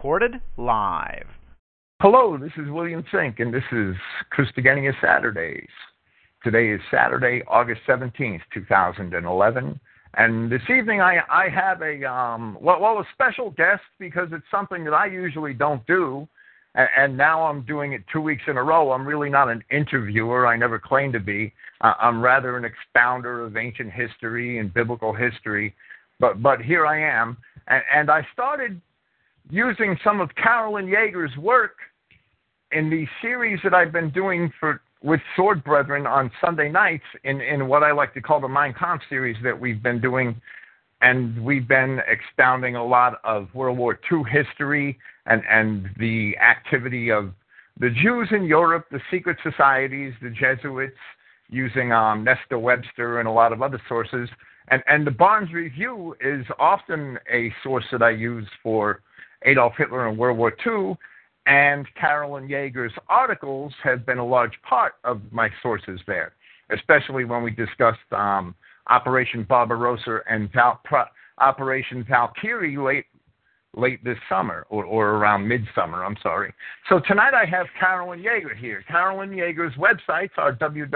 recorded live. Hello, this is William Fink, and this is Christogenea Saturdays. Today is Saturday, August 17th, 2011, and this evening I have a special guest because it's something that I usually don't do, and now I'm doing it 2 weeks in a row. I'm really not an interviewer. I never claimed to be. I'm rather an expounder of ancient history and biblical history, but here I am, and I started using some of Carolyn Yeager's work in the series that I've been doing with Sword Brethren on Sunday nights in what I like to call the Mein Kampf series that we've been doing, and we've been expounding a lot of World War II history and the activity of the Jews in Europe, the secret societies, the Jesuits, using Nesta Webster and a lot of other sources. And the Barnes Review is often a source that I use for Adolf Hitler and World War II, and Carolyn Yeager's articles have been a large part of my sources there, especially when we discussed Operation Barbarossa and Operation Valkyrie late this summer, or around midsummer, I'm sorry. So tonight I have Carolyn Yeager here. Carolyn Yeager's websites are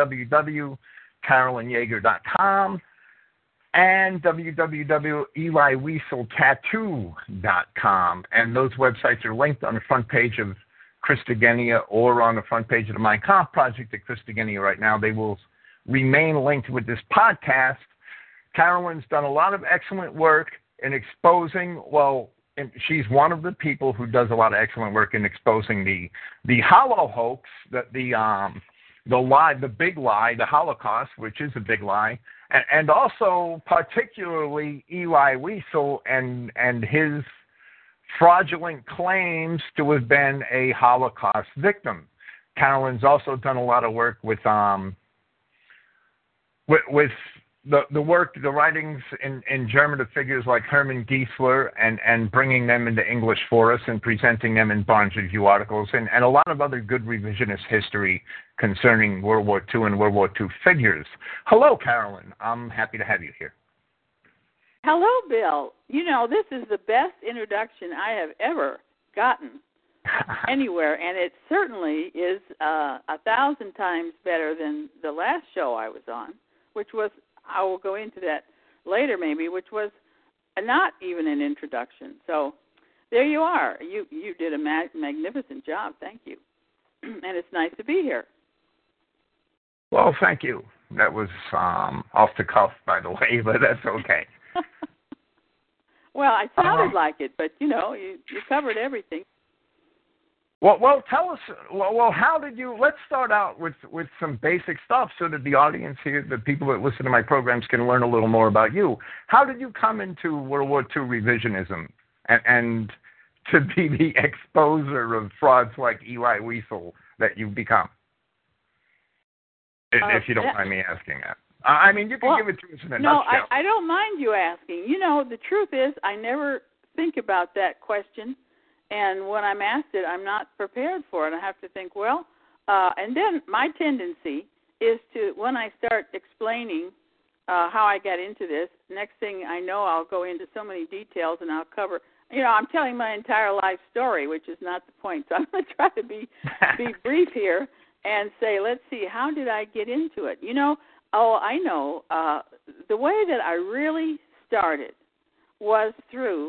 www.carolynyeager.com and www.eliwieseltattoo.com. And those websites are linked on the front page of Christogenea or on the front page of the Mein Kampf Project at Christogenea right now. They will remain linked with this podcast. Carolyn's done a lot of excellent work in exposing, and she's one of the people who does a lot of excellent work in exposing the Hollow hoax, the lie, the big lie, the Holocaust, which is a big lie, and also particularly Elie Wiesel and his fraudulent claims to have been a Holocaust victim. Carolyn's also done a lot of work with the writings in German of figures like Hermann Giesler and bringing them into English for us and presenting them in Barnes Review articles and a lot of other good revisionist history concerning World War II and World War II figures. Hello, Carolyn. I'm happy to have you here. Hello, Bill. You know, this is the best introduction I have ever gotten anywhere, and it certainly is 1,000 times better than the last show I was on, which was, I will go into that later maybe, which was not even an introduction. So there you are. You did a magnificent job. Thank you. And it's nice to be here. Well, thank you. That was off the cuff, by the way, but that's okay. Well, I sounded like it, but, you know, you covered everything. Well, tell us, how did you, let's start out with some basic stuff so that the audience here, the people that listen to my programs can learn a little more about you. How did you come into World War II revisionism and to be the exposer of frauds like Elie Wiesel that you've become? If you don't mind me asking that. I mean, you can give it to us in a nutshell. No, I don't mind you asking. You know, the truth is I never think about that question. And when I'm asked it, I'm not prepared for it. I have to think, and then my tendency is to, when I start explaining how I got into this, next thing I know, I'll go into so many details and I'll cover, you know, I'm telling my entire life story, which is not the point. So I'm going to try to be brief here and say, let's see, how did I get into it? You know, I know. The way that I really started was in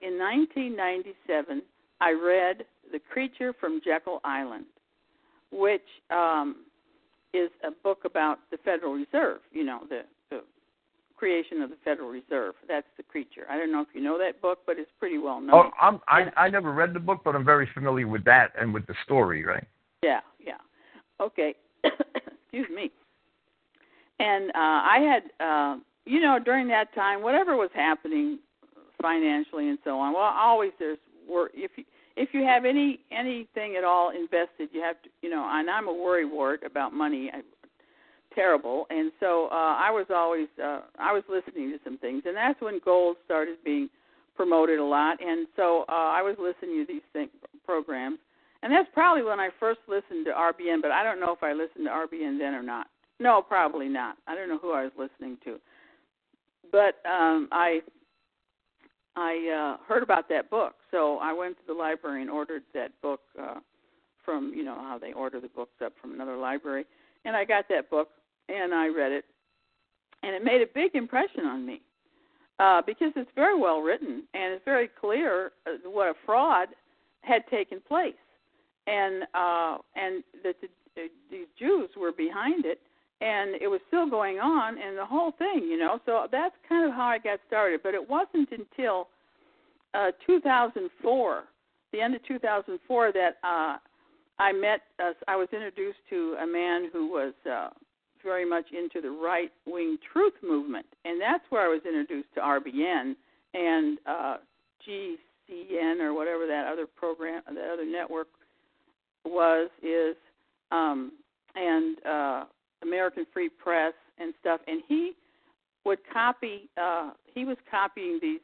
1997, I read The Creature from Jekyll Island, which is a book about the Federal Reserve, you know, the creation of the Federal Reserve. That's The Creature. I don't know if you know that book, but it's pretty well known. I never read the book, but I'm very familiar with that and with the story, right? Yeah. Okay. Excuse me. And I had, you know, during that time, whatever was happening financially and so on, always there's work. If you have anything at all invested, you have to, you know, and I'm a worrywart about money, terrible, and so I was always, I was listening to some things, and that's when gold started being promoted a lot, and so I was listening to these programs, and that's probably when I first listened to RBN, but I don't know if I listened to RBN then or not. No, probably not. I don't know who I was listening to. But I heard about that book. So I went to the library and ordered that book from, how they order the books up from another library. And I got that book, and I read it. And it made a big impression on me because it's very well written, and it's very clear what a fraud had taken place. And that the Jews were behind it, and it was still going on, and the whole thing, So that's kind of how I got started. But it wasn't until 2004, the end of 2004, that I was introduced to a man who was very much into the right-wing truth movement, and that's where I was introduced to RBN and GCN or whatever that other program, that other network is, and American Free Press and stuff. And he would copy. He was copying these,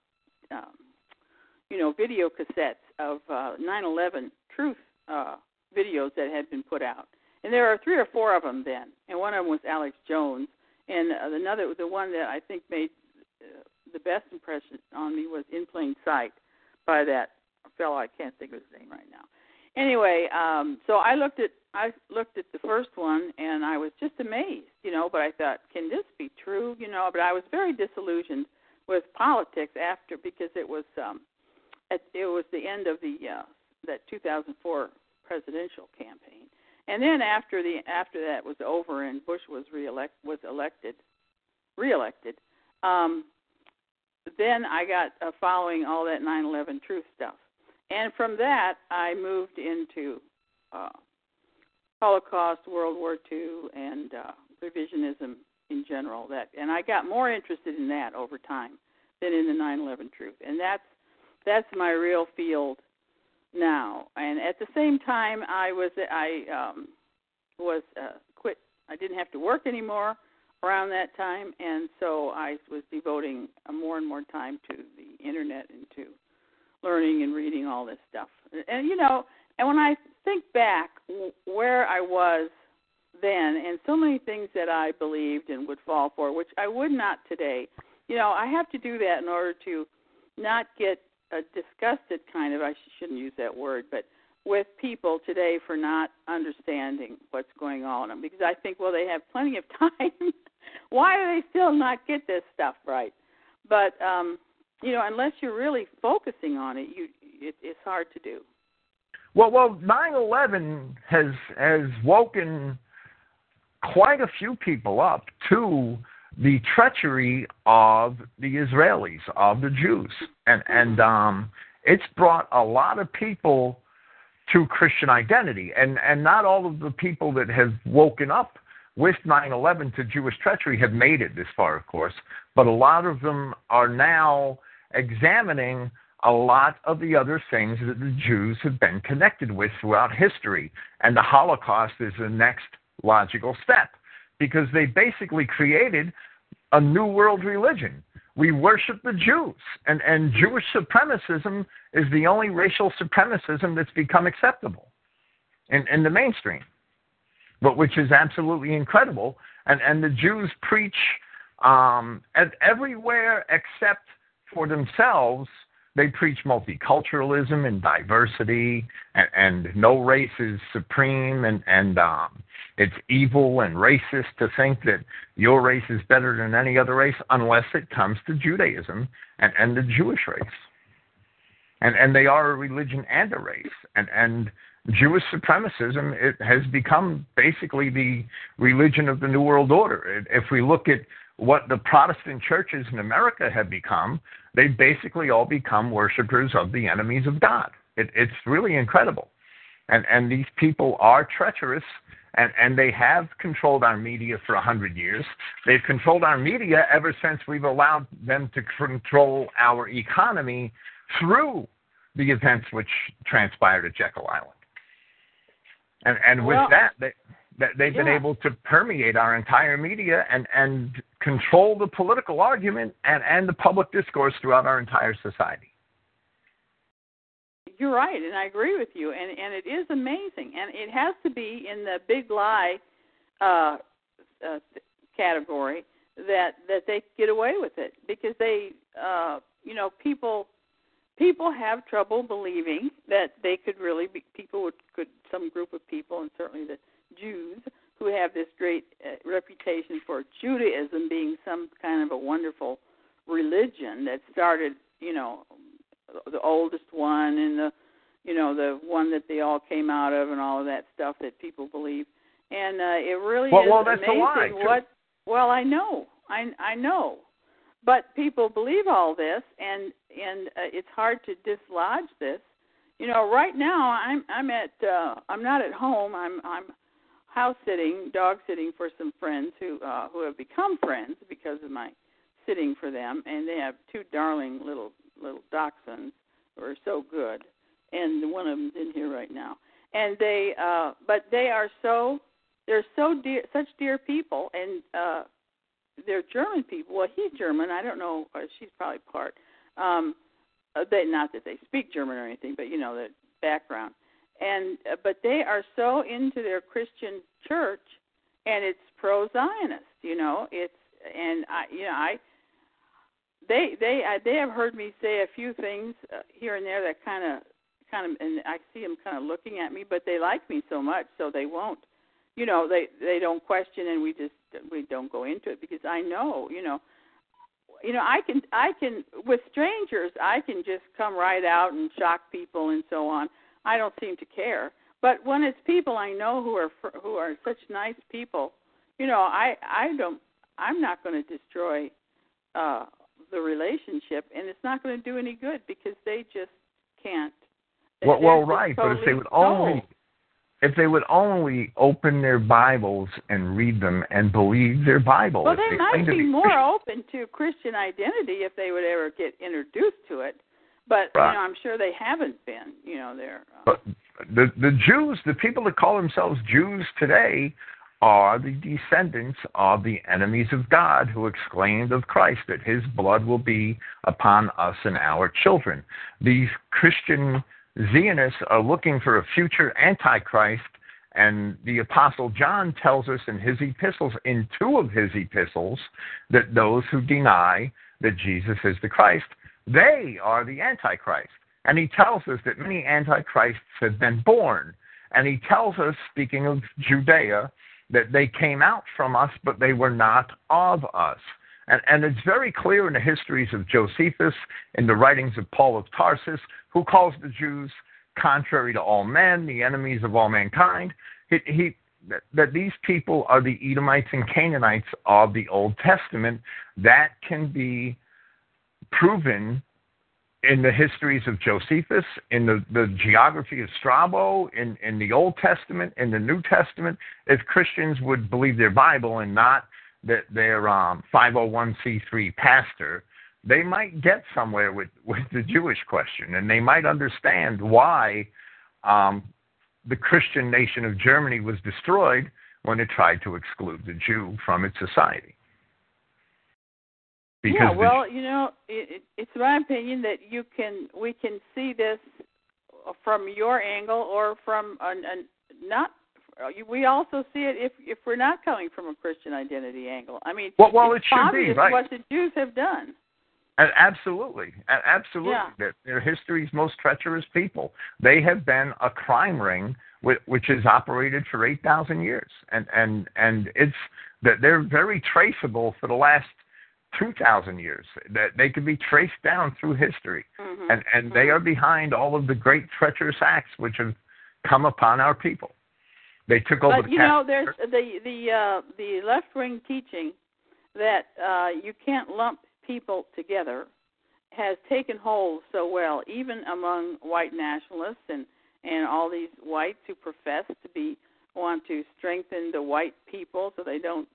video cassettes of 9/11 truth videos that had been put out. And there are 3 or 4 of them then, and one of them was Alex Jones, and the one that I think made the best impression on me was In Plain Sight by that fellow. I can't think of his name right now. Anyway, so I looked at the first one, and I was just amazed, But I thought, can this be true, But I was very disillusioned with politics because it was the end of that 2004 presidential campaign. And then after that was over and Bush was reelected, then I got following all that 9/11 truth stuff. And from that, I moved into Holocaust, World War II, and revisionism in general. And I got more interested in that over time than in the 9/11 truth. And that's my real field now. And at the same time, I quit. I didn't have to work anymore around that time, and so I was devoting more and more time to the internet and to learning and reading all this stuff. And and when I think back where I was then, and so many things that I believed and would fall for, which I would not today. I have to do that in order to not get disgusted, kind of. I shouldn't use that word, but with people today for not understanding what's going on, because I think, well, they have plenty of time. Why do they still not get this stuff right? But unless you're really focusing on it, it's hard to do. Well, 9/11 has woken quite a few people up to the treachery of the Israelis, of the Jews, and it's brought a lot of people to Christian identity, and not all of the people that have woken up with 9/11 to Jewish treachery have made it this far, of course, but a lot of them are now examining a lot of the other things that the Jews have been connected with throughout history, and the Holocaust is the next logical step, because they basically created a new world religion. We worship the Jews, and Jewish supremacism is the only racial supremacism that's become acceptable in the mainstream, but which is absolutely incredible. And the Jews preach everywhere except for themselves. They preach multiculturalism and diversity, and no race is supreme, and it's evil and racist to think that your race is better than any other race unless it comes to Judaism and the Jewish race. And they are a religion and a race. And Jewish supremacism, it has become basically the religion of the New World Order. If we look at what the Protestant churches in America have become, they've basically all become worshipers of the enemies of God. It's really incredible. And these people are treacherous, and they have controlled our media for 100 years. They've controlled our media ever since we've allowed them to control our economy through the events which transpired at Jekyll Island. And with that, they've been able to permeate our entire media and control the political argument and the public discourse throughout our entire society. You're right, and I agree with you. And it is amazing. And it has to be in the big lie category that they get away with it, because they people have trouble believing that they could really be some group of people, and certainly the Jews, who have this great reputation for Judaism being some kind of a wonderful religion that started, the oldest one and the one that they all came out of and all of that stuff that people believe. And it really is that's amazing a lie, too. Well, I know. But people believe all this, and it's hard to dislodge this. Right now I'm not at home. I'm house sitting, dog sitting for some friends who have become friends because of my sitting for them, and they have two darling little dachshunds who are so good, and one of them's in here right now. And but they're so dear, such dear people, and they're German people. Well, he's German. I don't know. She's probably part. Not that they speak German or anything, but the background. And but they are so into their Christian church, and it's pro-Zionist. They have heard me say a few things here and there that kind of, and I see them kind of looking at me, but they like me so much, so they won't. They don't question, and we don't go into it because I know, I can with strangers I can just come right out and shock people and so on. I don't seem to care. But when it's people I know who are such nice people, I'm not going to destroy the relationship, and it's not going to do any good because they just can't. Right, but if they would only open their Bibles and read them and believe their Bible. Well, they might be more open to Christian identity if they would ever get introduced to it. But right. I'm sure they haven't been. But the Jews, the people that call themselves Jews today, are the descendants of the enemies of God who exclaimed of Christ that His blood will be upon us and our children. These Christian Zionists are looking for a future Antichrist, and the Apostle John tells us in his epistles, in two of his epistles, that those who deny that Jesus is the Christ, they are the Antichrist. And he tells us that many Antichrists have been born. And he tells us, speaking of Judea, that they came out from us, but they were not of us. And it's very clear in the histories of Josephus, in the writings of Paul of Tarsus, who calls the Jews contrary to all men, the enemies of all mankind, that these people are the Edomites and Canaanites of the Old Testament. That can be proven in the histories of Josephus, in the geography of Strabo, in the Old Testament, in the New Testament. If Christians would believe their Bible and not their 501c3 pastor, they might get somewhere with the Jewish question, and they might understand why the Christian nation of Germany was destroyed when it tried to exclude the Jew from its society. Because it's my opinion that we can see this from your angle or from not. We also see it if we're not coming from a Christian identity angle. I mean, it it's should obvious be right. What the Jews have done. Absolutely. Yeah. That they're history's most treacherous people. They have been a crime ring which has operated for 8,000 years, and it's that they're very traceable for the last 2,000 years. That they can be traced down through history, and they are behind all of the great treacherous acts which have come upon our people. They took over. But there's the left-wing teaching that you can't lump people together has taken hold so well, even among white nationalists and all these whites who profess to want to strengthen the white people so we don't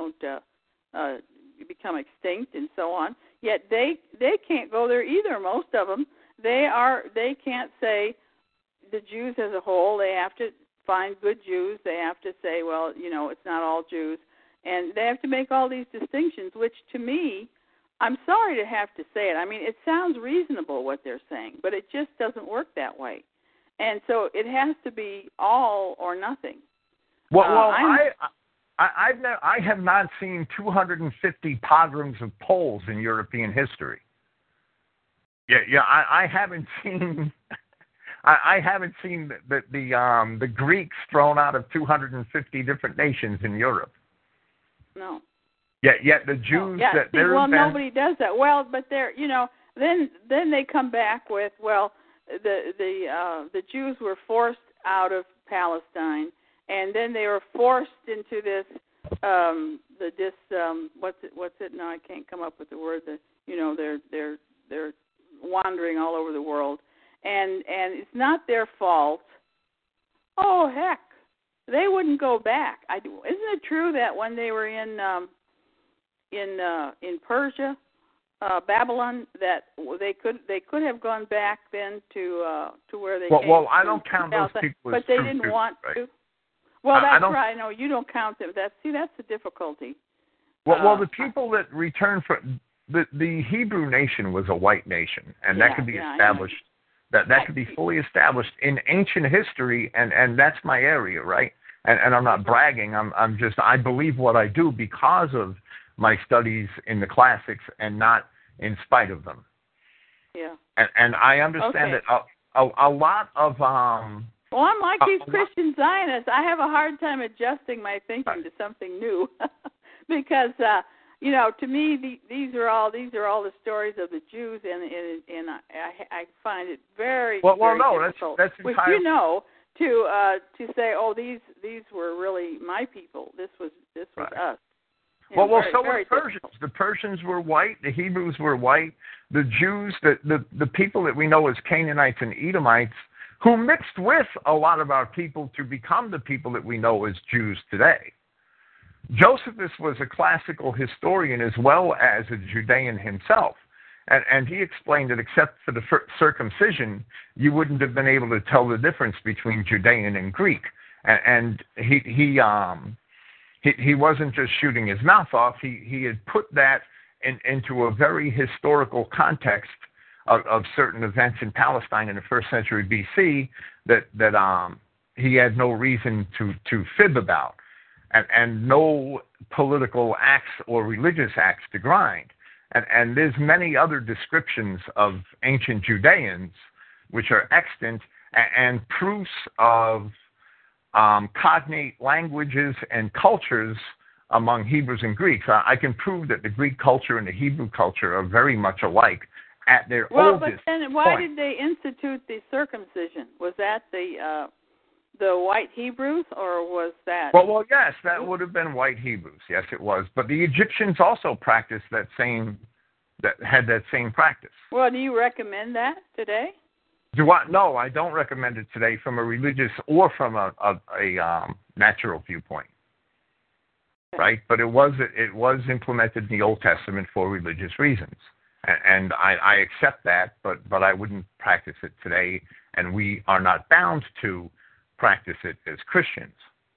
become extinct and so on. Yet they can't go there either. Most of them they can't say the Jews as a whole. They have to find good Jews. They have to say, well, it's not all Jews, and they have to make all these distinctions, which to me, I'm sorry to have to say it. I mean, it sounds reasonable what they're saying, but it just doesn't work that way. And so it has to be all or nothing. I have not seen 250 pogroms of Poles in European history. Yeah. I haven't seen. I haven't seen the Greeks thrown out of 250 different nations in Europe. No. Yet the Jews that see, nobody does that. Well, but then they come back with, well, the Jews were forced out of Palestine, and then they were forced into this what's it now? I can't come up with the word. They're wandering all over the world, and it's not their fault. Oh heck, they wouldn't go back. Isn't it true that when they were in Persia, Babylon, that they could have gone back then to where they came. Well, I don't count those people as but they didn't want right? to. Well, that's right. No, you don't count them. That's the difficulty. Well, the people that returned from the Hebrew nation was a white nation, and that could be established. That could be fully established in ancient history, and that's my area, right? And I'm not bragging. I'm just, I believe what I do because of my studies in the classics and not in spite of them. Yeah. And I understand that a lot of well, I'm like these Christian Zionists. I have a hard time adjusting my thinking to something new because to me these are all the stories of the Jews, and I find it very very difficult. That's entirely to say, oh, these were really my people. This was us. So were Persians. The Persians were white. The Hebrews were white. The Jews, the people that we know as Canaanites and Edomites, who mixed with a lot of our people to become the people that we know as Jews today. Josephus was a classical historian as well as a Judean himself. And he explained that except for the circumcision, you wouldn't have been able to tell the difference between Judean and Greek. And he wasn't just shooting his mouth off. He had put that into a very historical context of certain events in Palestine in the first century BC that he had no reason to fib about, and no political acts or religious acts to grind. And there's many other descriptions of ancient Judeans which are extant and proofs of cognate languages and cultures among Hebrews and Greeks. I can prove that the Greek culture and the Hebrew culture are very much alike at their oldest but then why did they institute the circumcision? Was that the white Hebrews, or was that? Well, yes, that would have been white Hebrews. Yes, it was. But the Egyptians also practiced had that same practice. Well, do you recommend that today? No, I don't recommend it today from a religious or from a natural viewpoint. Okay. Right? But it was implemented in the Old Testament for religious reasons. And I accept that, but I wouldn't practice it today, and we are not bound to practice it as Christians.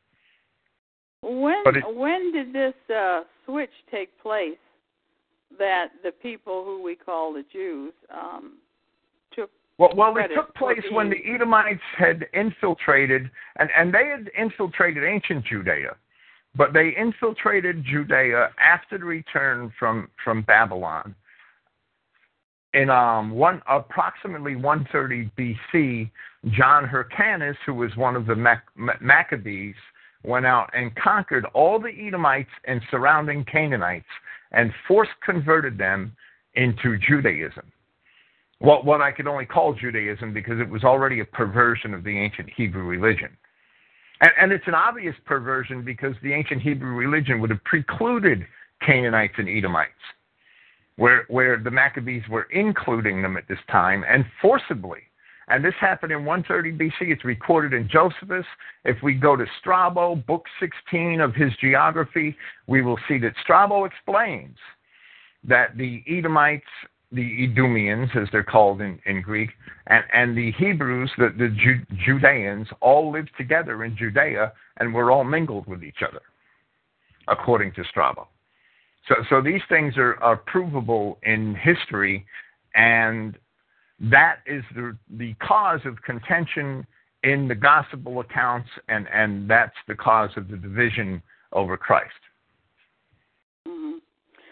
When did this switch take place that the people who we call the Jews took? Well, it took place when the Edomites had infiltrated, and they had infiltrated ancient Judea, but they infiltrated Judea after the return from Babylon. In approximately 130 BC, John Hyrcanus, who was one of the Maccabees, went out and conquered all the Edomites and surrounding Canaanites and force-converted them into Judaism. What I could only call Judaism because it was already a perversion of the ancient Hebrew religion. And it's an obvious perversion because the ancient Hebrew religion would have precluded Canaanites and Edomites, where the Maccabees were including them at this time and forcibly. And this happened in 130 BC. It's recorded in Josephus. If we go to Strabo, book 16 of his geography, we will see that Strabo explains that the Edomites, the Edomians, as they're called in Greek, and the Hebrews, the Judeans, all lived together in Judea and were all mingled with each other, according to Strabo. So these things are provable in history, and that is the cause of contention in the gospel accounts, and that's the cause of the division over Christ. Mm-hmm.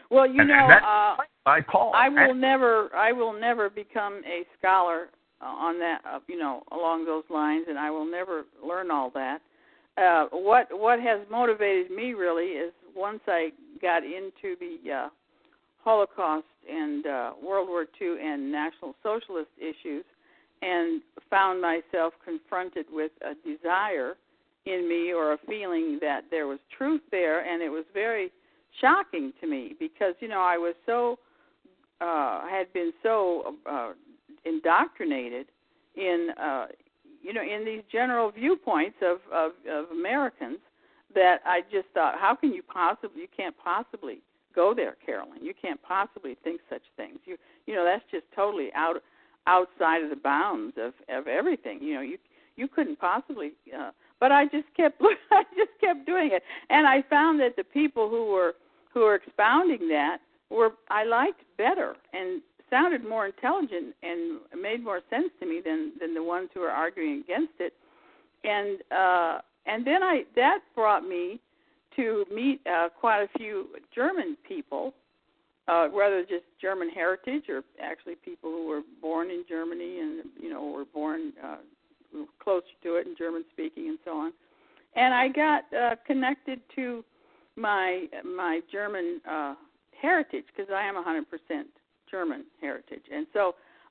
Well, you know, by Paul. I will never become a scholar on that, along those lines, and I will never learn all that. What has motivated me really is once I got into the Holocaust and World War II and National Socialist issues, and found myself confronted with a desire in me or a feeling that there was truth there, and it was very shocking to me because, I was so, had been so indoctrinated in, in these general viewpoints of Americans that I just thought, how can you can't possibly go there, Carolyn. You can't possibly think such things. That's just totally outside of the bounds of everything. You couldn't possibly. But I just kept doing it, and I found that the people who were expounding that I liked better and sounded more intelligent and made more sense to me than the ones who were arguing against it. And then that brought me to meet quite a few German people, whether just German heritage or actually people who were born in Germany and were born closer to it and German speaking and so on. And I got connected to my German heritage because I am 100% German heritage, and so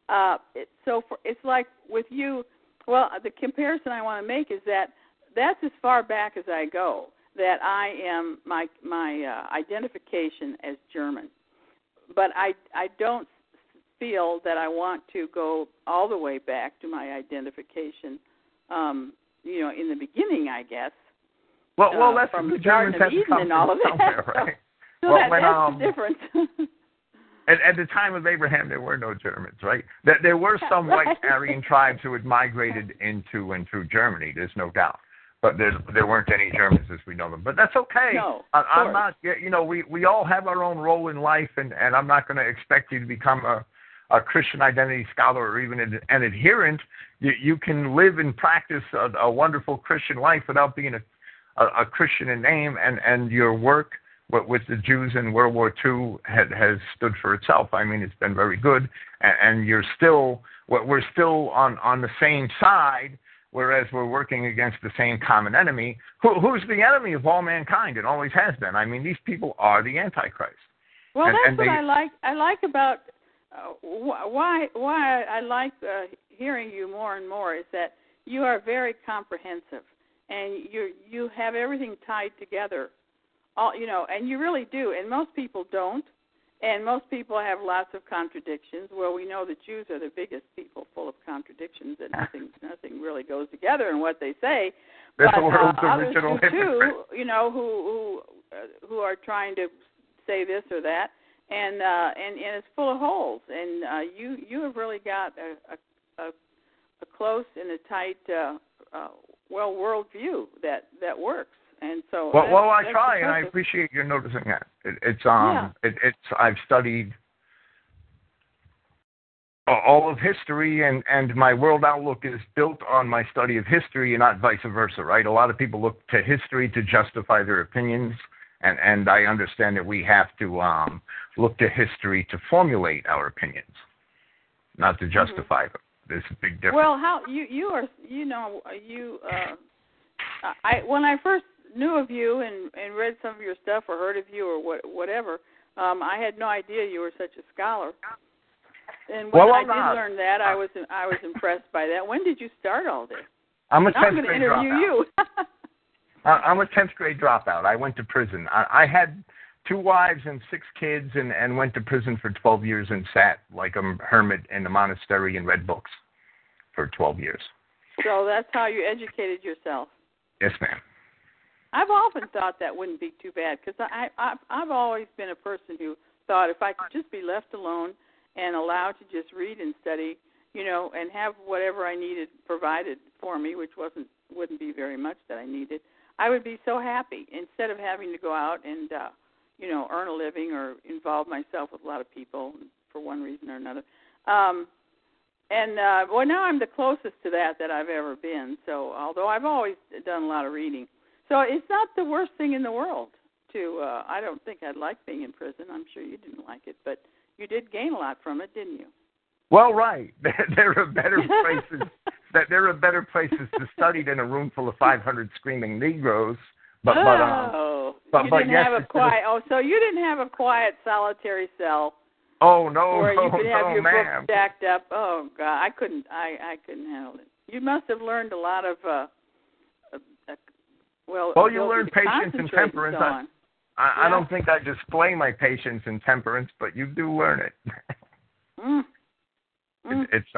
it's like with you. Well, the comparison I want to make is that's as far back as I go. That I am my identification as German, but I don't feel that I want to go all the way back to my identification. In the beginning, I guess. Well, that's from the the Garden of Eden and all of that. Somewhere, right? So well, that's the difference. At the time of Abraham, there were no Germans, right? There were some white Aryan tribes who had migrated into and through Germany. There's no doubt. But there weren't any Germans as we know them. But that's okay. No, I'm not. We all have our own role in life, and I'm not going to expect you to become a Christian identity scholar or even an adherent. You can live and practice a wonderful Christian life without being a Christian in name, and your work with the Jews in World War II has stood for itself. I mean, it's been very good, and we're still on the same side. Whereas we're working against the same common enemy, who's the enemy of all mankind and always has been. I mean, these people are the Antichrist. Well, that's what I like. I like about why I like hearing you more and more is that you are very comprehensive and you have everything tied together. And you really do. And most people don't. And most people have lots of contradictions. Well, we know the Jews are the biggest people full of contradictions, and nothing really goes together in what they say. That's but the world's others original too, who are trying to say this or that, and it's full of holes. And you have really got a close and a tight, world view that works. And so well, I try, and I appreciate your noticing that. I've studied all of history, and my world outlook is built on my study of history, and not vice versa, right? A lot of people look to history to justify their opinions, and I understand that we have to look to history to formulate our opinions, not to justify them. There's a big difference. Well, how when I first knew of you and read some of your stuff or heard of you or whatever, I had no idea you were such a scholar. And when I did learn that, I was impressed by that. When did you start all this? I'm a 10th going to grade interview dropout. You. I'm a 10th grade dropout. I went to prison. I had 2 wives and 6 kids and went to prison for 12 years and sat like a hermit in a monastery and read books for 12 years. So that's how you educated yourself. Yes, ma'am. I've often thought that wouldn't be too bad because I've always been a person who thought if I could just be left alone and allowed to just read and study, and have whatever I needed provided for me, which wouldn't be very much that I needed, I would be so happy instead of having to go out and earn a living or involve myself with a lot of people for one reason or another. Now I'm the closest to that I've ever been. So although I've always done a lot of reading. So it's not the worst thing in the world. I don't think I'd like being in prison. I'm sure you didn't like it, but you did gain a lot from it, didn't you? Well, right. There are better places. There are better places to study than a room full of 500 screaming Negroes. So you didn't have a quiet, solitary cell. Oh no, where you could have your ma'am. books stacked up. Oh God, I couldn't handle it. You must have learned a lot of Well, you learn patience and temperance. So I don't think I display my patience and temperance, but you do learn it. It's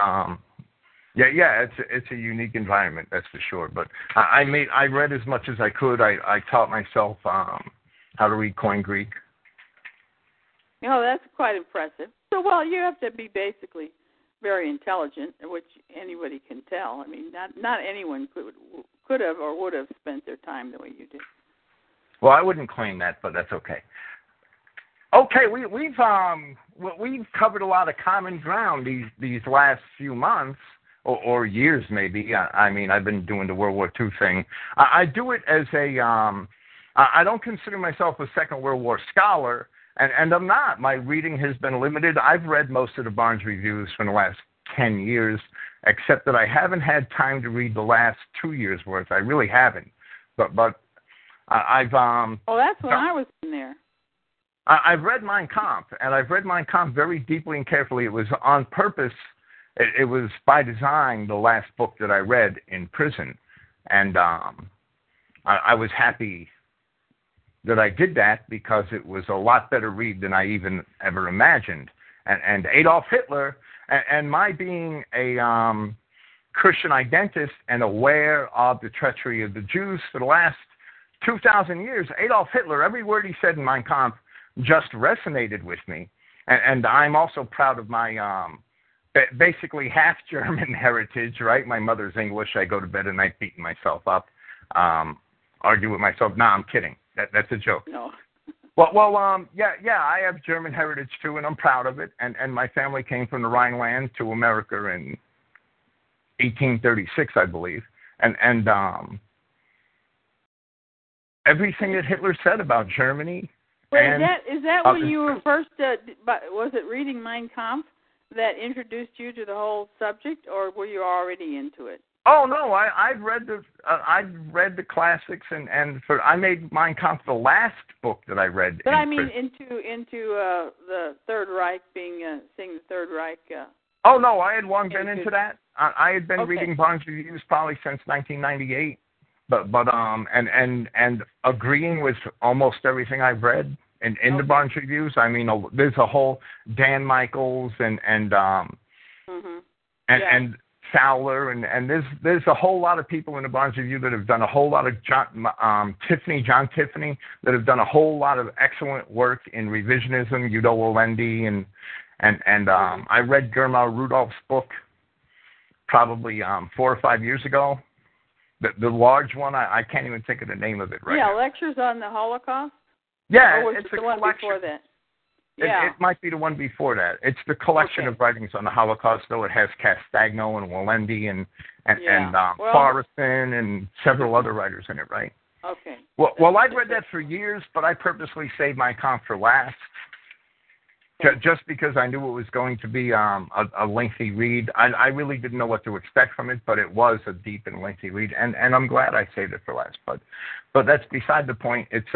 a unique environment, that's for sure. But I read as much as I could. I taught myself how to read Koine Greek. That's quite impressive. So, well, you have to be basically very intelligent, which anybody can tell. I mean, not anyone could have or would have spent their time the way you did. Well, I wouldn't claim that, but that's okay. Okay, we've covered a lot of common ground these last few months or years maybe. I mean, I've been doing the World War II thing. I do it as I don't consider myself a Second World War scholar, and I'm not. My reading has been limited. I've read most of the Barnes Reviews from the last 10 years, except that I haven't had time to read the last 2 years' worth. I really haven't. But I've that's when I was in there. I've read Mein Kampf, and I've read Mein Kampf very deeply and carefully. It was on purpose. It was by design the last book that I read in prison, and I was happy that I did that because it was a lot better read than I even ever imagined. And Adolf Hitler, and my being a Christian identist and aware of the treachery of the Jews for the last 2,000 years, Adolf Hitler, every word he said in Mein Kampf just resonated with me. And I'm also proud of my basically half German heritage, right? My mother's English. I go to bed at night beating myself up, argue with myself. No, I'm kidding. That's a joke. No. Well, I have German heritage too, and I'm proud of it. And my family came from the Rhineland to America in 1836, I believe. And everything that Hitler said about Germany. Wait, is that when you were first? Was it reading Mein Kampf that introduced you to the whole subject, or were you already into it? Oh no, I've read the classics, and I made Mein Kampf the last book that I read. But I mean, into the Third Reich, seeing the Third Reich. Oh no, I had long been into that. I had been reading Barnes Reviews probably since 1998, but and agreeing with almost everything I've read in the Barnes Reviews. I mean, there's a whole Dan Michaels and Fowler, and there's a whole lot of people in the Barnes Review that have done a whole lot of John Tiffany, that have done a whole lot of excellent work in revisionism. Udo Wallendi and I read Germar Rudolph's book probably 4 or 5 years ago. The large one, I can't even think of the name of it right now. Yeah, Lectures on the Holocaust. Yeah, or was it's it the a one collection. before that? Yeah. It might be the one before that. It's the collection of writings on the Holocaust, though. It has Castagno and Wallendi and Forreston and several other writers in it, right? Okay. Well, I've read that for years, but I purposely saved Mein Kampf for last, just because I knew it was going to be a lengthy read. I really didn't know what to expect from it, but it was a deep and lengthy read, and I'm glad I saved it for last. But that's beside the point. It's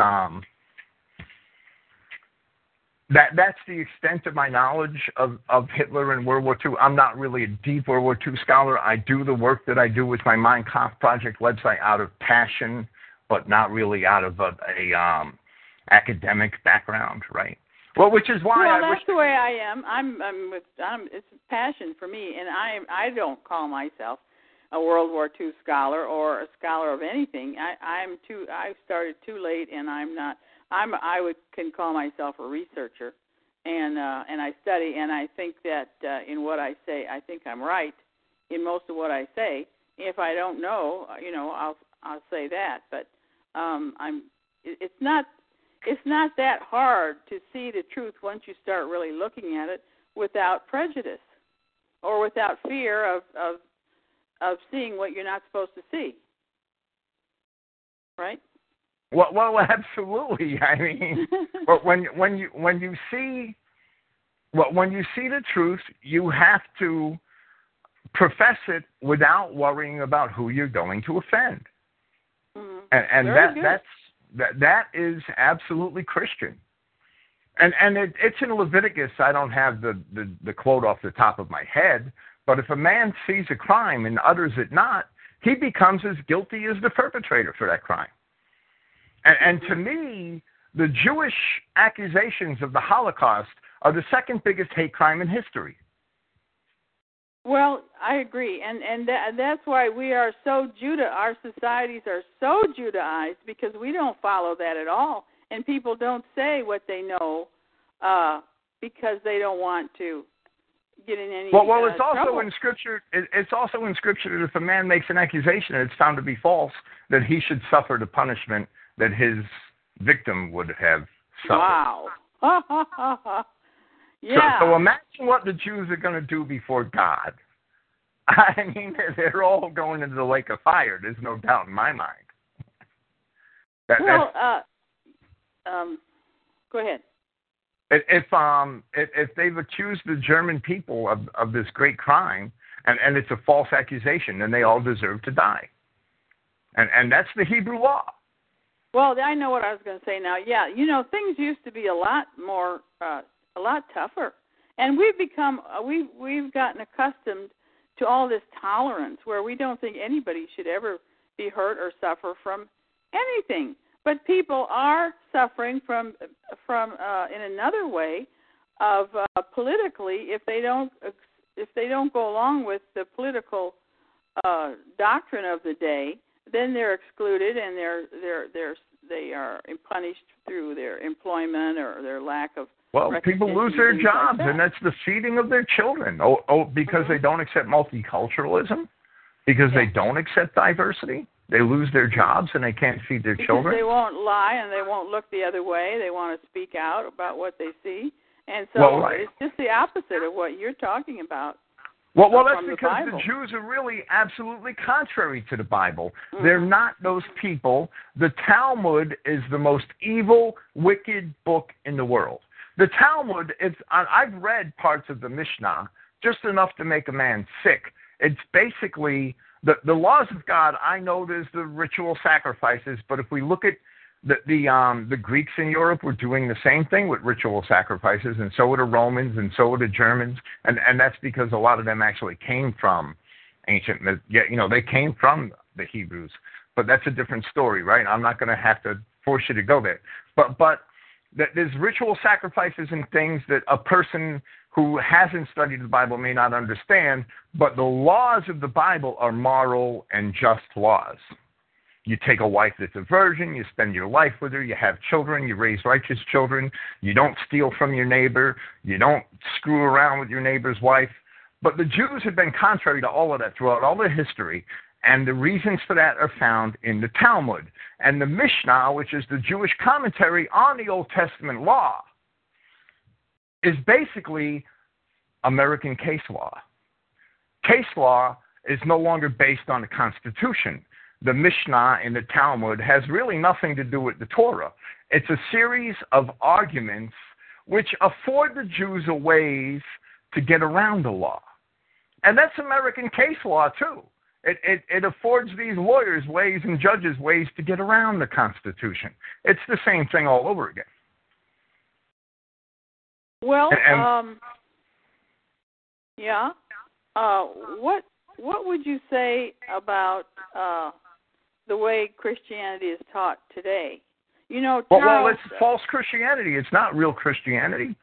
That's the extent of my knowledge of Hitler and World War II. I'm not really a deep World War II scholar. I do the work that I do with my Mein Kampf Project website out of passion, but not really out of a academic background, right? Well, which is why that's the way I am. It's passion for me, and I don't call myself a World War II scholar or a scholar of anything. I started too late, and I'm not. I can call myself a researcher, and I study, and I think that in what I say, I think I'm right in most of what I say. If I don't know, I'll say that. But it's not that hard to see the truth once you start really looking at it without prejudice or without fear of seeing what you're not supposed to see. Right? Well, absolutely. I mean, but when you see the truth, you have to profess it without worrying about who you're going to offend, and that is absolutely Christian. And it's in Leviticus. I don't have the quote off the top of my head, but if a man sees a crime and utters it not, he becomes as guilty as the perpetrator for that crime. And to me, the Jewish accusations of the Holocaust are the second biggest hate crime in history. Well, I agree, and that's why we are so our societies are so Judaized, because we don't follow that at all, and people don't say what they know because they don't want to get in any well, it's also trouble. in Scripture. It's also in Scripture that if a man makes an accusation and it's found to be false, that he should suffer the punishment that his victim would have suffered. Wow. Yeah. So imagine what the Jews are going to do before God. I mean, they're all going into the lake of fire. There's no doubt in my mind. Go ahead. If they've accused the German people of this great crime, and it's a false accusation, then they all deserve to die. And that's the Hebrew law. Well, I know what I was going to say now. Yeah, things used to be a lot more, a lot tougher, and we've gotten accustomed to all this tolerance where we don't think anybody should ever be hurt or suffer from anything. But people are suffering from in another way of politically, if they don't go along with the political doctrine of the day, then they're excluded and they are punished through their employment or their lack of. Well, people lose their jobs, and that's the feeding of their children. Because they don't accept multiculturalism, because they don't accept diversity. They lose their jobs and they can't feed their children. They won't lie and they won't look the other way. They want to speak out about what they see. And so it's just the opposite of what you're talking about. Well, that's because the Jews are really absolutely contrary to the Bible. Mm-hmm. They're not those people. The Talmud is the most evil, wicked book in the world. The Talmud, I've read parts of the Mishnah, just enough to make a man sick. It's basically the laws of God. I know there's the ritual sacrifices, but if we look at the Greeks in Europe were doing the same thing with ritual sacrifices, and so were the Romans, and so were the Germans, and that's because a lot of them actually came from ancient. They came from the Hebrews, but that's a different story, right? I'm not going to have to force you to go there, but there's ritual sacrifices and things that a person who hasn't studied the Bible may not understand, but the laws of the Bible are moral and just laws. You take a wife that's a virgin, you spend your life with her, you have children, you raise righteous children, you don't steal from your neighbor, you don't screw around with your neighbor's wife. But the Jews have been contrary to all of that throughout all their history, and the reasons for that are found in the Talmud. And the Mishnah, which is the Jewish commentary on the Old Testament law, is basically American case law. Case law is no longer based on the Constitution. The Mishnah in the Talmud has really nothing to do with the Torah. It's a series of arguments which afford the Jews a ways to get around the law. And that's American case law, too. It affords these lawyers ways and judges ways to get around the Constitution. It's the same thing all over again. Well, yeah. What would you say about the way Christianity is taught today? Well, it's false Christianity. It's not real Christianity.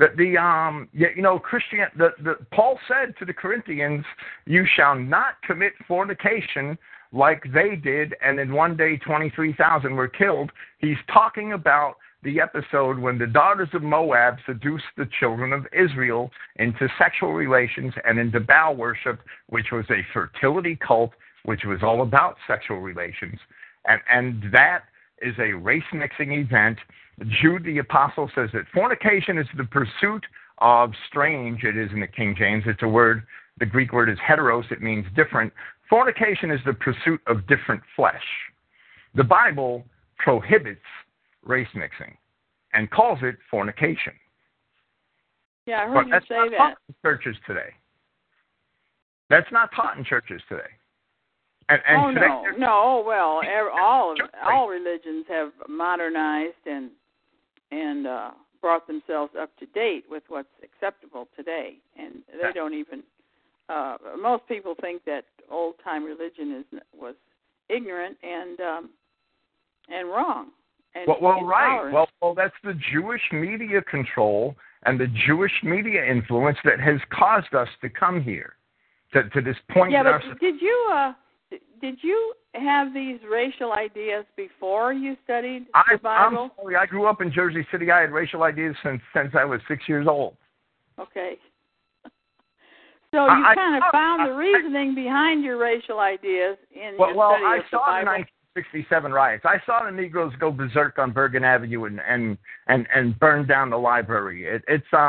Paul said to the Corinthians, "You shall not commit fornication like they did, and in one day 23,000 were killed." He's talking about the episode when the daughters of Moab seduced the children of Israel into sexual relations and into Baal worship, which was a fertility cult, which was all about sexual relations. And that is a race-mixing event. Jude the Apostle says that fornication is the pursuit of strange. It is in the King James. It's a word. The Greek word is heteros. It means different. Fornication is the pursuit of different flesh. The Bible prohibits race mixing and calls it fornication. Yeah, I heard But you that's say not that. taught in churches today. That's not taught in churches today. And Oh today no. Well, all religions have modernized and brought themselves up to date with what's acceptable today, and they don't even. Most people think that old time religion was ignorant and wrong. And well, right. Well, that's the Jewish media control and the Jewish media influence that has caused us to come here to this point. Yeah, but did you have these racial ideas before you studied the Bible? I'm sorry, I grew up in Jersey City. I had racial ideas since I was 6 years old. Okay. So you kind of found the reasoning behind your racial ideas in your study of the Bible. I saw the 1967 riots. I saw the Negroes go berserk on Bergen Avenue and burn down the library.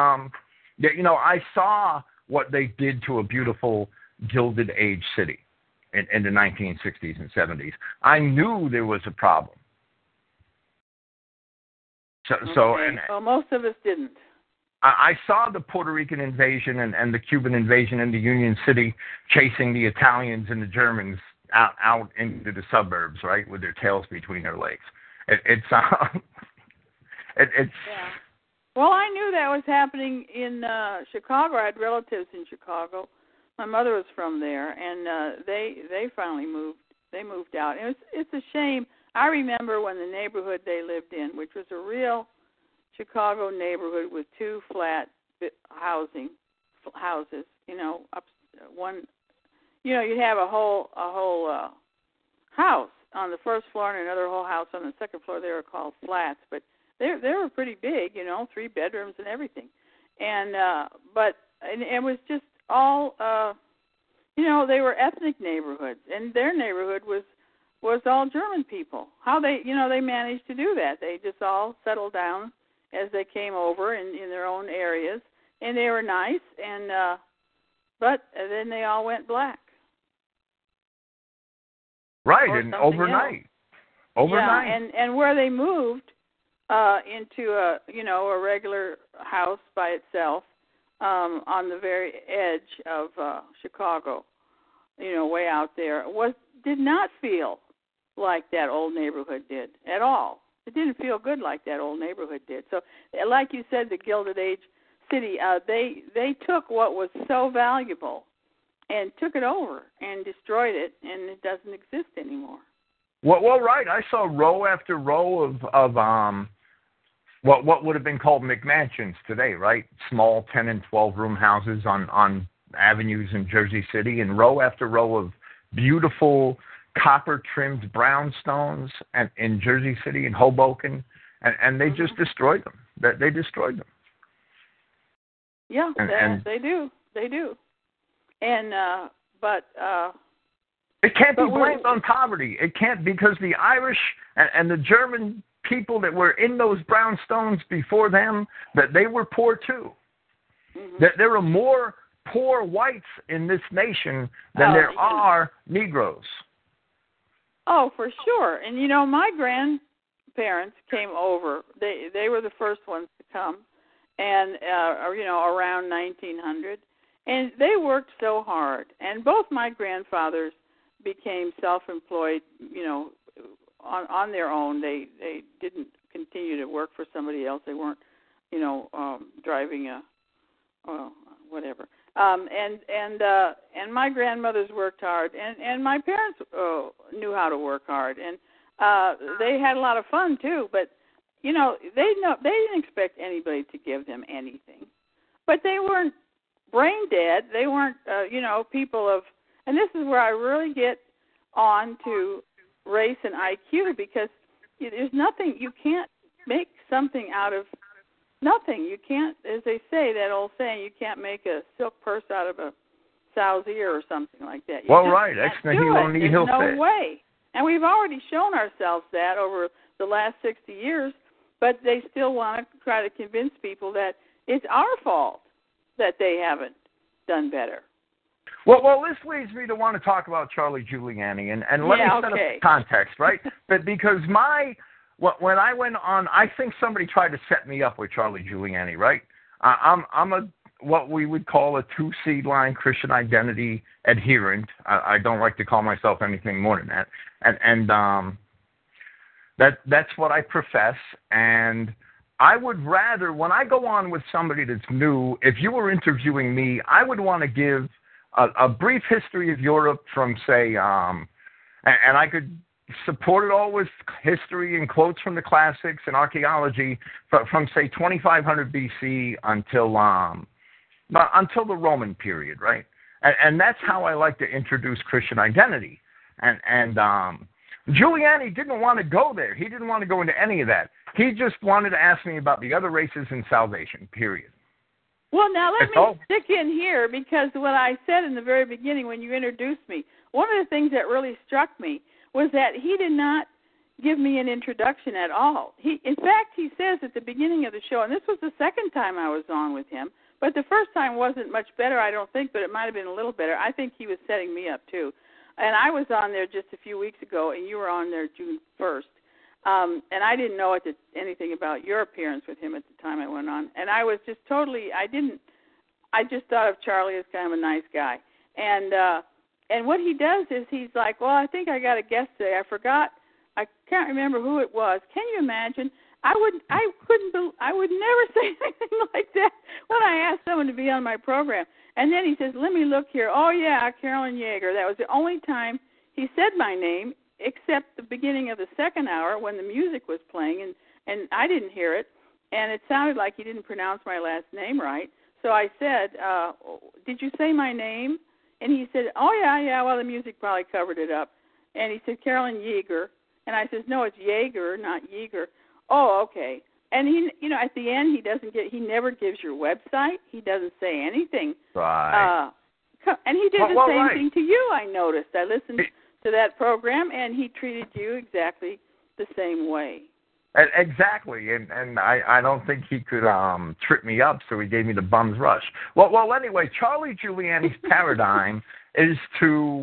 I saw what they did to a beautiful Gilded Age city in the 1960s and 70s. I knew there was a problem. Well, most of us didn't. I saw the Puerto Rican invasion and the Cuban invasion into Union City, chasing the Italians and the Germans out into the suburbs, right, with their tails between their legs. It's yeah. Well, I knew that was happening in Chicago. I had relatives in Chicago. My mother was from there, and they finally moved. They moved out. And it's a shame. I remember when the neighborhood they lived in, which was a real Chicago neighborhood with two flat houses. You'd have a whole house on the first floor and another whole house on the second floor. They were called flats, but they were pretty big, 3 bedrooms and everything. And but it was just all they were ethnic neighborhoods, and their neighborhood was all German people. How they managed to do that? They just all settled down as they came over in their own areas, and they were nice, and but then they all went black. Right, and overnight. Yeah, and where they moved into a regular house by itself on the very edge of Chicago, way out there, did not feel like that old neighborhood did at all. It didn't feel good like that old neighborhood did. So, like you said, the Gilded Age city, they took what was so valuable and took it over and destroyed it, and it doesn't exist anymore. Well, right. I saw row after row of what would have been called McMansions today, right? Small 10 and 12 room houses on avenues in Jersey City, and row after row of beautiful copper-trimmed brownstones in Jersey City and Hoboken, and they just destroyed them. They destroyed them. Yeah, they do. They do. And but it can't be blamed on poverty. It can't, because the Irish and the German people that were in those brownstones before them, that they were poor too. Mm-hmm. That there are more poor whites in this nation than there are Negroes. Oh, for sure. And my grandparents came over. They were the first ones to come, and around 1900, and they worked so hard. And both my grandfathers became self-employed, on their own. They didn't continue to work for somebody else. They weren't, driving whatever. And my grandmothers worked hard, and my parents knew how to work hard, and they had a lot of fun too. But they didn't expect anybody to give them anything, but they weren't brain dead. They weren't people of. And this is where I really get on to race and IQ, because there's nothing, you can't make something out of nothing. You can't, as they say, that old saying, you can't make a silk purse out of a sow's ear or something like that. Right. Ex nihilo nihil fit. There's no way. And we've already shown ourselves that over the last 60 years, but they still want to try to convince people that it's our fault that they haven't done better. Well, this leads me to want to talk about Charlie Giuliani, and let me set up the context, right? But because my when I went on, I think somebody tried to set me up with Charlie Giuliani, right? I'm a what we would call a 2 line Christian identity adherent. I don't like to call myself anything more than that, and that's what I profess. And I would rather, when I go on with somebody that's new, if you were interviewing me, I would want to give a brief history of Europe from, say, and I could support it all with history and quotes from the classics and archaeology from say 2500 BC until the Roman period, right? And that's how I like to introduce Christian identity. And Giuliani didn't want to go there. He didn't want to go into any of that. He just wanted to ask me about the other races and salvation, period. Well, now let me stick in here, because what I said in the very beginning when you introduced me, one of the things that really struck me was that he did not give me an introduction at all. In fact, he says at the beginning of the show, and this was the second time I was on with him, but the first time wasn't much better, I don't think, but it might have been a little better. I think he was setting me up, too. And I was on there just a few weeks ago, and you were on there June 1st. And I didn't know anything about your appearance with him at the time I went on. And I was just totally, I just thought of Charlie as kind of a nice guy. And what he does is he's like, well, I think I got a guest today. I can't remember who it was. Can you imagine? I would never say anything like that when I asked someone to be on my program. And then he says, let me look here. Oh, yeah, Carolyn Yeager. That was the only time he said my name, except the beginning of the second hour when the music was playing, and I didn't hear it, and it sounded like he didn't pronounce my last name right. So I said, did you say my name? And he said, oh, yeah, well, the music probably covered it up. And he said, Carolyn Yeager. And I said, no, it's Yeager, not Yeager. Oh, okay. And he, at the end, he never gives your website. He doesn't say anything. Right. And he did the same thing to you, I noticed. I listened to that program, and he treated you exactly the same way. Exactly, and I don't think he could trip me up, so he gave me the bum's rush. Well, anyway, Charlie Giuliani's paradigm is to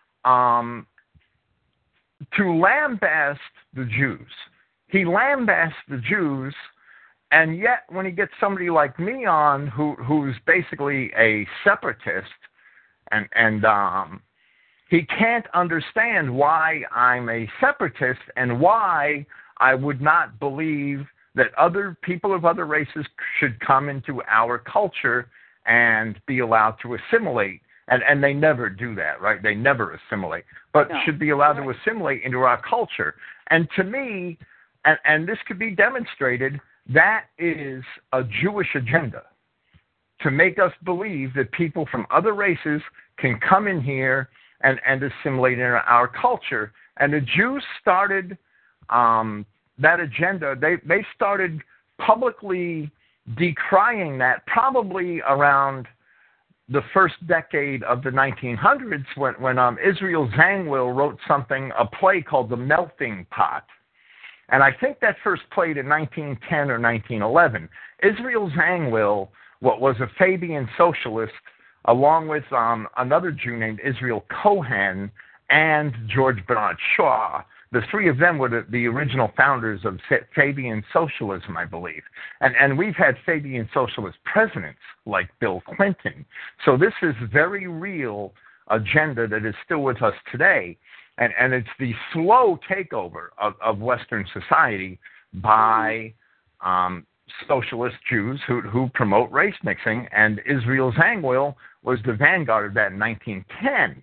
lambaste the Jews. He lambasts the Jews, and yet when he gets somebody like me on who's basically a separatist, and he can't understand why I'm a separatist and why I would not believe that other people of other races should come into our culture and be allowed to assimilate. And they never do that, right? They never assimilate, but should be allowed to assimilate into our culture. And to me, and this could be demonstrated, that is a Jewish agenda, to make us believe that people from other races can come in here and assimilate in our culture. And the Jews started that agenda. They started publicly decrying that probably around the first decade of the 1900s when Israel Zangwill wrote a play called The Melting Pot. And I think that first played in 1910 or 1911. Israel Zangwill, what was a Fabian socialist, along with another Jew named Israel Cohen and George Bernard Shaw. The three of them were the original founders of Fabian socialism, I believe. And we've had Fabian socialist presidents like Bill Clinton. So this is very real agenda that is still with us today. And it's the slow takeover of Western society by socialist Jews who promote race mixing. And Israel Zangwill was the vanguard of that in 1910.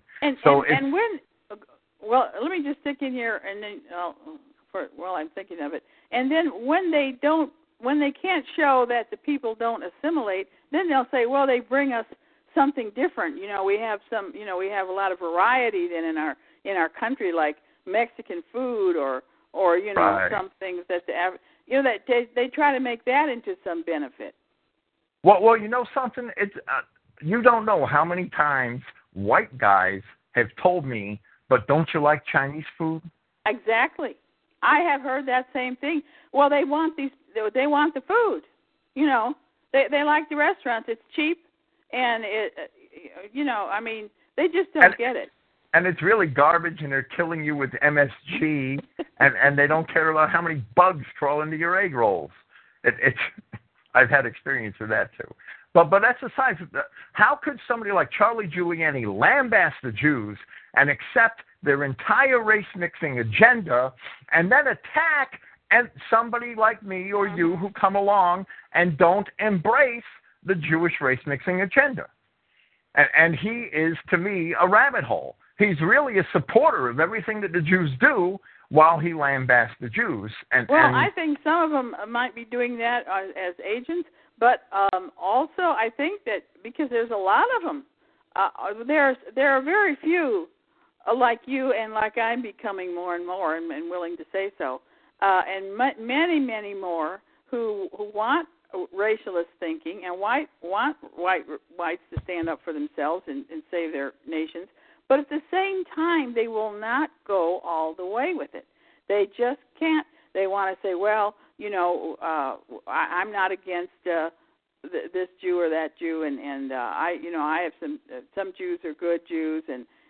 Well, let me just stick in here, and then while I'm thinking of it. And then when they can't show that the people don't assimilate, then they'll say, well, they bring us something different. We have a lot of variety then in our country, like Mexican food or right. Some things that that they try to make that into some benefit. Well, you know something? It's you don't know how many times white guys have told me, but don't you like Chinese food? Exactly. I have heard that same thing. Well, they want the food. They like the restaurants. It's cheap, and they just don't get it. and it's really garbage, and they're killing you with MSG, and they don't care about how many bugs crawl into your egg rolls. It's I've had experience with that too. But that's aside. How could somebody like Charlie Giuliani lambaste the Jews and accept their entire race-mixing agenda and then attack somebody like me or you who come along and don't embrace the Jewish race-mixing agenda? And he is, to me, a rabbit hole. He's really a supporter of everything that the Jews do while he lambasts the Jews. I think some of them might be doing that as agents, but also I think that because there's a lot of them, there are very few like you and like I'm becoming more and more and willing to say so, and many, many more who want racialist thinking and whites to stand up for themselves and save their nations. But at the same time, they will not go all the way with it. They just can't. They want to say, well, I'm not against this Jew or that Jew, and I have some Jews are good Jews,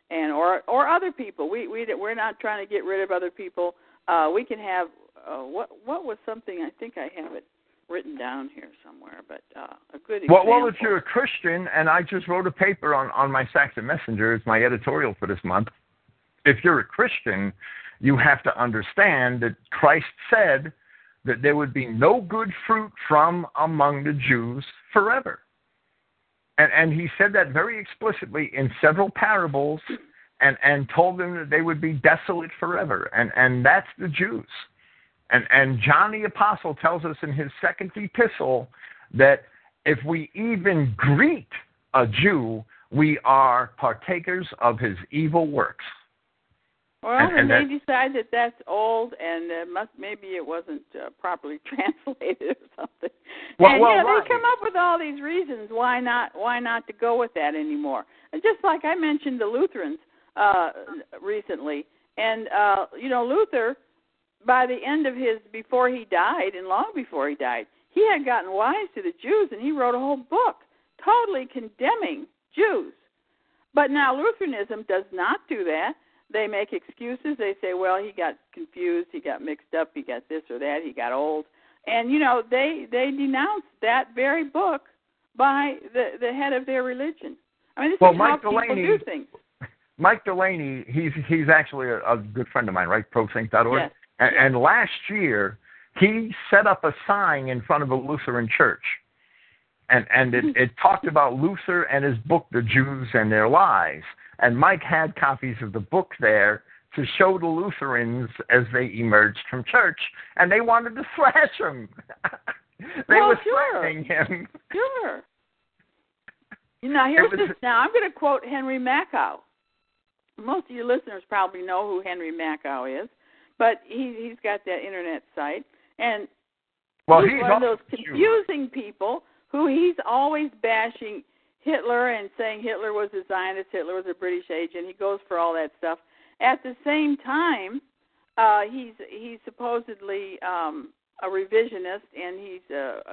or other people. We're not trying to get rid of other people. We can have what was something, I think I have it written down here somewhere, but a good example. Well, if you're a Christian, and I just wrote a paper on my Saxon Messenger, it's my editorial for this month. If you're a Christian, you have to understand that Christ said that there would be no good fruit from among the Jews forever. And he said that very explicitly in several parables and told them that they would be desolate forever. And that's the Jews. And John the Apostle tells us in his second epistle that if we even greet a Jew, we are partakers of his evil works. Well, and they decide that that's old, and maybe it wasn't properly translated or something. Well, they come up with all these reasons why not to go with that anymore. And just like I mentioned the Lutherans recently, and Luther, by the end of before he died, and long before he died, he had gotten wise to the Jews, and he wrote a whole book totally condemning Jews. But now Lutheranism does not do that. They make excuses. They say, well, he got confused, he got mixed up, he got this or that, he got old. And, they denounce that very book by the head of their religion. I mean, this is how people do things. Mike Delaney, he's actually a good friend of mine, right? ProThink.org. Yes. And last year, he set up a sign in front of a Lutheran church. And it talked about Luther and his book, The Jews and Their Lies. And Mike had copies of the book there to show the Lutherans as they emerged from church. And they wanted to thrash him. They were threatening him. Sure. Now, Now, I'm going to quote Henry Makow. Most of your listeners probably know who Henry Makow is. But he's got that internet site. And he's one of those confusing people who he's always bashing Hitler and saying Hitler was a Zionist, Hitler was a British agent. He goes for all that stuff. At the same time, he's supposedly a revisionist, and he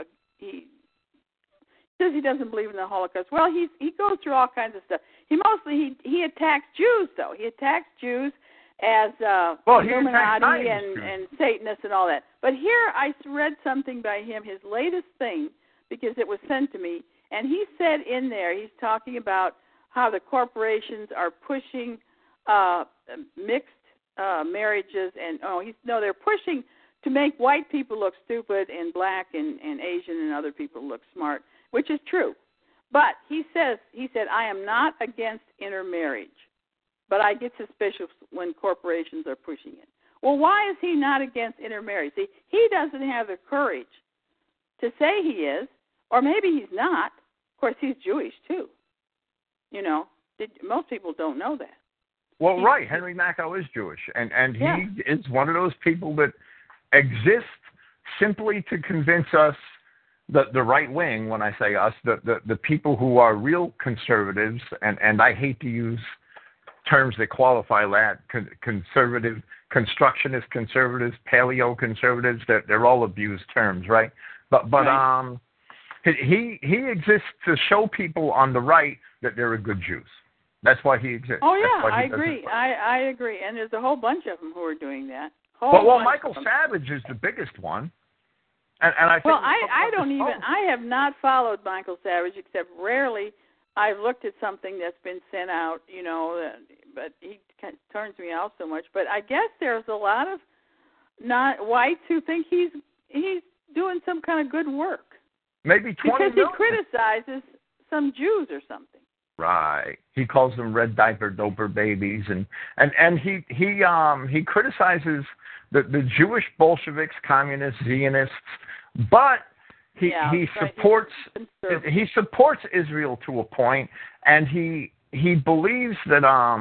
says he doesn't believe in the Holocaust. Well, he goes through all kinds of stuff. He attacks Jews, though. He attacks Jews as Illuminati and Satanists and all that. But here I read something by him, his latest thing, because it was sent to me, and he said in there, he's talking about how the corporations are pushing mixed marriages, and they're pushing to make white people look stupid and black and Asian and other people look smart, which is true. But he said, I am not against intermarriage, but I get suspicious when corporations are pushing it. Well, why is he not against intermarriage? See, he doesn't have the courage to say he is, or maybe he's not. Of course, he's Jewish, too. Most people don't know that. Well, right. Henry Makow is Jewish, and he is one of those people that exist simply to convince us, the right wing, when I say us, the people who are real conservatives, and I hate to use terms that qualify that, conservative, constructionist conservatives, paleo conservatives, they're all abused terms, right? But right. He exists to show people on the right that they're a good Jews. That's why he exists. Oh yeah, I agree. I agree. And there's a whole bunch of them who are doing that. Well, Michael Savage is the biggest one. And I think I don't even. I have not followed Michael Savage except rarely. I've looked at something that's been sent out, but he turns me off so much. But I guess there's a lot of not whites who think he's doing some kind of good work. Maybe 20 because million. He criticizes some Jews or something. Right. He calls them red diaper doper babies, and he criticizes the Jewish Bolsheviks, communists, Zionists, but he supports Israel to a point, and he believes that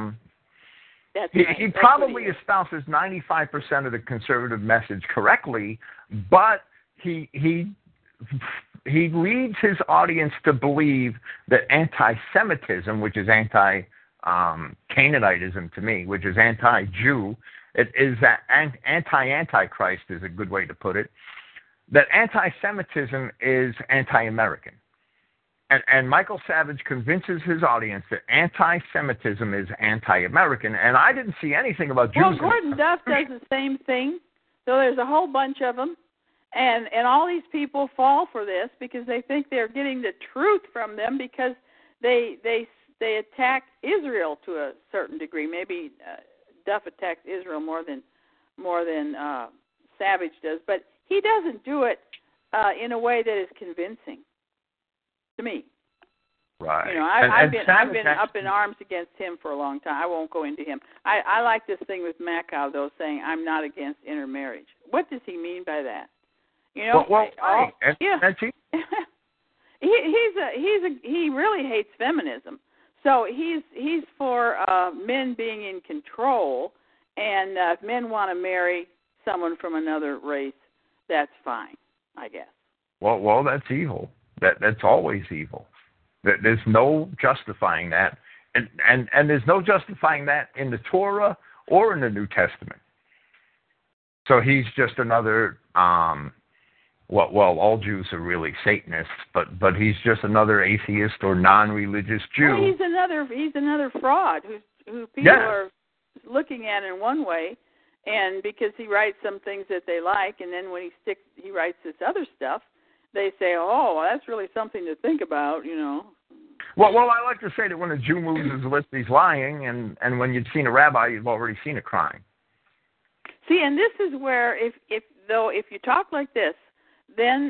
he probably espouses 95% of the conservative message correctly, but he leads his audience to believe that anti-Semitism, which is anti-Canaanitism to me, which is anti-Jew, it is that anti-Antichrist is a good way to put it, that anti-Semitism is anti-American. And Michael Savage convinces his audience that anti-Semitism is anti-American, and I didn't see anything about Jews. Well, Gordon Duff does the same thing, so there's a whole bunch of them. And all these people fall for this because they think they're getting the truth from them because they attack Israel to a certain degree. Maybe Duff attacks Israel more than Savage does, but he doesn't do it in a way that is convincing to me. Right. I've been up in arms against him for a long time. I won't go into him. I like this thing with Makow though, saying I'm not against intermarriage. What does he mean by that? He really hates feminism. So he's for men being in control, and if men want to marry someone from another race, that's fine, I guess. Well, that's evil. That's always evil. There's no justifying that, and there's no justifying that in the Torah or in the New Testament. So he's just another. Well, all Jews are really Satanists, but he's just another atheist or non-religious Jew. Well, he's another fraud who people are looking at in one way, and because he writes some things that they like, and then when he writes this other stuff, they say, "Oh, well, that's really something to think about," Well, I like to say that when a Jew moves his lips, he's lying, and when you've seen a rabbi, you've already seen a crime. See, and this is where if you talk like this, then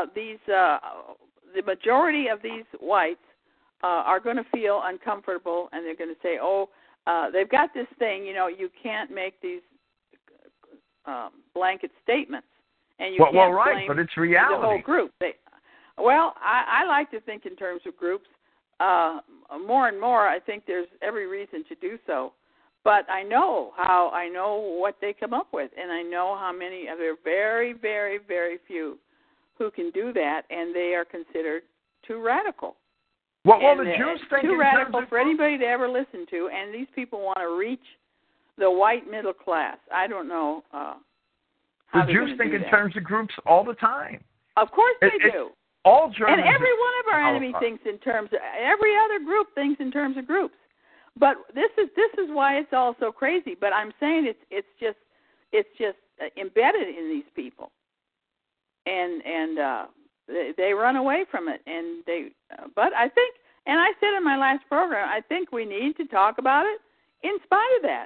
the majority of these whites are going to feel uncomfortable, and they're going to say, they've got this thing, you can't make these blanket statements, and you can't blame but it's reality. The whole group. I like to think in terms of groups. More and more, I think there's every reason to do so. But I know what they come up with, and I know how many of there are very, very, very few who can do that, and they are considered too radical. Well, the Jews think too radical for anybody to ever listen to, and these people want to reach the white middle class. I don't know how the Jews think in terms of groups all the time. Of course they do. All Germans. And every one of our enemies thinks in terms of. Every other group thinks in terms of groups. But this is why it's all so crazy. But I'm saying it's just embedded in these people, and they run away from it. And but I think, and I said in my last program, I think we need to talk about it in spite of that.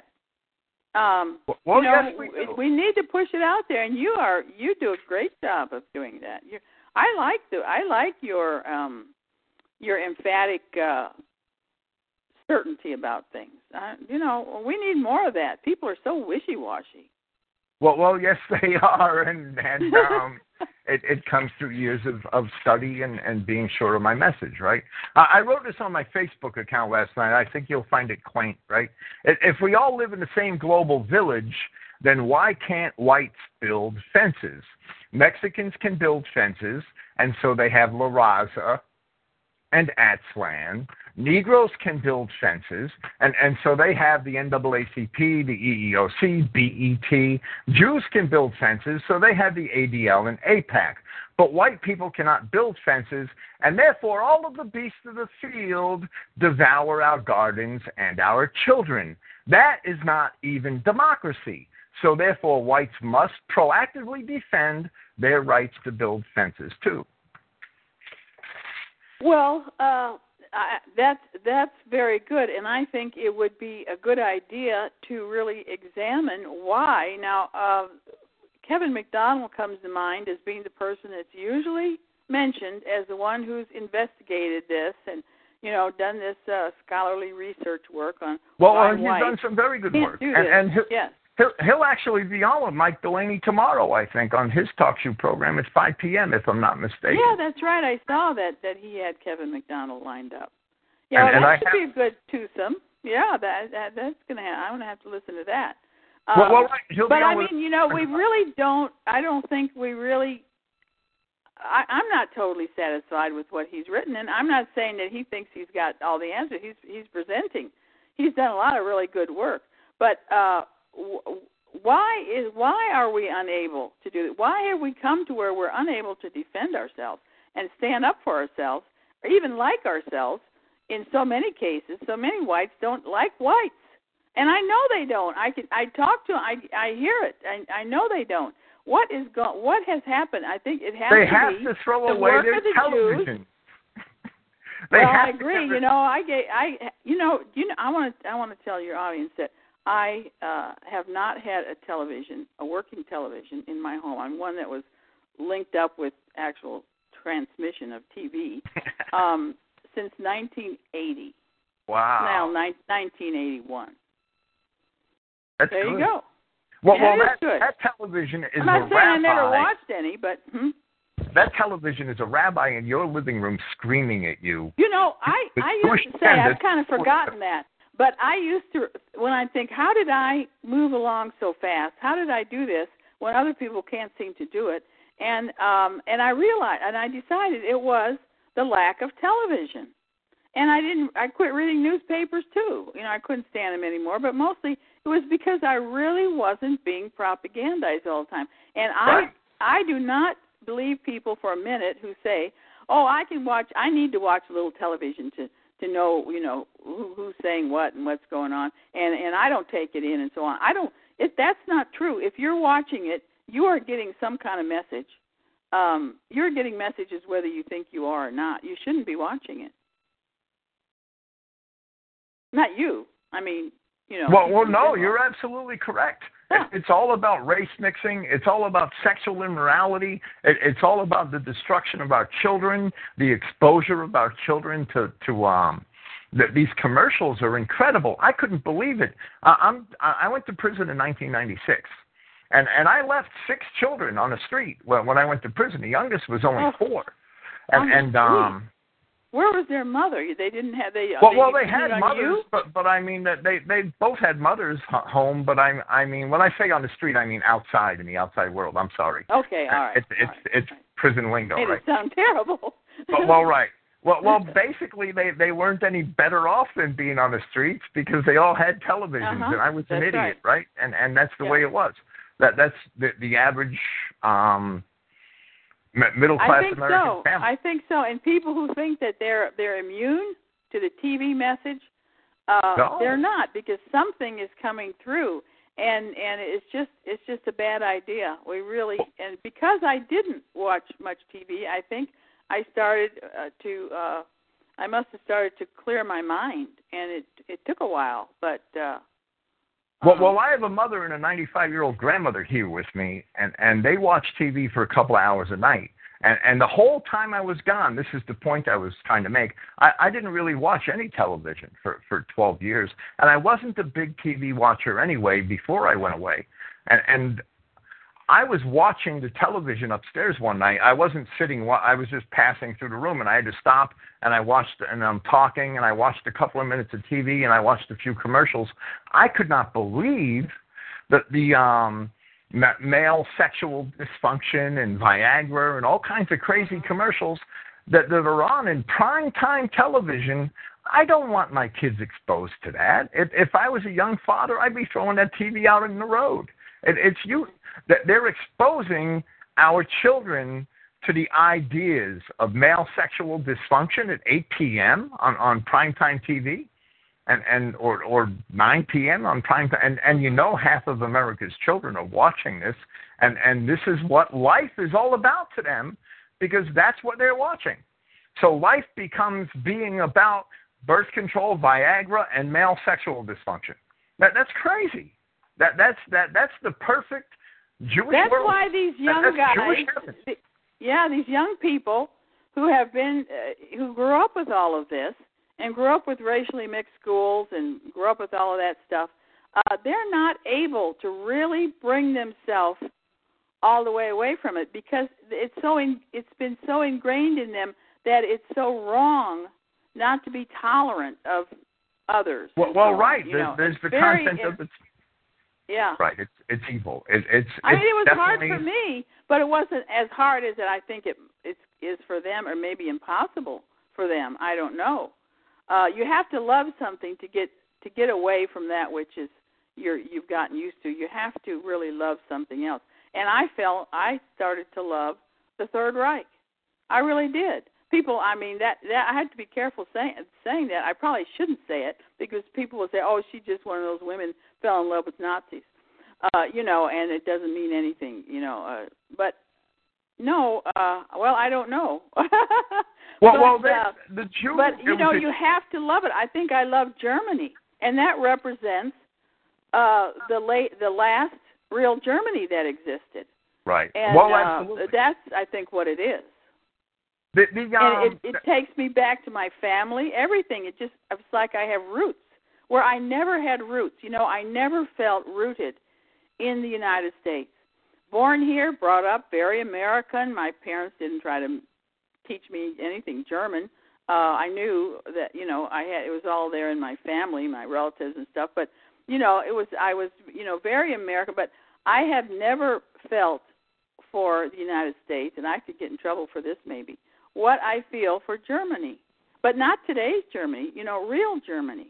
Yes, we do. We need to push it out there, and you do a great job of doing that. I like your emphatic. Certainty about things. We need more of that. People are so wishy-washy. Well, yes, they are, and it comes through years of study and being sure of my message, right? I wrote this on my Facebook account last night. I think you'll find it quaint, right? If we all live in the same global village, then why can't whites build fences? Mexicans can build fences, and so they have La Raza. and ATSLAN. Negroes can build fences, and so they have the NAACP, the EEOC, BET. Jews can build fences, so they have the ADL and APAC. But white people cannot build fences, and therefore all of the beasts of the field devour our gardens and our children. That is not even democracy. So therefore, whites must proactively defend their rights to build fences, too. Well, that's very good, and I think it would be a good idea to really examine why. Now, Kevin McDonald comes to mind as being the person that's usually mentioned as the one who's investigated this and, you know, done this scholarly research work on. Well, he's done some very good work, and yes. He'll actually be on with Mike Delaney tomorrow, I think, on his talk show program at 5 p.m., if I'm not mistaken. Yeah, that's right. I saw that he had Kevin McDonald lined up. Yeah, that should be a good twosome. Yeah, that's going to happen. I'm going to have to listen to that. But I mean, you know, we really don't, I don't think we really, I'm not totally satisfied with what he's written, and I'm not saying that he thinks he's got all the answers. He's presenting. He's done a lot of really good work. But why are we unable to do it? Why have we come to where we're unable to defend ourselves and stand up for ourselves, or even like ourselves? In so many cases, so many whites don't like whites, and I know they don't. I talk to them. I hear it. I know they don't. What has happened? I think it has they to have be to throw the away work their of the television. Jews. I agree. You know, I want to tell your audience that I have not had a working television in my home. I'm one that was linked up with actual transmission of TV since 1980. Wow. Now 1981. That's there good. You go. Well, good. that television is I'm not a saying rabbi. I never watched any, but that television is a rabbi in your living room screaming at you. You know, I used to say, I've kind of forgotten that, but I used to, when I think, how did I move along so fast? How did I do this when other people can't seem to do it? And I realized, and I decided it was the lack of television. And I quit reading newspapers too. You know, I couldn't stand them anymore, but mostly it was because I really wasn't being propagandized all the time. And I do not believe people for a minute who say, "Oh, I need to watch a little television to know, you know, who's saying what and what's going on." And I don't take it in and so on. That's not true. If you're watching it, you are getting some kind of message. You're getting messages whether you think you are or not. You shouldn't be watching it. Not you. I mean, you know. Well, no, you're absolutely correct. Yeah. It's all about race mixing. It's all about sexual immorality. It's all about the destruction of our children, the exposure of our children to these commercials are incredible. I couldn't believe it. I went to prison in 1996. And I left 6 children on the street when I went to prison. The youngest was only 4. Where was their mother? They didn't have they had mothers, but I mean that they both had mothers home. But I mean when I say on the street, I mean outside in the outside world. I'm sorry. Okay, all right. It's prison lingo, right? It sounds terrible. Right. Well, basically they weren't any better off than being on the streets because they all had televisions, and I was an idiot, right? And that's the way it was. That's the average middle class American family. I think so. And people who think that they're immune to the TV message, they're not, because something is coming through, and it's just a bad idea. And because I didn't watch much TV, I think I started I must have started to clear my mind, and it took a while, but. Well, I have a mother and a 95-year-old grandmother here with me, and they watch TV for a couple of hours a night. And the whole time I was gone, this is the point I was trying to make, I didn't really watch any television for 12 years. And I wasn't a big TV watcher anyway before I went away. And I was watching the television upstairs one night. I wasn't sitting, I was just passing through the room, and I had to stop, and I watched, and I'm talking, and I watched a couple of minutes of TV, and I watched a few commercials. I could not believe that the male sexual dysfunction and Viagra and all kinds of crazy commercials that are on in primetime television, I don't want my kids exposed to that. If I was a young father, I'd be throwing that TV out in the road. It's you that they're exposing our children to the ideas of male sexual dysfunction at 8 p.m. on primetime TV, or 9 p.m. on primetime, and you know half of America's children are watching this, and this is what life is all about to them, because that's what they're watching. So life becomes being about birth control, Viagra, and male sexual dysfunction. That's crazy. That's the perfect Jewish That's world. why these young guys, these young people who have been, who grew up with all of this and grew up with racially mixed schools and grew up with all of that stuff, they're not able to really bring themselves all the way away from it, because it's been so ingrained in them that it's so wrong not to be tolerant of others. Well, right. There's the content of it. Yeah. Right. It's evil. It was hard for me, but it wasn't as hard as I think it is for them, or maybe impossible for them. I don't know. You have to love something to get away from that which is you've gotten used to. You have to really love something else. And I started to love the Third Reich. I really did. People, I mean, that I had to be careful saying that. I probably shouldn't say it, because people will say, "Oh, she's just one of those women fell in love with Nazis," and it doesn't mean anything, But no, well, I don't know. The Jews. But you have to love it. I think I love Germany, and that represents the last real Germany that existed. Right. And absolutely. That's, I think, what it is. And it takes me back to my family, everything. It's like I have roots where I never had roots. I never felt rooted in the United States. Born here, brought up, very American. My parents didn't try to teach me anything German. I knew that, it was all there in my family, my relatives and stuff. But, I was very American. But I have never felt for the United States, and I could get in trouble for this maybe, what I feel for Germany, but not today's Germany, real Germany.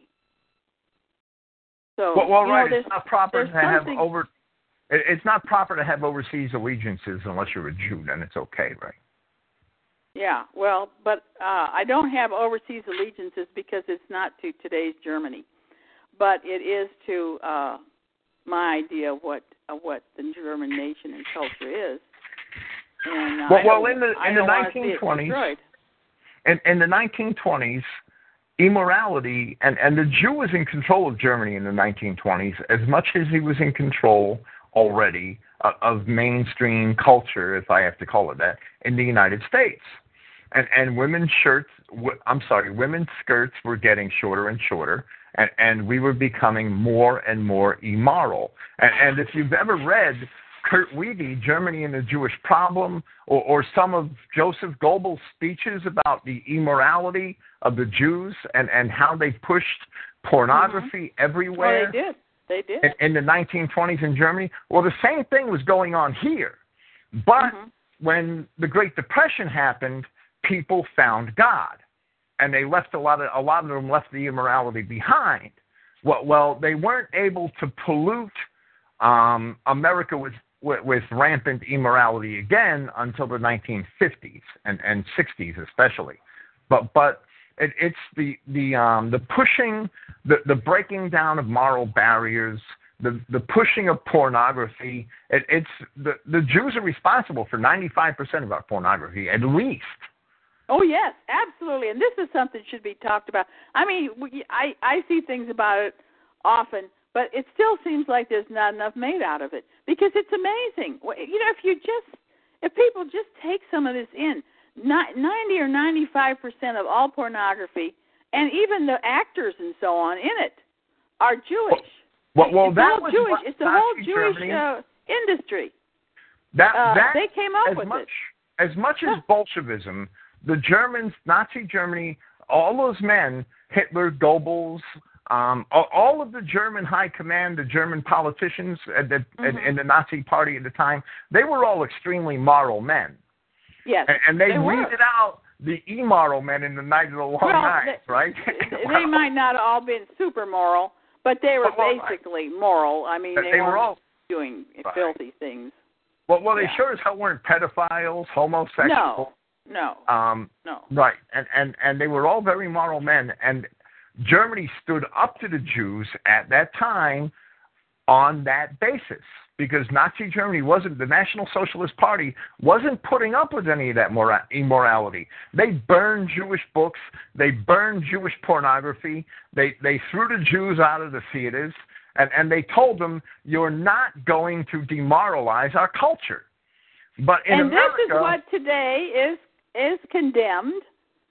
So, right. It's not proper to have It's not proper to have overseas allegiances unless you're a Jew. Then it's okay, right? Yeah. Well, but I don't have overseas allegiances because it's not to today's Germany, but it is to my idea of what the German nation and culture is. And, in the 1920s, in the 1920s, immorality, and the Jew was in control of Germany in the 1920s as much as he was in control already of mainstream culture, if I have to call it that, in the United States. And women's skirts were getting shorter and shorter, and we were becoming more and more immoral. And if you've ever read Kurt Wiebe, Germany and the Jewish Problem, or some of Joseph Goebbels' speeches about the immorality of the Jews and how they pushed pornography everywhere. Oh, they did. In the 1920s in Germany. Well, the same thing was going on here. But when the Great Depression happened, people found God. And they left a lot of them left the immorality behind. Well, they weren't able to pollute America with rampant immorality again until the 1950s and 60s especially. But it's the pushing, the breaking down of moral barriers, the pushing of pornography. It's the Jews are responsible for 95% of our pornography, at least. Oh, yes, absolutely. And this is something that should be talked about. I mean, I see things about it often, but it still seems like there's not enough made out of it, because it's amazing. If people just take some of this in, 90 or 95% of all pornography, and even the actors and so on in it, are Jewish. Well, that was Jewish. It's the whole Jewish industry. They came up with it. As much as Bolshevism, the Germans, Nazi Germany, all those men, Hitler, Goebbels, all of the German high command, the German politicians in the Nazi party at the time, they were all extremely moral men. Yes, and they weeded out the immoral men in the Night of the Long Knives, right? They might not have all been super moral, but they were basically moral. I mean, they were all doing filthy things. Well, they sure as hell weren't pedophiles, homosexuals. No. Right, and they were all very moral men, and Germany stood up to the Jews at that time on that basis, because Nazi Germany the National Socialist Party wasn't putting up with any of that immorality. They burned Jewish books, they burned Jewish pornography, they threw the Jews out of the theaters, and they told them, you're not going to demoralize our culture. But in America, this is what today is condemned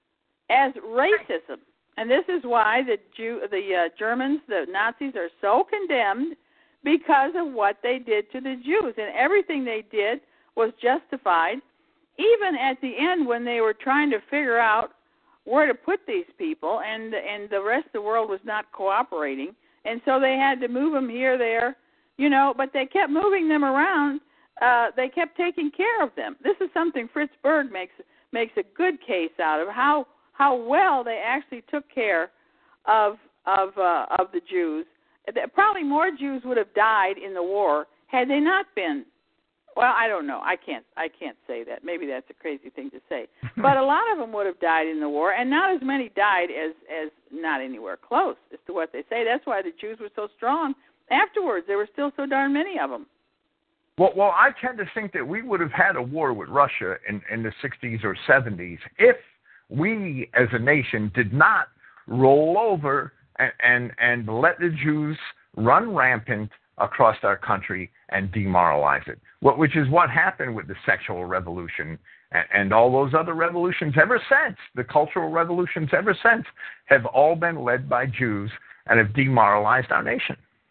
as racism. And this is why the Germans, the Nazis, are so condemned, because of what they did to the Jews. And everything they did was justified, even at the end when they were trying to figure out where to put these people, and the rest of the world was not cooperating. And so they had to move them here, there, but they kept moving them around. They kept taking care of them. This is something Fritz Berg makes a good case out of, how well they actually took care of the Jews. Probably more Jews would have died in the war had they not been. Well, I don't know. I can't say that. Maybe that's a crazy thing to say. But a lot of them would have died in the war, and not as many died as not anywhere close as to what they say. That's why the Jews were so strong afterwards. There were still so darn many of them. Well, I tend to think that we would have had a war with Russia in the 60s or 70s if we, as a nation, did not roll over and let the Jews run rampant across our country and demoralize it, which is what happened with the sexual revolution and all those other revolutions ever since. The cultural revolutions ever since have all been led by Jews and have demoralized our nation.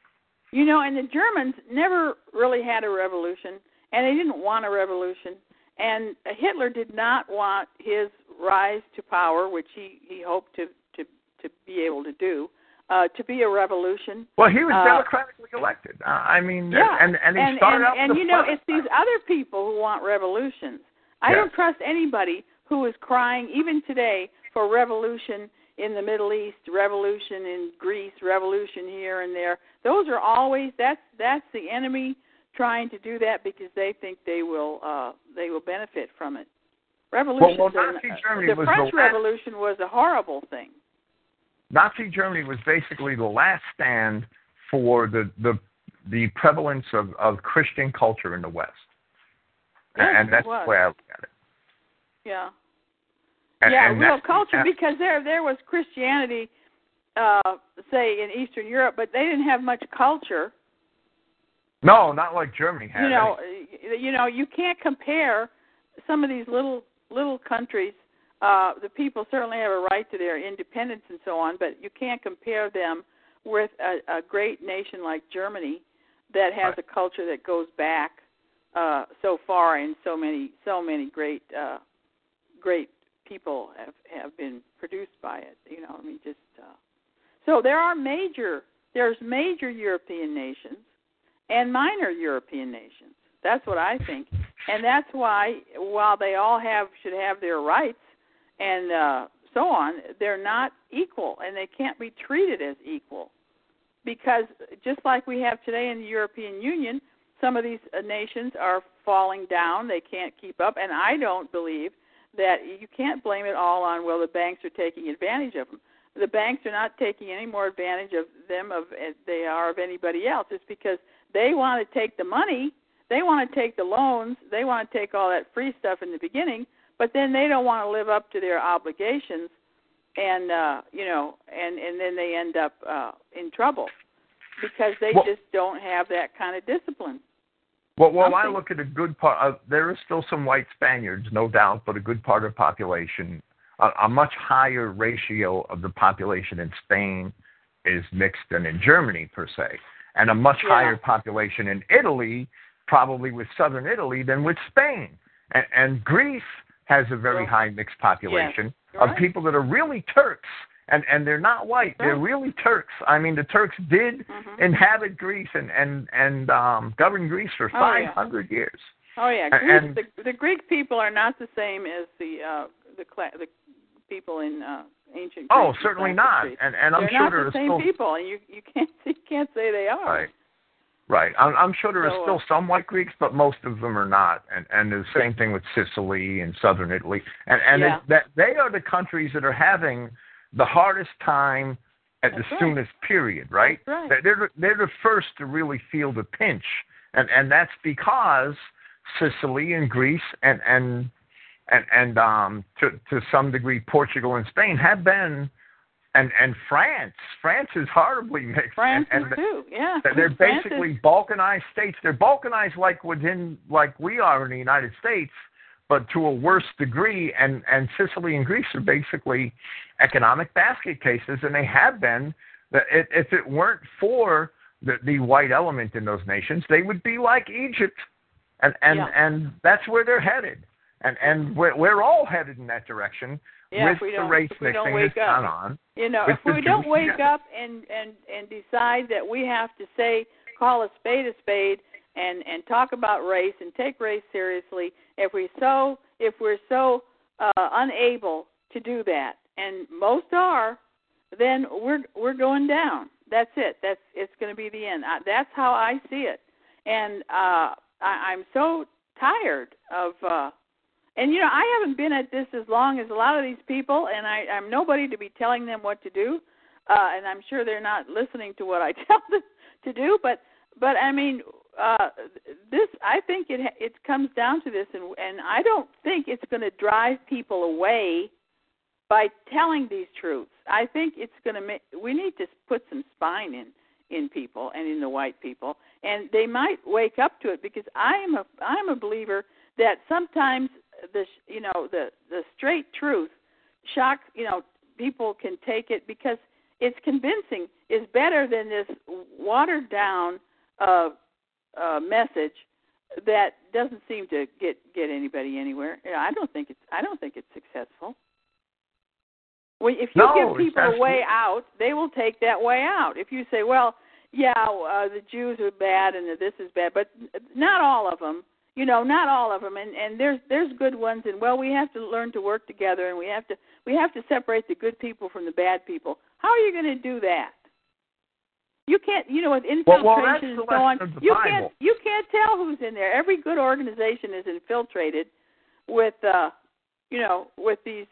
And the Germans never really had a revolution, and they didn't want a revolution. And Hitler did not want his rise to power, which he hoped to be able to do, to be a revolution. Well, he was democratically elected. And he started out with it's these other people who want revolutions. I don't trust anybody who is crying, even today, for revolution in the Middle East, revolution in Greece, revolution here and there. Those are always, that's the enemy trying to do that because they think they will benefit from it. Revolution. Well, Nazi Germany the French Revolution was a horrible thing. Nazi Germany was basically the last stand for the prevalence of Christian culture in the West. Yes, and that's the way I look at it. Yeah. And real culture, because there was Christianity, say, in Eastern Europe, but they didn't have much culture. No, not like Germany had. You can't compare some of these little countries. The people certainly have a right to their independence and so on, but you can't compare them with a great nation like Germany that has a culture that goes back so far, and so many great people have been produced by it. So there's major European nations and minor European nations. That's what I think, and that's why, while they all should have their rights and so on, they're not equal, and they can't be treated as equal, because just like we have today in the European Union, some of these nations are falling down. They can't keep up, and I don't believe that you can't blame it all on, the banks are taking advantage of them. The banks are not taking any more advantage of them as they are of anybody else. It's because they want to take the money, they want to take the loans, they want to take all that free stuff in the beginning, but then they don't want to live up to their obligations, and and then they end up in trouble because they just don't have that kind of discipline. Well, I look at a good part. There is still some white Spaniards, no doubt, but a good part of the population, a much higher ratio of the population in Spain is mixed than in Germany, per se, and a much higher population in Italy, probably with southern Italy, than with Spain. And Greece has a very high mixed population of people that are really Turks. And they're not white. They're really Turks. I mean, the Turks did inhabit Greece and govern Greece for 500 years. Oh, yeah. Greece, the Greek people are not the same as the people in ancient Greece. Oh, certainly not. And I'm they're sure not there the are same still people, and you can't say they are. Right. Right. I'm sure there are still some white Greeks, but most of them are not. And the same thing with Sicily and southern Italy. And they are the countries that are having the hardest time at the soonest period, right? That's right. They're the first to really feel the pinch. And that's because Sicily and Greece and to some degree Portugal and Spain have been, and France is horribly mixed. France too, yeah. They're basically balkanized states. They're balkanized like we are in the United States, but to a worse degree. And Sicily and Greece are basically economic basket cases, and they have been. If it weren't for the white element in those nations, they would be like Egypt, and that's where they're headed. And we're all headed in that direction. Yeah, with the race mixing that's gone on. You know, if we don't wake up and decide that we have to call a spade, and talk about race and take race seriously, if we're so unable to do that, and most are, then we're going down. That's it. It's going to be the end. That's how I see it. And I'm so tired of. And, you know, I haven't been at this as long as a lot of these people, and I'm nobody to be telling them what to do, and I'm sure they're not listening to what I tell them to do. But I mean, this, I think it comes down to this, and I don't think it's going to drive people away by telling these truths. I think it's going to we need to put some spine in people and in the white people, and they might wake up to it, because I'm a believer that sometimes the straight truth shock, people can take it because it's convincing, is better than this watered down message that doesn't seem to get anybody anywhere. I don't think it's successful. If you give people a way out, they will take that way out. If you say, well, the Jews are bad and this is bad, but not all of them. Not all of them, and there's good ones, and we have to learn to work together, and we have to separate the good people from the bad people. How are you going to do that? You can't, with infiltration and so on. You can't tell who's in there. Every good organization is infiltrated with these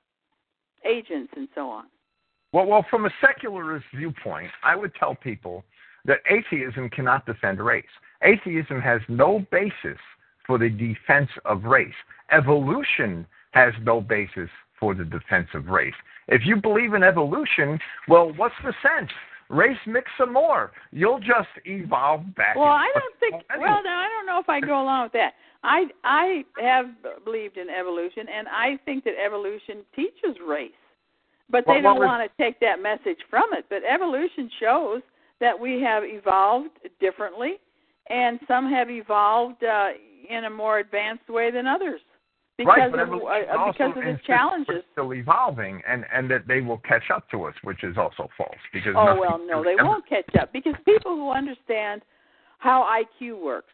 agents and so on. Well, from a secularist viewpoint, I would tell people that atheism cannot defend race. Atheism has no basis for the defense of race. Evolution has no basis for the defense of race. If you believe in evolution, well, what's the sense? Race mix some more. You'll just evolve back. Well, I don't think. Well, now I don't know if I go along with that. I have believed in evolution, and I think that evolution teaches race, but they don't want to take that message from it. But evolution shows that we have evolved differently, and some have evolved in a more advanced way than others because of the challenges. We're still evolving, and that they will catch up to us, which is also false. Because no, they won't catch up, because people who understand how IQ works,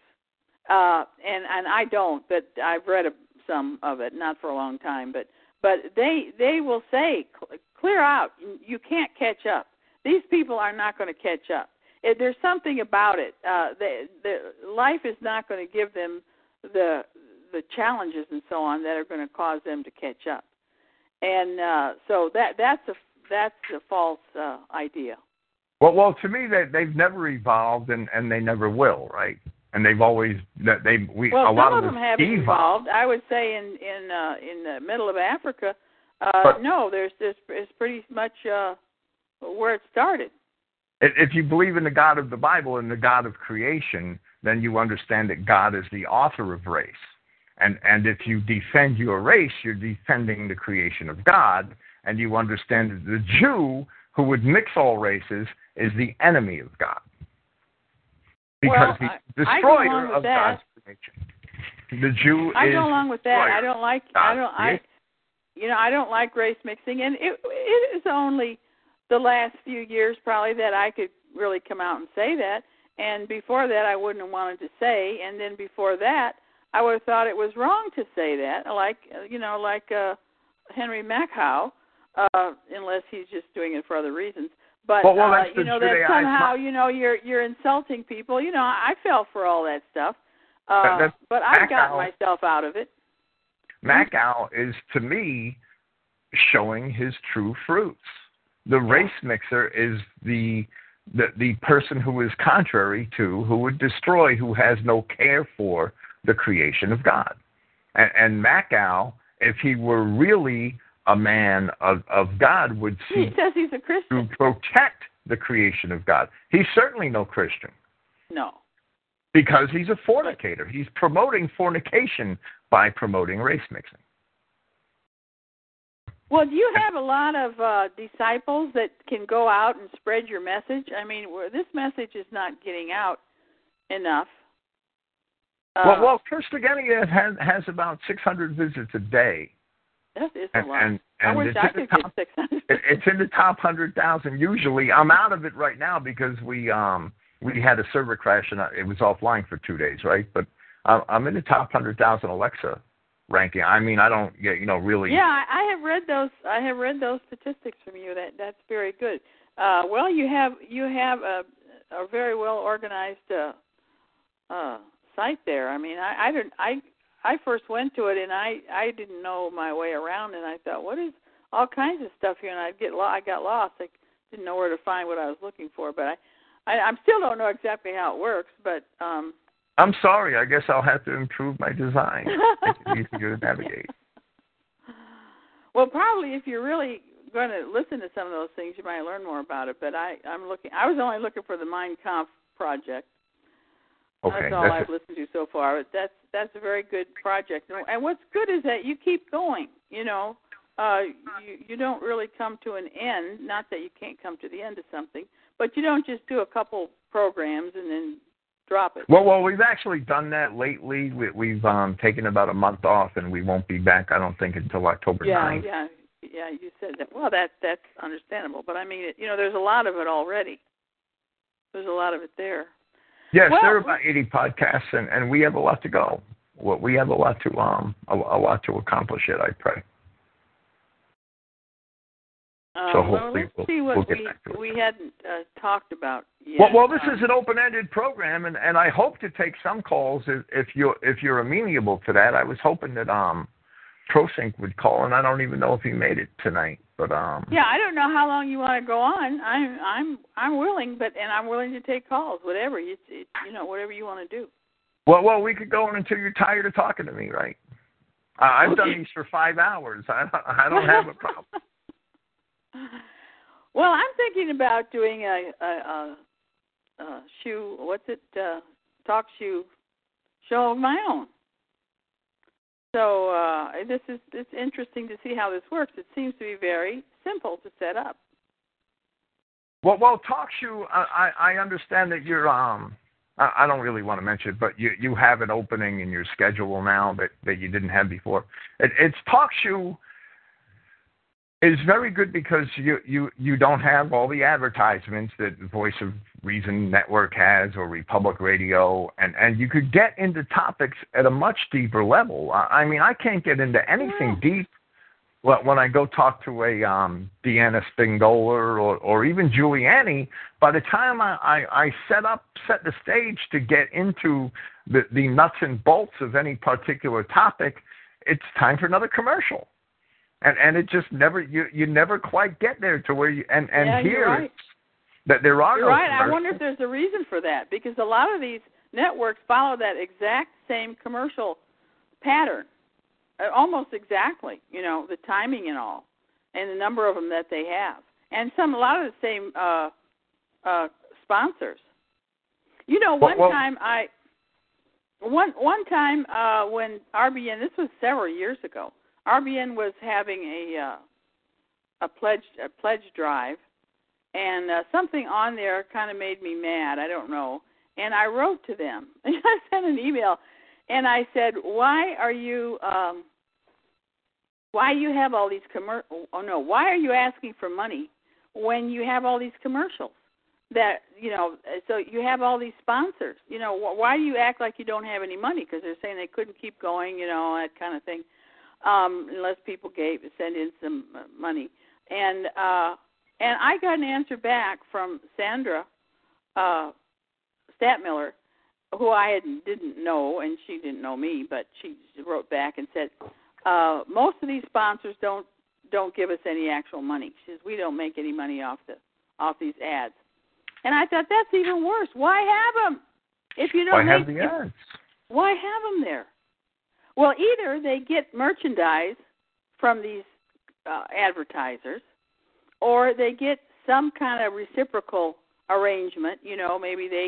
and I don't, but I've read some of it, not for a long time, but they will say, clear out, you can't catch up. These people are not going to catch up. There's something about it. Life is not going to give them the challenges and so on that are going to cause them to catch up. And so that's a false idea. Well, to me, they've never evolved, and they never will, right? And they've always some of them have evolved. I would say in the middle of Africa, no, it's pretty much where it started. If you believe in the God of the Bible and the God of creation, then you understand that God is the author of race. And if you defend your race, you're defending the creation of God, and you understand that the Jew, who would mix all races, is the enemy of God. Because he's the destroyer of God's creation. The Jew is. I go along with that. I don't like race mixing, and it is only the last few years probably that I could really come out and say that. And before that, I wouldn't have wanted to say. And then before that, I would have thought it was wrong to say that. Like Henry Mackhow, unless he's just doing it for other reasons. But that's that somehow you're insulting people. I fell for all that stuff, but I got myself out of it. Mackhow is, to me, showing his true fruits. The race mixer is the person who is contrary to, who would destroy, who has no care for the creation of God. And Mackhow, if he were really a man of God, would seek he says he's a Christian to protect the creation of God. He's certainly no Christian. No. Because he's a fornicator. He's promoting fornication by promoting race mixing. Well, do you have a lot of disciples that can go out and spread your message? I mean, this message is not getting out enough. Well, Christogenea has about 600 visits a day. That is a lot. I wish I could get 600. It's in the top 100,000 usually. I'm out of it right now because we had a server crash and it was offline for 2 days, right? But I'm in the top 100,000 Alexa ranking. I mean, I don't get really. Yeah, I have read those. I have read those statistics from you. That's very good. Well, you have a very well organized site there. I mean, I first went to it and I didn't know my way around, and I thought, what is all kinds of stuff here, and I got lost. I didn't know where to find what I was looking for, but I still don't know exactly how it works, but. I'm sorry. I guess I'll have to improve my design. It's easier to navigate. Well, probably if you're really going to listen to some of those things, you might learn more about it. But I was only looking for the Mein Kampf project. Okay, that's all I've listened to so far. But that's a very good project. And what's good is that you keep going. You don't really come to an end. Not that you can't come to the end of something, but you don't just do a couple programs and then drop it. Well, we've actually done that lately. We've taken about a month off, and we won't be back, I don't think, until October 9th. Yeah, you said that. Well, that's understandable. But, I mean, there's a lot of it already. There's a lot of it there. Yes, there are about 80 podcasts, and we have a lot to go. We have a lot to accomplish yet, I pray. So hopefully let's see what we hadn't talked about yet. Well, this is an open-ended program, and I hope to take some calls if you're amenable to that. I was hoping that ProSync would call, and I don't even know if he made it tonight. But yeah, I don't know how long you want to go on. I'm willing, and I'm willing to take calls, whatever whatever you want to do. Well, we could go on until you're tired of talking to me, right? I've done these for 5 hours. I don't have a problem. Well, I'm thinking about doing a talk show of my own. So it's interesting to see how this works. It seems to be very simple to set up. Well, talk show. I understand that you're I don't really want to mention it, but you have an opening in your schedule now that you didn't have before. It's talk show. Is very good because you don't have all the advertisements that Voice of Reason Network has or Republic Radio, and you could get into topics at a much deeper level. I mean, I can't get into anything deep when I go talk to a Deanna Spingola or even Giuliani. By the time I set the stage to get into the nuts and bolts of any particular topic, it's time for another commercial. And it just never you never quite get there to where you and here right. That there are you're no right. I wonder if there's a reason for that, because a lot of these networks follow that exact same commercial pattern, almost exactly. The timing and all, and the number of them that they have, and a lot of the same sponsors. One time when RBN, this was several years ago. RBN was having a pledge drive, and something on there kind of made me mad. I don't know, and I wrote to them. And I sent an email, and I said, "Why are you have all these why are you asking for money when you have all these commercials? That so you have all these sponsors. Why do you act like you don't have any money? Because they're saying they couldn't keep going. That kind of thing." unless people send in some money. And I got an answer back from Sandra Statmiller, who I didn't know, and she didn't know me, but she wrote back and said, most of these sponsors don't give us any actual money. She says, we don't make any money off these ads. And I thought, that's even worse. Why have them? If you don't have the ads? Why have them there? Well, either they get merchandise from these advertisers, or they get some kind of reciprocal arrangement. You know, maybe they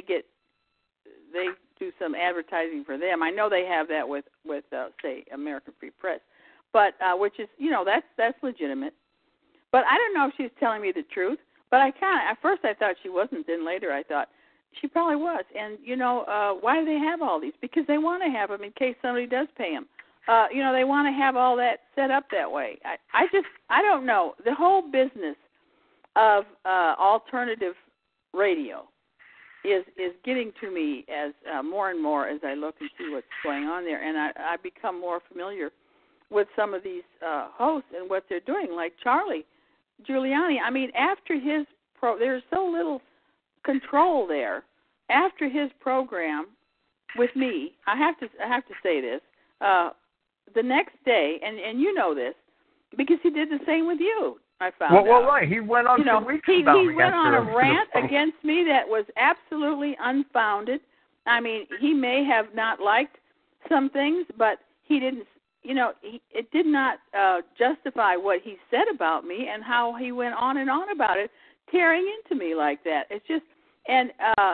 do some advertising for them. I know they have that with say, American Free Press, but which is, you know, that's legitimate. But I don't know if she's telling me the truth. But at first I thought she wasn't. Then later I thought she probably was. And you know, why do they have all these? Because they want to have them in case somebody does pay them. You know, they want to have all that set up that way. I don't know. The whole business of alternative radio is getting to me as more and more as I look and see what's going on there, and I become more familiar with some of these hosts and what they're doing, like Charlie Giuliani. I mean, after his there's so little control there. After his program with me, I have to say this. The next day, and you know this because he did the same with you. I found out. Well, right. He went on for weeks about he went on a rant against me that was absolutely unfounded. I mean, he may have not liked some things, but he didn't. You know, it did not justify what he said about me and how he went on and on about it, tearing into me like that. It's just, and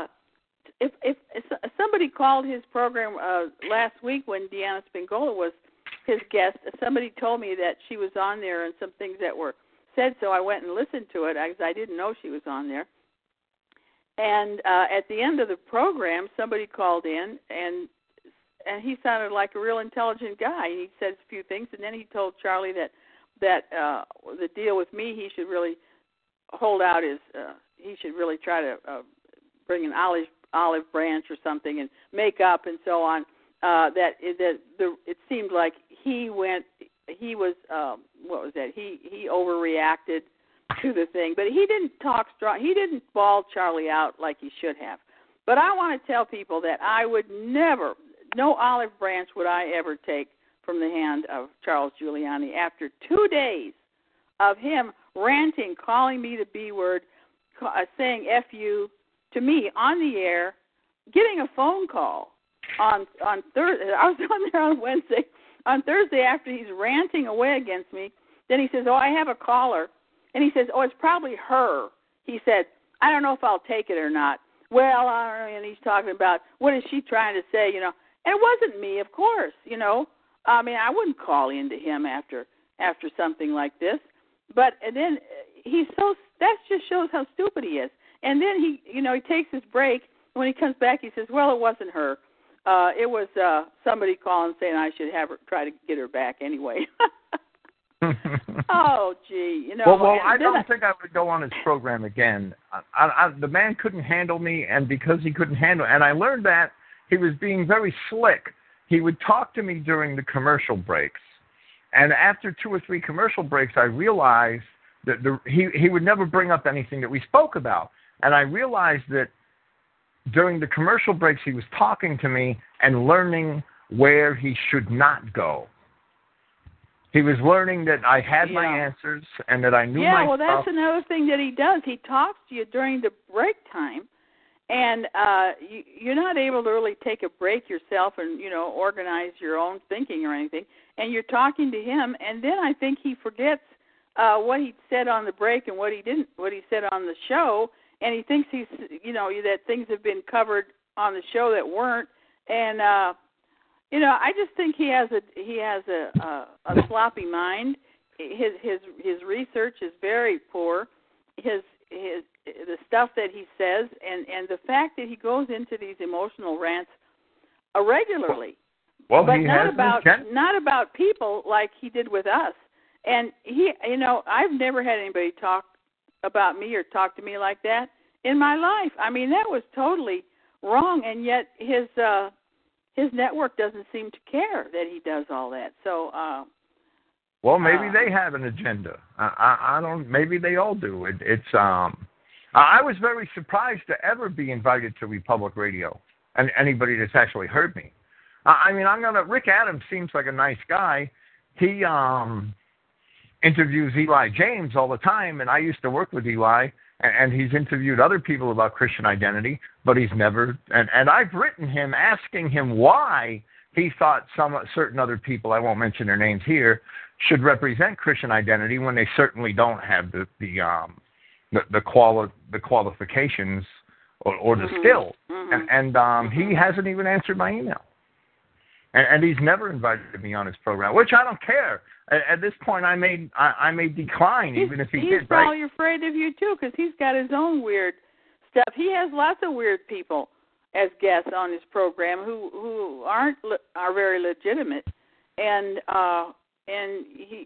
if somebody called his program last week when Deanna Spingola was his guest, somebody told me that she was on there and some things that were said, so I went and listened to it because I didn't know she was on there. And at the end of the program, somebody called in, and he sounded like a real intelligent guy. He said a few things, and then he told Charlie that the deal with me, he should really hold out he should really try to bring an olive branch or something and make up and so on. It seemed like he overreacted to the thing, but he didn't talk strong. He didn't bawl Charlie out like he should have. But I want to tell people that I would never, no olive branch would I ever take from the hand of Charles Giuliani after 2 days of him ranting, calling me the B word, saying F you to me on the air, getting a phone call on Thursday. I was on there on Wednesday. On Thursday, after he's ranting away against me, then he says, I have a caller. And he says, it's probably her. He said, I don't know if I'll take it or not. Well, I don't know. And he's talking about, what is she trying to say, you know. And it wasn't me, of course, you know. I mean, I wouldn't call into him after something like this. But and then that just shows how stupid he is. And then he takes his break. When he comes back, he says, well, it wasn't her. It was somebody calling saying I should have her try to get her back anyway. Oh, gee, you know. Well, I don't think I would go on his program again. The man couldn't handle me, and because he couldn't handle, and I learned that he was being very slick. He would talk to me during the commercial breaks, and after 2 or 3 commercial breaks, I realized that he would never bring up anything that we spoke about, and I realized that during the commercial breaks, he was talking to me and learning where he should not go. He was learning that I had my answers and that I knew my stuff. Yeah, well, that's another thing that he does. He talks to you during the break time, and you're not able to really take a break yourself and, organize your own thinking or anything. And you're talking to him, and then I think he forgets what he said on the break and what he said on the show, and he thinks that things have been covered on the show that weren't. And I just think he has a sloppy mind. His research is very poor. The stuff that he says, and the fact that he goes into these emotional rants regularly, but not about people like he did with us. And I've never had anybody talk about me or talk to me like that in my life. I mean, that was totally wrong, and yet his network doesn't seem to care that he does all that. So Well, maybe they have an agenda. I don't. Maybe they all do. I was very surprised to ever be invited to Republic Radio, and anybody that's actually heard me. I mean, Rick Adams seems like a nice guy. He interviews Eli James all the time, and I used to work with Eli, and he's interviewed other people about Christian identity, but he's never. And I've written him asking him why he thought some certain other people, I won't mention their names here, should represent Christian identity when they certainly don't have the qualifications or the skill. And he hasn't even answered my email. And he's never invited me on his program, which I don't care. At this point, I may decline even if he did. He's probably afraid of you too, because he's got his own weird stuff. He has lots of weird people as guests on his program who are very legitimate, and he,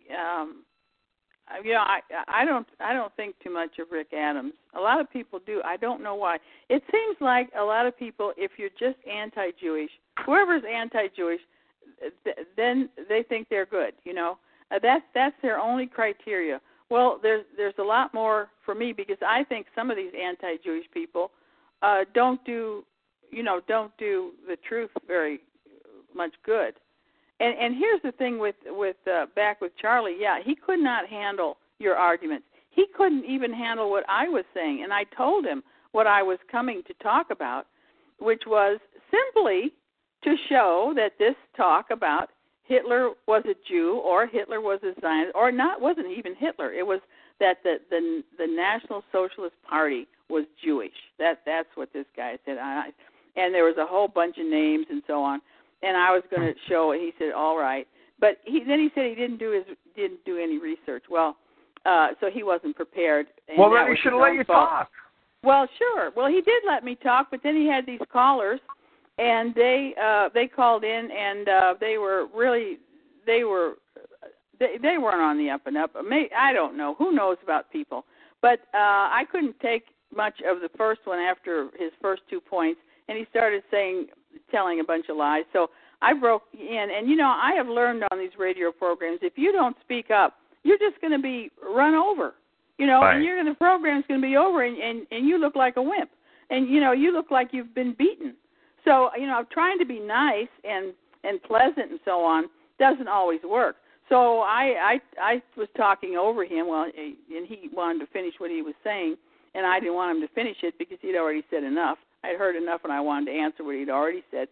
I don't think too much of Rick Adams. A lot of people do. I don't know why. It seems like a lot of people, if you're just anti-Jewish, whoever's anti-Jewish, then they think they're good. That's their only criteria. Well, there's a lot more for me, because I think some of these anti-Jewish people don't do the truth very much good. And here's the thing with back with Charlie. Yeah, he could not handle your arguments. He couldn't even handle what I was saying, and I told him what I was coming to talk about, which was simply to show that this talk about Hitler was a Jew or Hitler was a Zionist, or wasn't even Hitler. It was that the National Socialist Party was Jewish. That's what this guy said. And there was a whole bunch of names and so on. And I was going to show it. He said, "All right," but then he said he didn't do any research. Well, so he wasn't prepared. Well, then he should have let you talk. Well, sure. Well, he did let me talk, but then he had these callers, and they called in, and they weren't on the up and up. I don't know. Who knows about people? But I couldn't take much of the first one after his first 2 points, and he started telling a bunch of lies. So I broke in, and I have learned on these radio programs, if you don't speak up, you're just going to be run over, right. And the program's going to be over, and you look like a wimp, and you look like you've been beaten. So trying to be nice and pleasant and so on doesn't always work. So I was talking over him, and he wanted to finish what he was saying, and I didn't want him to finish it because he'd already said enough. I'd heard enough, and I wanted to answer what he'd already said.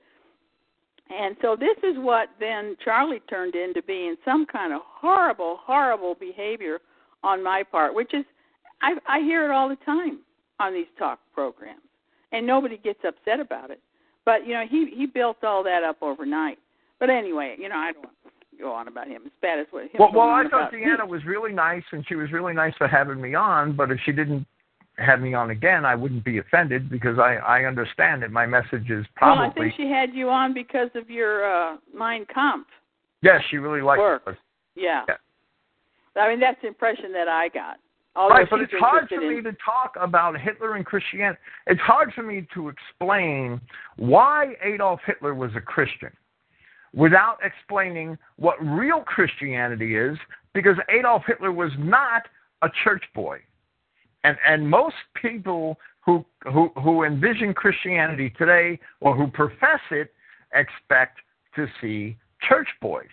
And so this is what then Charlie turned into being some kind of horrible, horrible behavior on my part, which is, I hear it all the time on these talk programs, and nobody gets upset about it. But, he built all that up overnight. But anyway, I don't want to go on about him as bad as what him. Well, I thought Deanna was really nice, and she was really nice for having me on, but if she didn't have me on again, I wouldn't be offended, because I understand that my message is probably... Well, I think she had you on because of your Mein Kampf. Yes, she really liked it. Yeah. I mean, that's the impression that I got. Right, but it's hard for me to talk about Hitler and Christianity. It's hard for me to explain why Adolf Hitler was a Christian without explaining what real Christianity is, because Adolf Hitler was not a church boy. And most people who envision Christianity today or who profess it expect to see church boys.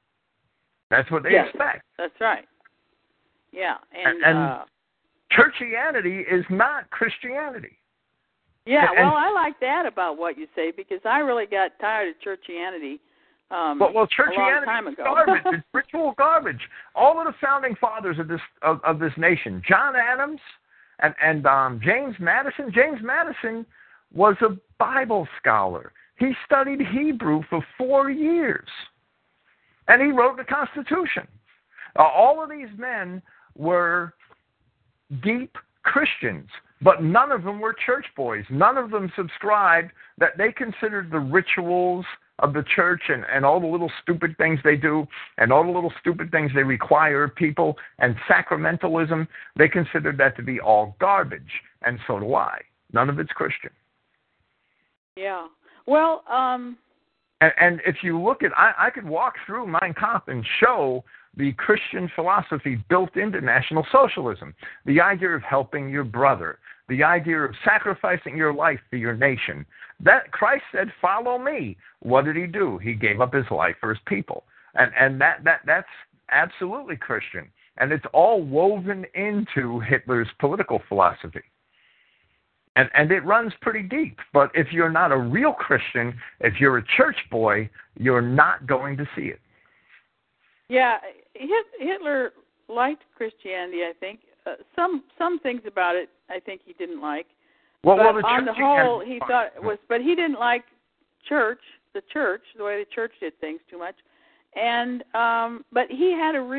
That's what they expect. That's right. Yeah. And churchianity is not Christianity. Yeah, well, I like that about what you say, because I really got tired of churchianity churchianity a long time ago. Is garbage. It's ritual garbage. All of the founding fathers of this nation, John Adams and James Madison. James Madison was a Bible scholar. He studied Hebrew for 4 years, and he wrote the Constitution. All of these men were deep Christians, but none of them were church boys. None of them subscribed that they considered the rituals of the church and all the little stupid things they do and all the little stupid things they require of people and sacramentalism, they considered that to be all garbage, and so do I. None of it's Christian. Yeah. Well, And if you look at, I could walk through Mein Kampf and show the Christian philosophy built into National Socialism. The idea of helping your brother, the idea of sacrificing your life for your nation. That Christ said, "Follow me." What did he do? He gave up his life for his people. And that's absolutely Christian. And it's all woven into Hitler's political philosophy. And it runs pretty deep. But if you're not a real Christian, if you're a church boy, you're not going to see it. Yeah, Hitler liked Christianity, I think. Some things about it I think he didn't like. Well, but on the whole, he thought it was. But he didn't like the church, the way the church did things too much. And but he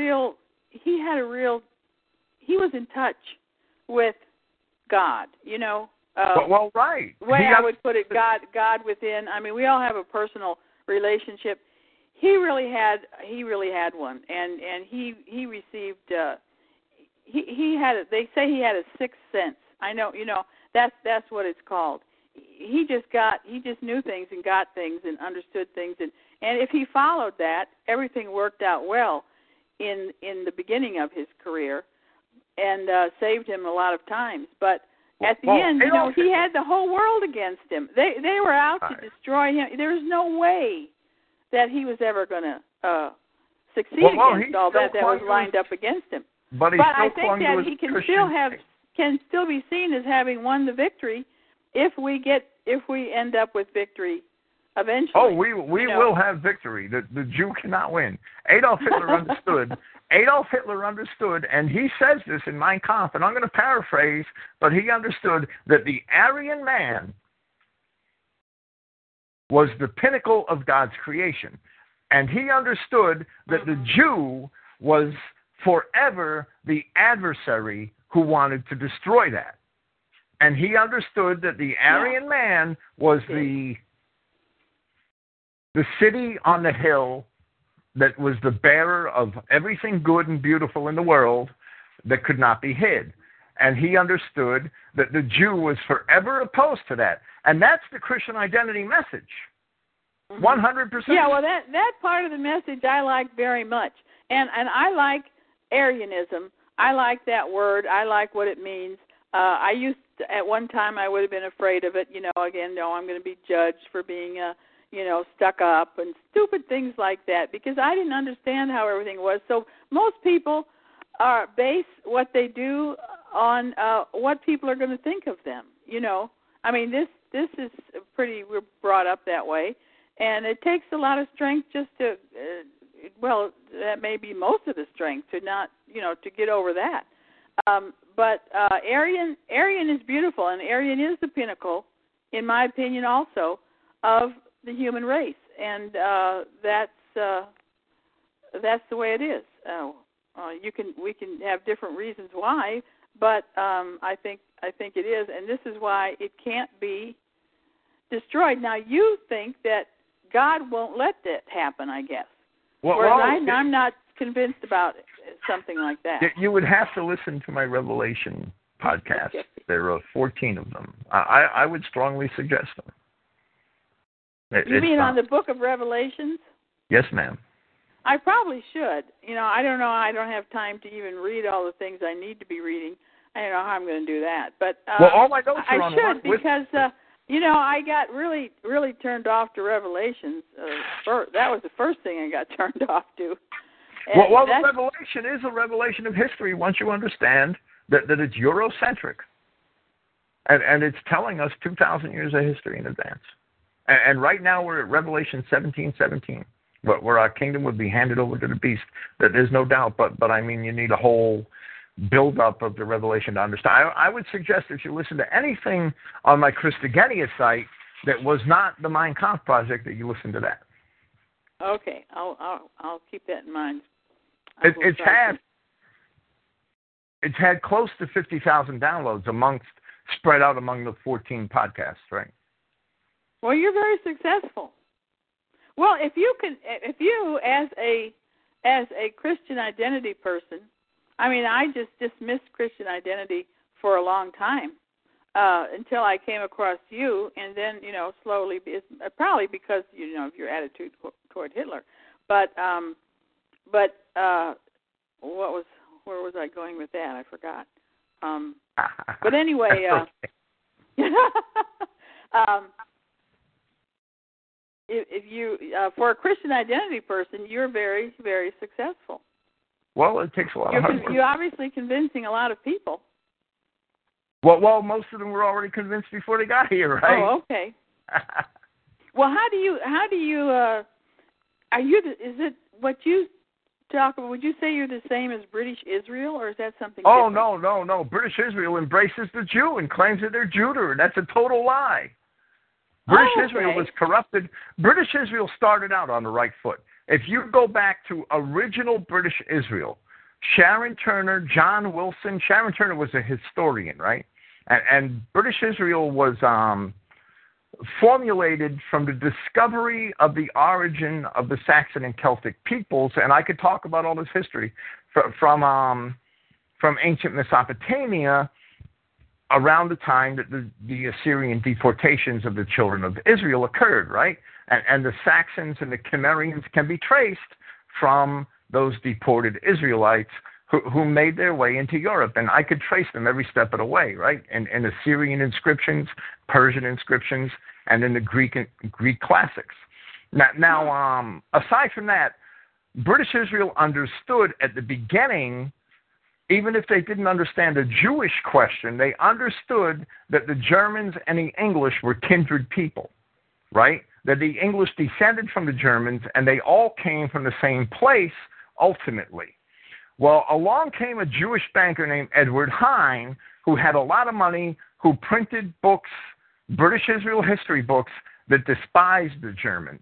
was in touch with God, you know. Well, right. The way I would put it, God within. I mean, we all have a personal relationship. He really had one, and he received. He had. They say he had a sixth sense. I know, you know. That's what it's called. He just knew things and got things and understood things, and if he followed that, everything worked out well in the beginning of his career, and saved him a lot of times. But at the end, you know, he had the whole world against him. They were out to destroy him. There was no way that he was ever going to succeed against all that was lined up against him. But I think that he can still be seen as having won the victory if we end up with victory eventually. Oh, we will have victory. The Jew cannot win. Adolf Hitler understood. Adolf Hitler understood, and he says this in Mein Kampf, and I'm going to paraphrase, but he understood that the Aryan man was the pinnacle of God's creation. And he understood that the Jew was forever the adversary who wanted to destroy that. And he understood that the Aryan man was the city on the hill that was the bearer of everything good and beautiful in the world that could not be hid. And he understood that the Jew was forever opposed to that. And that's the Christian identity message. 100%. Yeah, well, that part of the message I like very much. And I like Aryanism. I like that word. I like what it means. I used to, at one time, I would have been afraid of it. You know, again, no, I'm going to be judged for being, stuck up and stupid things like that because I didn't understand how everything was. So most people base what they do on what people are going to think of them. You know, I mean, this is we're brought up that way, and it takes a lot of strength just to. That may be most of the strength to not, to get over that. But Aryan is beautiful, and Aryan is the pinnacle, in my opinion, also of the human race, and that's the way it is. We can have different reasons why, but I think it is, and this is why it can't be destroyed. Now you think that God won't let that happen, I guess. I'm not convinced about something like that. You would have to listen to my Revelation podcast. There are 14 of them. I would strongly suggest them. You mean on the book of Revelations? Yes, ma'am. I probably should. I don't know. I don't have time to even read all the things I need to be reading. I don't know how I'm going to do that. But all my notes are on I should because... I got really, really turned off to Revelations. That was the first thing I got turned off to. Well, the Revelation is a revelation of history once you understand that it's Eurocentric. And it's telling us 2,000 years of history in advance. And right now we're at Revelation 17:17, where our kingdom would be handed over to the beast. That there's no doubt, but I mean, you need a whole build-up of the revelation to understand. I would suggest if you listen to anything on my Christogenea site that was not the Mein Kampf project, that you listen to that. Okay, I'll keep that in mind. It's had close to 50,000 downloads spread out among the 14 podcasts, right? Well, you're very successful. Well, if you as a Christian identity person. I mean, I just dismissed Christian identity for a long time until I came across you, and then, slowly, probably because, of your attitude toward Hitler. But where was I going with that? I forgot. But anyway, if you for a Christian identity person, you're very, very successful. Well, it takes a lot of hard work. You're obviously convincing a lot of people. Well, most of them were already convinced before they got here, right? Oh, okay. Well, how do you are you? Is it what you talk about? Would you say you're the same as British Israel, or is that something different? No. British Israel embraces the Jew and claims that they're Judah. That's a total lie. British Israel was corrupted. British Israel started out on the right foot. If you go back to original British Israel, Sharon Turner, John Wilson. Sharon Turner was a historian, right? And British Israel was formulated from the discovery of the origin of the Saxon and Celtic peoples, and I could talk about all this history from ancient Mesopotamia around the time that the Assyrian deportations of the children of Israel occurred, right? And the Saxons and the Cimmerians can be traced from those deported Israelites who made their way into Europe. And I could trace them every step of the way, right? In Assyrian inscriptions, Persian inscriptions, and in the Greek classics. Now, aside from that, British Israel understood at the beginning, even if they didn't understand the Jewish question, they understood that the Germans and the English were kindred people, right? That the English descended from the Germans, and they all came from the same place, ultimately. Well, along came a Jewish banker named Edward Hine, who had a lot of money, who printed books, British Israel history books, that despised the Germans.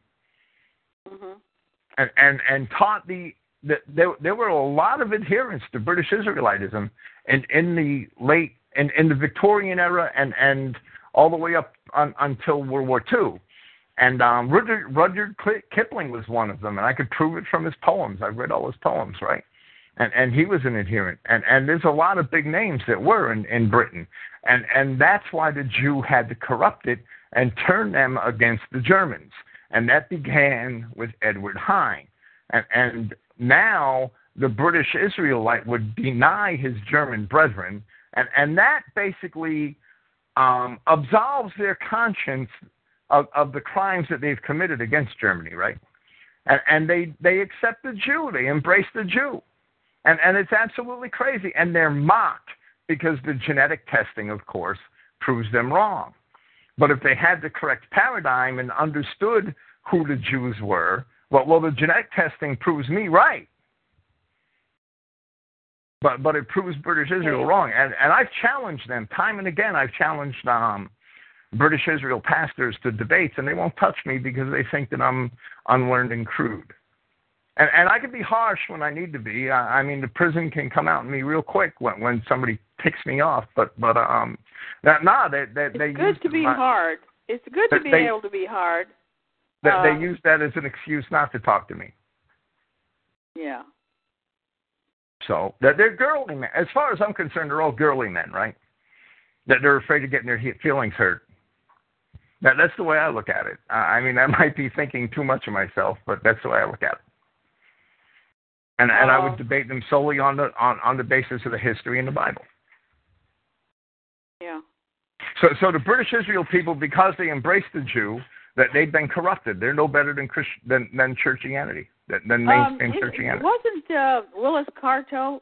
Mm-hmm. And taught that there were a lot of adherents to British Israelitism in the Victorian era and all the way up until World War II. And Rudyard Kipling was one of them, and I could prove it from his poems. I read all his poems, right? And he was an adherent. And there's a lot of big names that were in Britain. And that's why the Jew had to corrupt it and turn them against the Germans. And that began with Edward Hine. And now the British Israelite would deny his German brethren, and that basically absolves their conscience of the crimes that they've committed against Germany, right? And they accept the Jew. They embrace the Jew. And it's absolutely crazy. And they're mocked because the genetic testing, of course, proves them wrong. But if they had the correct paradigm and understood who the Jews were, well, the genetic testing proves me right. But it proves British Israel wrong. And I've challenged them time and again. I've challenged British Israel pastors to debates, and they won't touch me because they think that I'm unlearned and crude. And I can be harsh when I need to be. I mean, the prison can come out in me real quick when somebody ticks me off. They it's good to be hard. It's good to be able to be hard. They use that as an excuse not to talk to me. Yeah. So they're girly men. As far as I'm concerned, they're all girly men, right? That they're afraid of getting their feelings hurt. That's the way I look at it. I mean, I might be thinking too much of myself, but that's the way I look at it. And I would debate them solely on the basis of the history in the Bible. Yeah. So the British Israel people, because they embraced the Jew, that they've been corrupted. They're no better than Churchianity, than mainstream Churchianity. Wasn't Willis Carto?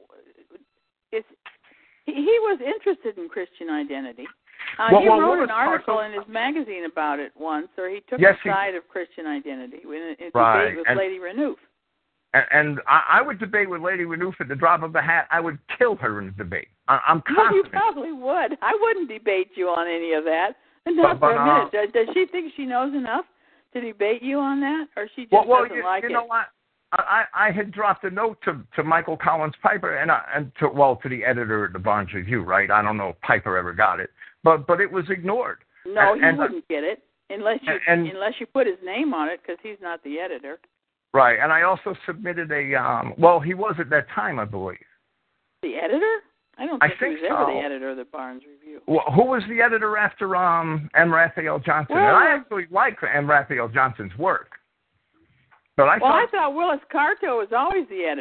He was interested in Christian identity. He wrote an article in his magazine about it once, or he took the side of Christian identity in a debate with Lady Renouf. And I would debate with Lady Renouf at the drop of a hat. I would kill her in the debate. I'm confident. You probably would. I wouldn't debate you on any of that. Not for a minute. Does she think she knows enough to debate you on that, or she just doesn't like it? You know what? I had dropped a note to Michael Collins Piper to the editor of the Barnes Review, right? I don't know if Piper ever got it, but it was ignored. No, he wouldn't get it unless you put his name on it, because he's not the editor. Right, and I also submitted he was at that time, I believe. The editor? I don't think he was ever the editor of the Barnes Review. Well, who was the editor after M. Raphael Johnson? Well, and I actually like M. Raphael Johnson's work. But I thought Willis Carto was always the editor.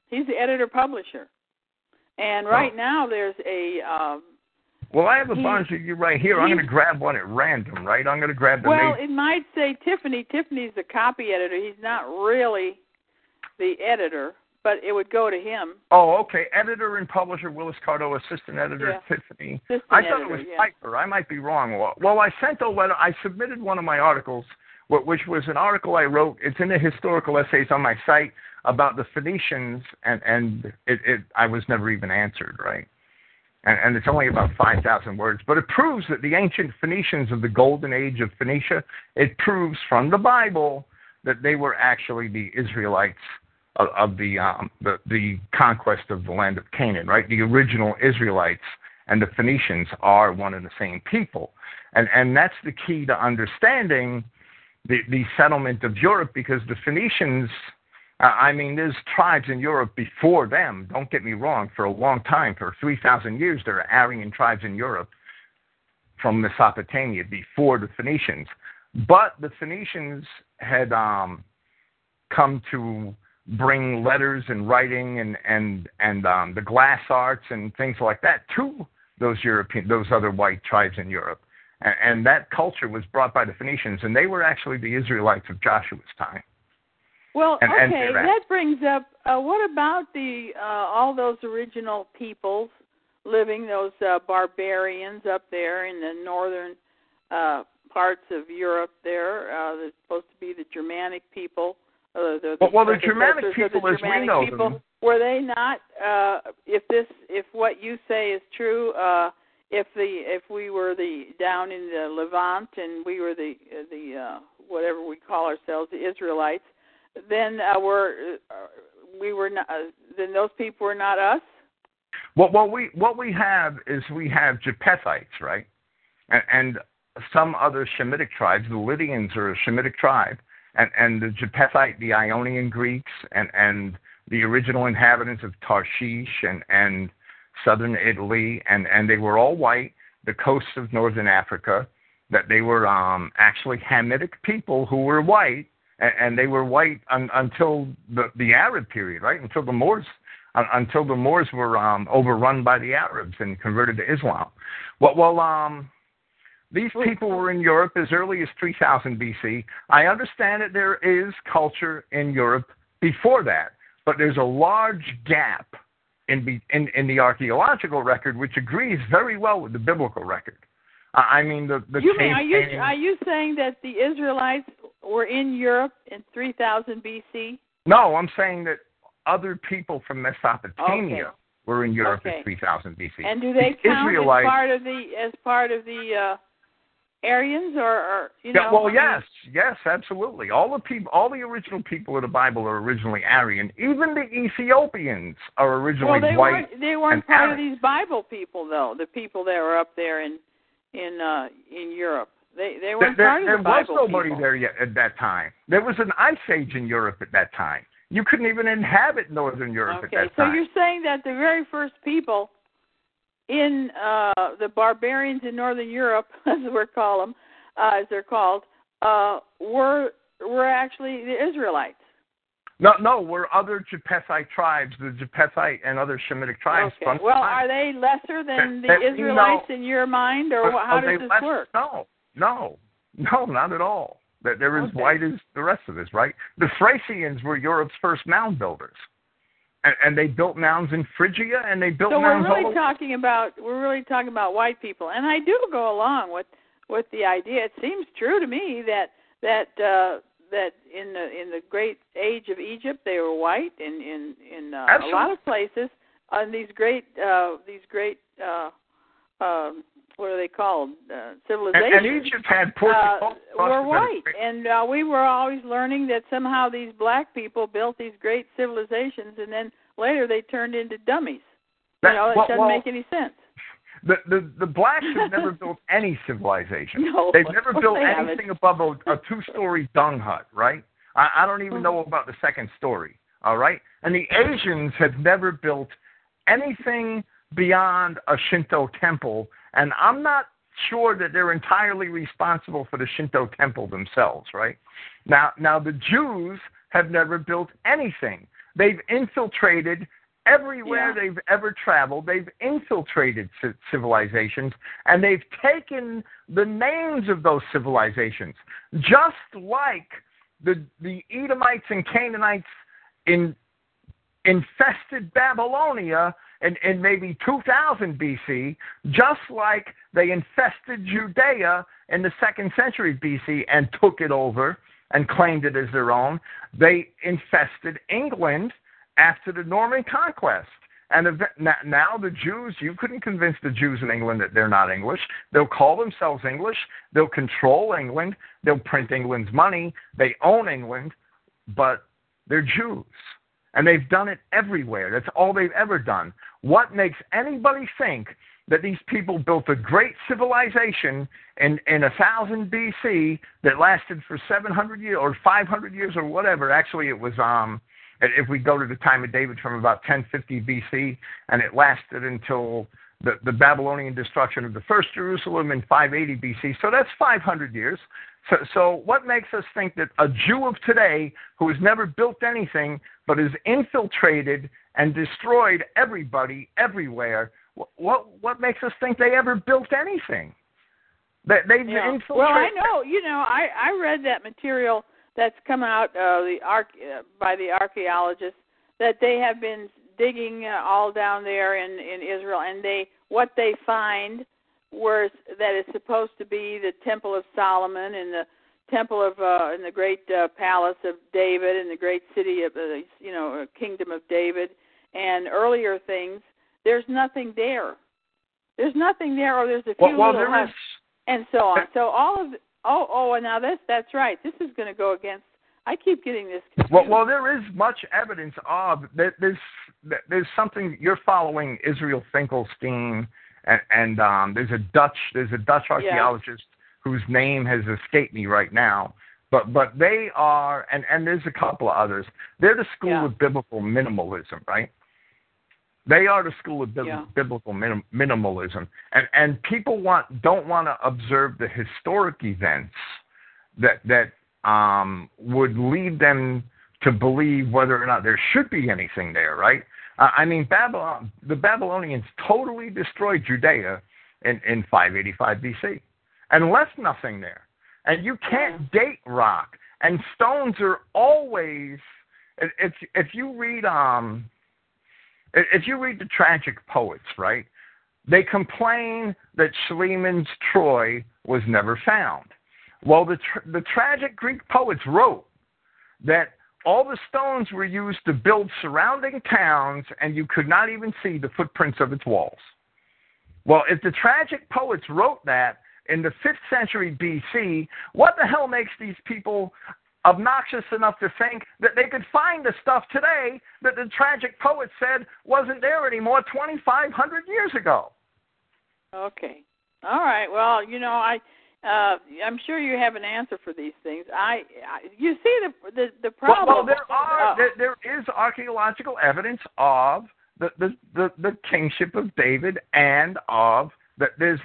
He's the editor-publisher. And right now there's a... well, I have a bunch of you right here. I'm going to grab one at random, right? I'm going to grab the... Well, it might say Tiffany. Tiffany's the copy editor. He's not really the editor, but it would go to him. Oh, okay. Editor and publisher, Willis Cardo. Assistant editor, Tiffany. I thought it was Piper. I might be wrong. Well, I sent a letter. I submitted one of my articles, which was an article I wrote. It's in the historical essays on my site about the Phoenicians, and I was never even answered, right? And it's only about 5,000 words, but it proves that the ancient Phoenicians of the golden age of Phoenicia, it proves from the Bible that they were actually the Israelites of the conquest of the land of Canaan, right? The original Israelites and the Phoenicians are one and the same people. And that's the key to understanding the settlement of Europe, because the Phoenicians... there's tribes in Europe before them, don't get me wrong, for a long time. For 3,000 years, there are Aryan tribes in Europe from Mesopotamia before the Phoenicians. But the Phoenicians had come to bring letters and writing and the glass arts and things like that to those other white tribes in Europe. And that culture was brought by the Phoenicians, and they were actually the Israelites of Joshua's time. Well, okay, that brings up, what about the all those original peoples living, those barbarians up there in the northern parts of Europe there? They're supposed to be the Germanic people. The Germanic people, as we know them. Were they not, if what you say is true, if we were down in the Levant and we were the whatever we call ourselves, the Israelites, then then those people were not us? What we have is we have Japhethites, right? And some other Shemitic tribes. The Lydians are a Shemitic tribe, and the Japhethite, the Ionian Greeks, and the original inhabitants of Tarshish and southern Italy, and they were all white. The coasts of northern Africa, that they were actually Hamitic people who were white. And they were white until the Arab period, right? Until the Moors were overrun by the Arabs and converted to Islam. These people were in Europe as early as 3000 BC. I understand that there is culture in Europe before that, but there's a large gap in the archaeological record, which agrees very well with the biblical record. Are you saying that the Israelites were in Europe in 3000 BC? No, I'm saying that other people from Mesopotamia were in Europe in 3000 BC. And do they count as part of the Aryans, or you know? Well, yes, absolutely. All the original people of the Bible are originally Aryan. Even the Ethiopians are originally white. They weren't part of these Bible people, though. The people that were up there in Europe. They weren't part of the Bible people. There was nobody there yet at that time. There was an ice age in Europe at that time. You couldn't even inhabit northern Europe at that time. So you're saying that the very first people in the barbarians in northern Europe, as they're called, were actually the Israelites? No, we're other Japhethite tribes, the Japhethite and other Shemitic tribes. Okay. Well, are they lesser than the Israelites in your mind, or how does this work? No, not at all. They're as white as the rest of us, right? The Thracians were Europe's first mound builders, and they built mounds in Phrygia, and they built mounds. So we're really talking about white people, and I do go along with the idea. It seems true to me that in the great age of Egypt they were white, in a lot of places on these great what are they called? Civilizations. And Egypt had were white, and we were always learning that somehow these black people built these great civilizations, and then later they turned into dummies. It doesn't make any sense. The blacks have never built any civilization. No, they've never built anything above a two-story dung hut, right? I don't even know about the second story, all right? And the Asians have never built anything beyond a Shinto temple, and I'm not sure that they're entirely responsible for the Shinto temple themselves, right? Now the Jews have never built anything. They've infiltrated everywhere they've ever traveled. They've infiltrated civilizations, and they've taken the names of those civilizations, just like the Edomites and Canaanites infested Babylonia in maybe 2000 BC, just like they infested Judea in the 2nd century BC and took it over and claimed it as their own. They infested England after the Norman conquest. And now the Jews, you couldn't convince the Jews in England that they're not English. They'll call themselves English. They'll control England. They'll print England's money. They own England, but they're Jews. And they've done it everywhere. That's all they've ever done. What makes anybody think that these people built a great civilization in 1000 BC that lasted for 700 years or 500 years or whatever? Actually, it was, if we go to the time of David, from about 1050 BC, and it lasted until the Babylonian destruction of the first Jerusalem in 580 BC. So that's 500 years. So what makes us think that a Jew of today who has never built anything but has infiltrated and destroyed everybody everywhere, what makes us think they ever built anything? They've infiltrated. Well, I know. I read that material that's come out by the archaeologists, that they have been digging all down there in Israel, and what they find that is supposed to be the Temple of Solomon and the Temple of in the great palace of David and the great city of Kingdom of David and earlier things. There's nothing there. There's nothing there, or there's a few little huts and so on. So all of and now that's right. This is going to go against. I keep getting this confused. Well, there is much evidence of that. There's something you're following, Israel Finkelstein. And there's a Dutch archaeologist whose name has escaped me right now, but they are, and there's a couple of others. They're the school of biblical minimalism, right? They are the school of biblical minimalism, and people don't want to observe the historic events that would lead them to believe whether or not there should be anything there, right? The Babylonians totally destroyed Judea in 585 BC and left nothing there. And you can't date rock. And stones are always, if you read the tragic poets, right, they complain that Schlieman's Troy was never found. Well, the tragic Greek poets wrote that all the stones were used to build surrounding towns, and you could not even see the footprints of its walls. Well, if the tragic poets wrote that in the 5th century BC, what the hell makes these people obnoxious enough to think that they could find the stuff today that the tragic poets said wasn't there anymore 2,500 years ago? Okay. All right. Well, I'm sure you have an answer for these things. You see the problem. Well, there is archaeological evidence of the kingship of David, and of that there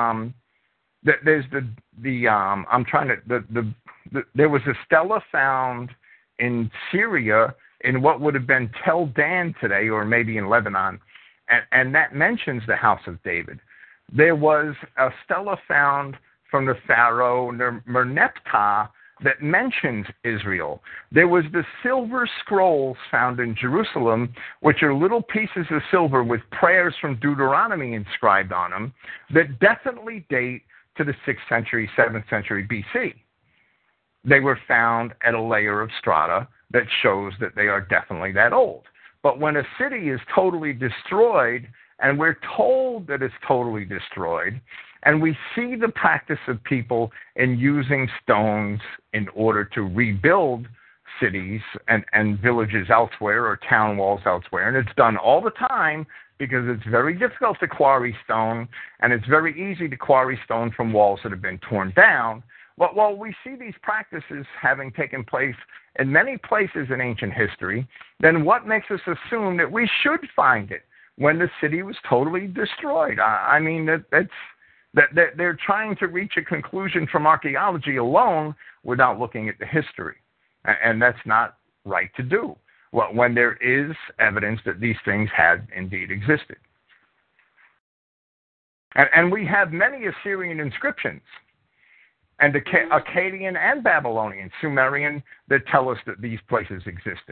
was a stela found in Syria in what would have been Tel Dan today, or maybe in Lebanon, and that mentions the house of David. There was a stela found from the pharaoh Merneptah that mentions Israel. There was the silver scrolls found in Jerusalem, which are little pieces of silver with prayers from Deuteronomy inscribed on them, that definitely date to the 6th century, 7th century BC. They were found at a layer of strata that shows that they are definitely that old. But when a city is totally destroyed, and we're told that it's totally destroyed, and we see the practice of people in using stones in order to rebuild cities and villages elsewhere, or town walls elsewhere, and it's done all the time because it's very difficult to quarry stone, and it's very easy to quarry stone from walls that have been torn down. Well, we see these practices having taken place in many places in ancient history, then what makes us assume that we should find it when the city was totally destroyed? I mean, that they're trying to reach a conclusion from archaeology alone without looking at the history, and that's not right to do. when there is evidence that these things had indeed existed. And we have many Assyrian inscriptions, and Akkadian and Babylonian, Sumerian, that tell us that these places existed.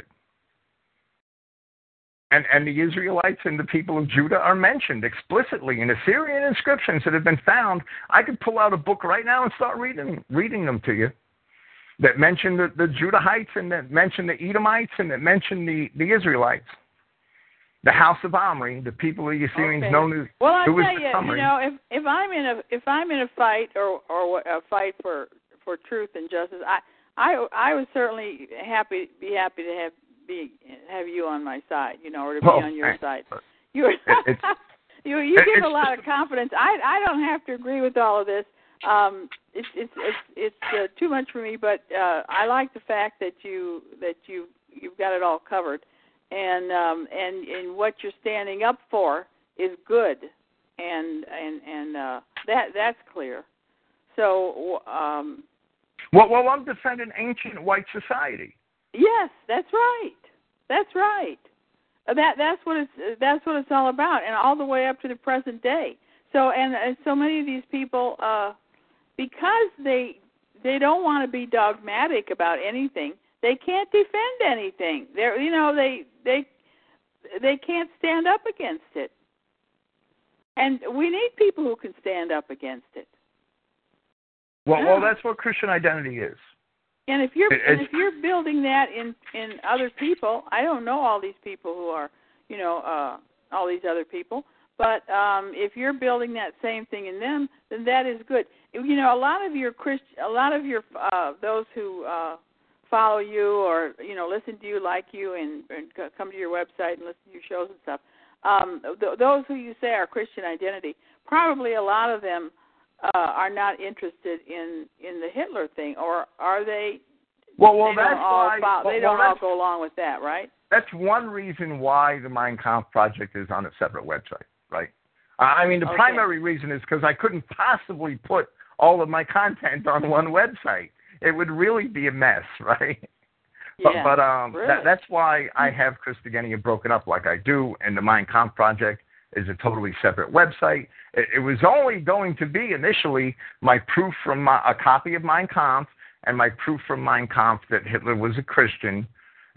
And the Israelites and the people of Judah are mentioned explicitly in Assyrian inscriptions that have been found. I could pull out a book right now and start reading them to you, that mention the Judahites, and that mention the Edomites, and that mention the Israelites. The house of Omri, the people of the Assyrians known as. Well, I tell you, if I'm in a fight or a fight for truth and justice, I would certainly be happy to have you on my side, or to be on your side. You give a lot of confidence. I don't have to agree with all of this. It's too much for me, but I like the fact that you've got it all covered. And what you're standing up for is good, and that's clear. So, well, I'm defending ancient white society. Yes, that's right. That's right. That's what it's all about, and all the way up to the present day. So, and so many of these people, because they don't want to be dogmatic about anything. They can't defend anything. They can't stand up against it. And we need people who can stand up against it. Well, that's what Christian identity is. And if you're building that in other people, I don't know all these people who are, all these other people, but if you're building that same thing in them, then that is good. A lot of your those who follow you or listen to you, like you, and come to your website and listen to your shows and stuff. Those who you say are Christian identity, probably a lot of them are not interested in the Hitler thing, or are they? Well, that's why they don't all go along with that, right? That's one reason why the Mein Kampf project is on a separate website, right? I mean, the primary reason is because I couldn't possibly put all of my content on one website. It would really be a mess, right? Yeah, but really? that's why I have Christogenea broken up like I do, and the Mein Kampf project is a totally separate website. It was only going to be initially my proof from a copy of Mein Kampf and my proof from Mein Kampf that Hitler was a Christian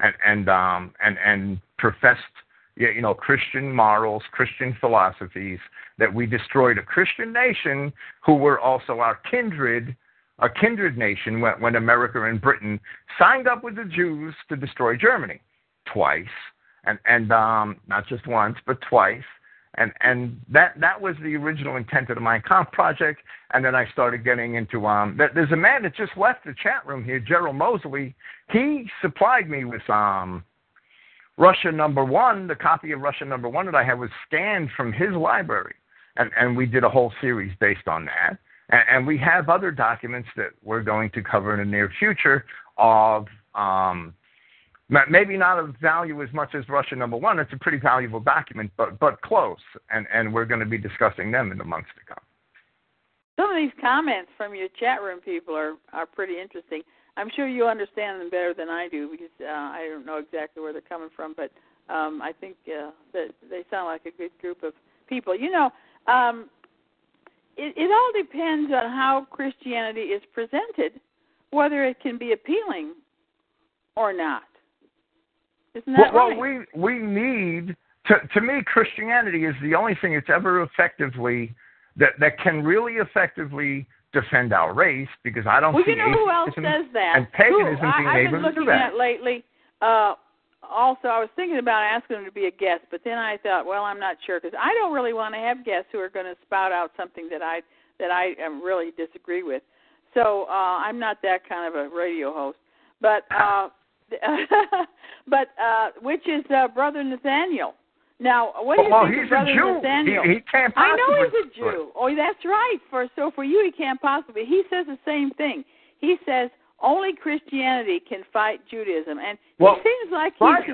and professed Christian morals, Christian philosophies, that we destroyed a Christian nation who were also our kindred. A kindred nation when America and Britain signed up with the Jews to destroy Germany twice, and not just once, but twice. And that was the original intent of the Mein Kampf project. And then I started getting into there's a man that just left the chat room here, Gerald Mosley. He supplied me with Russia Number One. The copy of Russia Number One that I had was scanned from his library, and we did a whole series based on that. And we have other documents that we're going to cover in the near future of maybe not of value as much as Russia Number One. It's a pretty valuable document, but close. And we're going to be discussing them in the months to come. Some of these comments from your chat room people are pretty interesting. I'm sure you understand them better than I do because I don't know exactly where they're coming from, but I think that they sound like a good group of people. It all depends on how Christianity is presented, whether it can be appealing or not. Isn't that right? Well, we need, to me, Christianity is the only thing that's ever effectively, that can really effectively defend our race, because I don't see atheism who else says that? And paganism being able to do that. I've been looking at lately. Also, I was thinking about asking him to be a guest, but then I thought, well, I'm not sure, because I don't really want to have guests who are going to spout out something that I really disagree with. So I'm not that kind of a radio host. But which is Brother Nathaniel. Now, what do you think of Brother Nathaniel? He can't possibly. I know he's a Jew. Oh, that's right. So for you, he can't possibly. He says the same thing. He says only Christianity can fight Judaism, and it seems like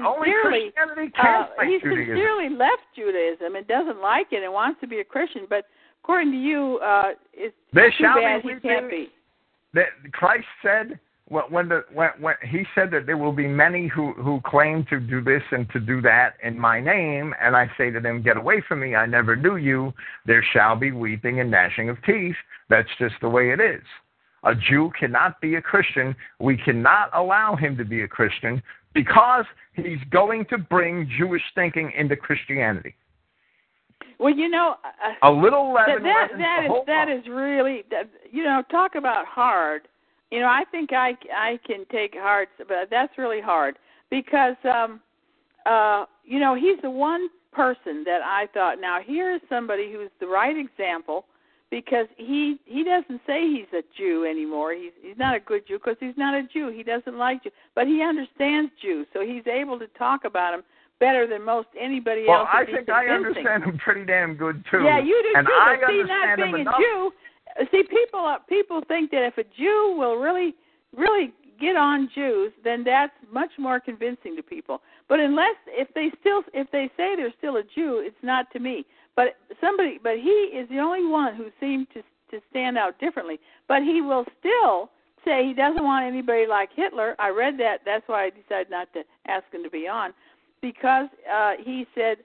he sincerely left Judaism and doesn't like it and wants to be a Christian. But according to you, it's too bad he can't be. Christ said when he said that there will be many who claim to do this and to do that in my name, and I say to them, get away from me, I never knew you, there shall be weeping and gnashing of teeth. That's just the way it is. A Jew cannot be a Christian. We cannot allow him to be a Christian because he's going to bring Jewish thinking into Christianity. Well, you know, a little leaven. That is really, you know, talk about hard. You know, I think I can take hard, but that's really hard because, you know, he's the one person that I thought, now here is somebody who's the right example, because he doesn't say he's a Jew anymore. He's not a good Jew because he's not a Jew. He doesn't like Jews, but he understands Jews, so he's able to talk about them better than most anybody else. Well, I think I understand him pretty damn good too. Yeah, you do and too. I But see, understand not being him a Jew, see, people think that if a Jew will really get on Jews, then that's much more convincing to people. But if they say they're still a Jew, it's not to me. But he is the only one who seemed to stand out differently. But he will still say he doesn't want anybody like Hitler. I read that. That's why I decided not to ask him to be on, because he said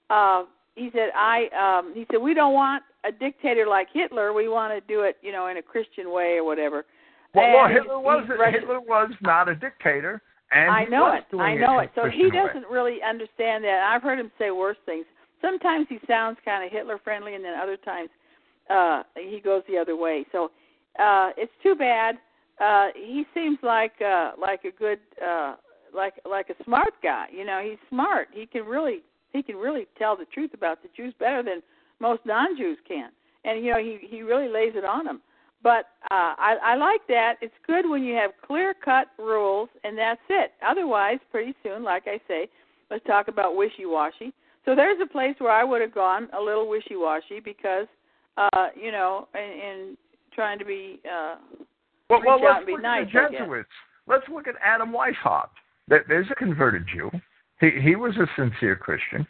we don't want a dictator like Hitler. We want to do it, you know, in a Christian way or whatever. Well, Hitler was not a dictator, and I know it. So he way. doesn't really understand that. I've heard him say worse things. Sometimes he sounds kind of Hitler friendly, and then other times he goes the other way. So it's too bad. He seems like a good like a smart guy. You know, he's smart. He can really tell the truth about the Jews better than most non-Jews can. And you know, he really lays it on them. But I like that. It's good when you have clear-cut rules, and that's it. Otherwise, pretty soon, like I say, let's talk about wishy-washy. So there's a place where I would have gone a little wishy-washy because, you know, in trying to be reach out and be nice. Let's look at the Jesuits. Let's look at Adam Weishaupt. There's a converted Jew. He was a sincere Christian.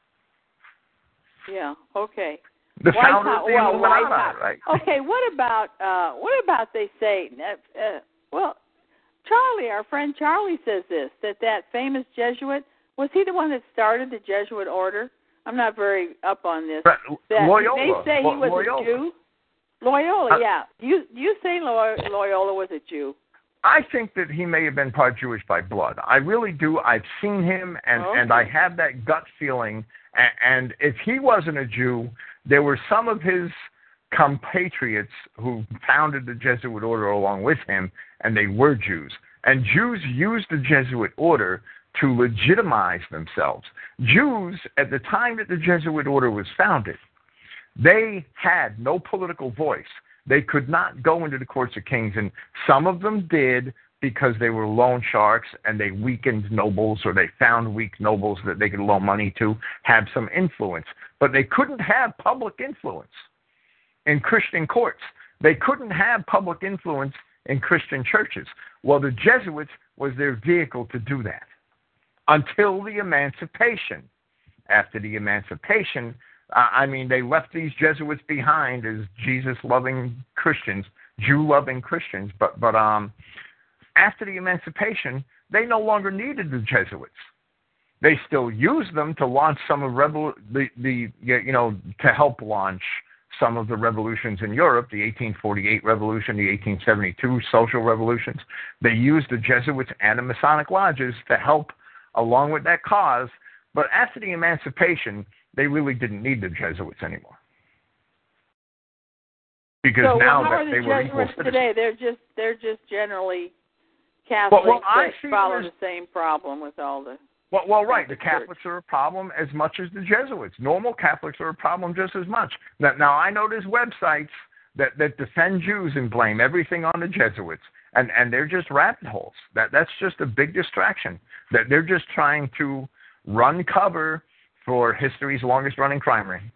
Yeah. Okay. The founder of the Illuminati, right? Okay. What about they say? Well, Charlie, our friend Charlie, says this that famous Jesuit. Was he the one that started the Jesuit order? I'm not very up on this. Loyola. They say he was a Jew. Loyola, yeah. You say Loyola was a Jew. I think that he may have been part Jewish by blood. I really do. I've seen him, and I have that gut feeling. And if he wasn't a Jew, there were some of his compatriots who founded the Jesuit order along with him, and they were Jews. And Jews used the Jesuit order to legitimize themselves. Jews, at the time that the Jesuit order was founded, they had no political voice. They could not go into the courts of kings, and some of them did because they were loan sharks and they weakened nobles, or they found weak nobles that they could loan money to, have some influence. But they couldn't have public influence in Christian courts. They couldn't have public influence in Christian churches. Well, the Jesuits was their vehicle to do that until the Emancipation. After the Emancipation, they left these Jesuits behind as Jesus-loving Christians, Jew-loving Christians. But after the Emancipation, they no longer needed the Jesuits. They still used them to launch some of to help launch some of the revolutions in Europe, the 1848 revolution, the 1872 social revolutions. They used the Jesuits and the Masonic lodges to help along with that cause. But after the Emancipation, they really didn't need the Jesuits anymore. Because so now how that are the they were Jesuits equal citizens. today? They're just generally Catholics that follow the same problem with all the. Well, right. The Catholics are a problem as much as the Jesuits. Normal Catholics are a problem just as much. Now I know there's websites that defend Jews and blame everything on the Jesuits, and they're just rabbit holes. That's just a big distraction. That they're just trying to run cover for history's longest running crime ring.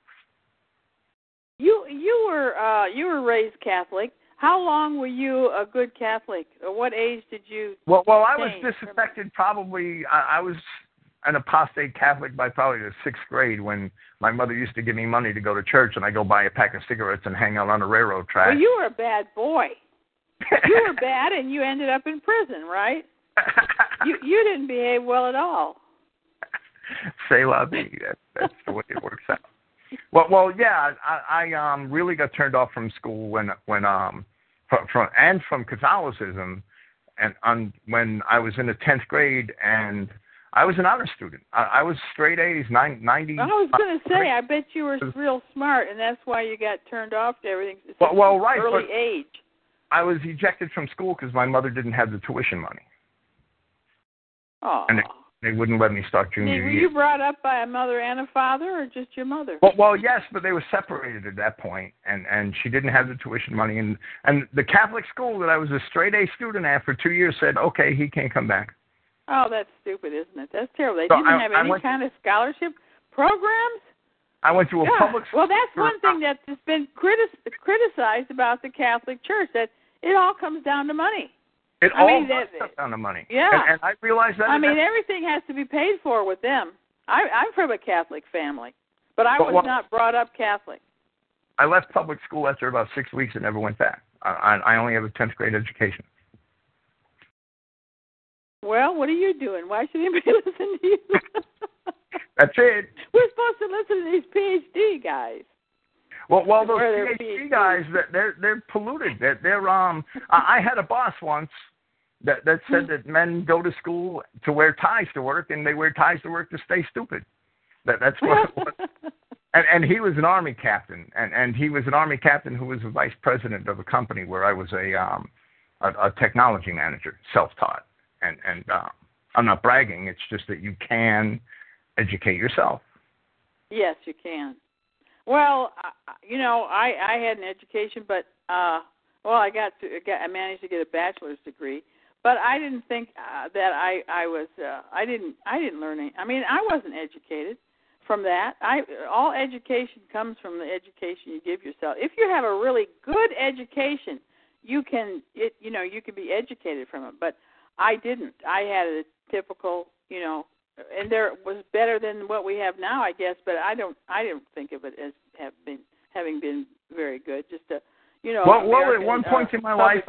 You were raised Catholic. How long were you a good Catholic? Or what age did you? Well, I was disaffected probably. I was an apostate Catholic by probably the 6th grade when my mother used to give me money to go to church, and I go buy a pack of cigarettes and hang out on a railroad track. Well, you were a bad boy. You were bad, and you ended up in prison, right? You didn't behave well at all. C'est la vie. That's the way it works out. Well, yeah. I really got turned off from school when from Catholicism, and when I was in the 10th grade, and I was an honor student. I was straight A's, 90. I was going to say, I bet you were real smart, and that's why you got turned off to everything. Well, right. Early age. I was ejected from school because my mother didn't have the tuition money. Oh. And they wouldn't let me start junior year. Were you brought up by a mother and a father, or just your mother? Well, yes, but they were separated at that point, and she didn't have the tuition money. And the Catholic school that I was a straight A student at for 2 years said, okay, he can't come back. Oh, that's stupid, isn't it? That's terrible. They didn't have any kind of scholarship programs? I went to a public school. Well, that's one thing that's been criticized about the Catholic Church, that it all comes down to money. It all comes down to money. Yeah. And I realized that. Everything has to be paid for with them. I'm from a Catholic family, but I was not brought up Catholic. I left public school after about 6 weeks and never went back. I only have a 10th grade education. Well, what are you doing? Why should anybody listen to you? That's it. We're supposed to listen to these PhD guys. Well, those PhD guys, they're polluted. They're I had a boss once that said that men go to school to wear ties to work, and they wear ties to work to stay stupid. That's what it was. And he was an Army captain, and he was an Army captain who was a vice president of a company where I was a technology manager, self-taught. And I'm not bragging. It's just that you can educate yourself. Yes, you can. Well, I had an education, but I managed to get a bachelor's degree. But I didn't think that I didn't learn any. I mean, I wasn't educated from that. All education comes from the education you give yourself. If you have a really good education, you can be educated from it. But I didn't. I had a typical, and there was better than what we have now, I guess. But I don't think of it as having been very good. Just a, Well, at one point in my life,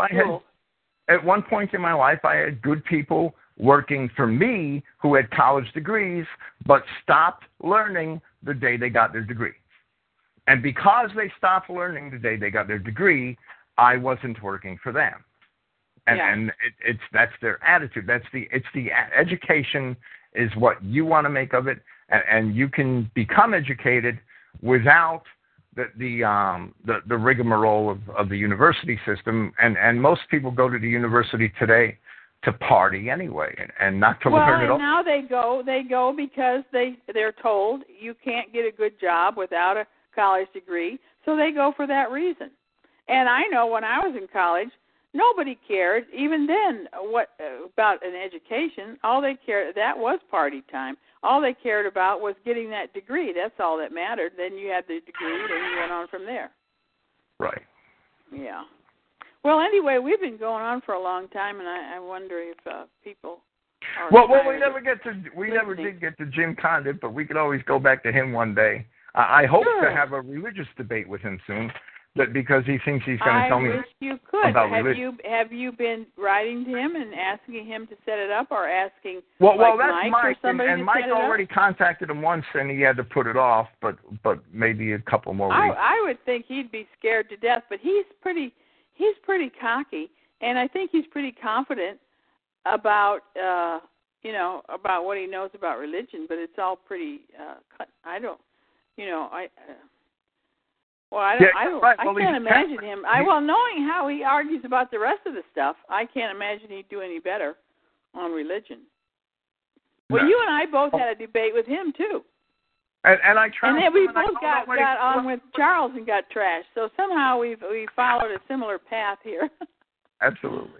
I had good people working for me who had college degrees, but stopped learning the day they got their degree. And because they stopped learning the day they got their degree, I wasn't working for them. And that's their attitude. It's the education is what you want to make of it, and you can become educated without the rigmarole of the university system. And most people go to the university today to party anyway, and not to learn at all. Well, now they go because they're told you can't get a good job without a college degree, so they go for that reason. And I know when I was in college, nobody cared, even then, about an education. All they cared, that was party time. All they cared about was getting that degree. That's all that mattered. Then you had the degree, then you went on from there. Right. Yeah. Well, anyway, we've been going on for a long time, and I wonder if people are we never did get to Jim Condit, but we could always go back to him one day. I hope to have a religious debate with him soon. Because he thinks he's going to tell me about you could. Have you been writing to him and asking him to set it up, or asking that's Mike or somebody and to Mike set it up? already contacted him once, and he had to put it off. But maybe a couple more weeks. I would think he'd be scared to death, but he's pretty cocky, and I think he's pretty confident about about what he knows about religion. But it's all pretty. I can't imagine him. Knowing how he argues about the rest of the stuff, I can't imagine he'd do any better on religion. Well, you and I both had a debate with him too. And I tried. And then we both got on with Charles and got trashed. So somehow we followed a similar path here. Absolutely.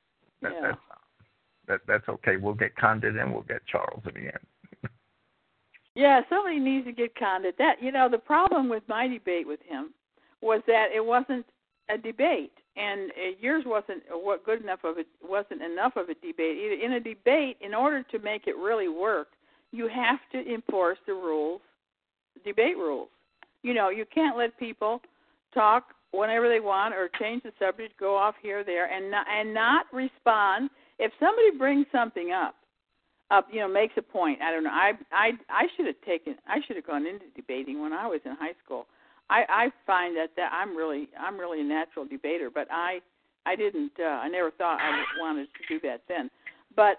That's okay. We'll get Condit and we'll get Charles in the end. Yeah, somebody needs to get Condit. The problem with my debate with him was that it wasn't a debate, and yours wasn't wasn't enough of a debate. In a debate, in order to make it really work, you have to enforce the rules, debate rules. You can't let people talk whenever they want, or change the subject, go off here or there, and not respond. If somebody brings something up, makes a point. I don't know. I should have gone into debating when I was in high school. I find that I'm really a natural debater, but I didn't. I never thought I wanted to do that then. But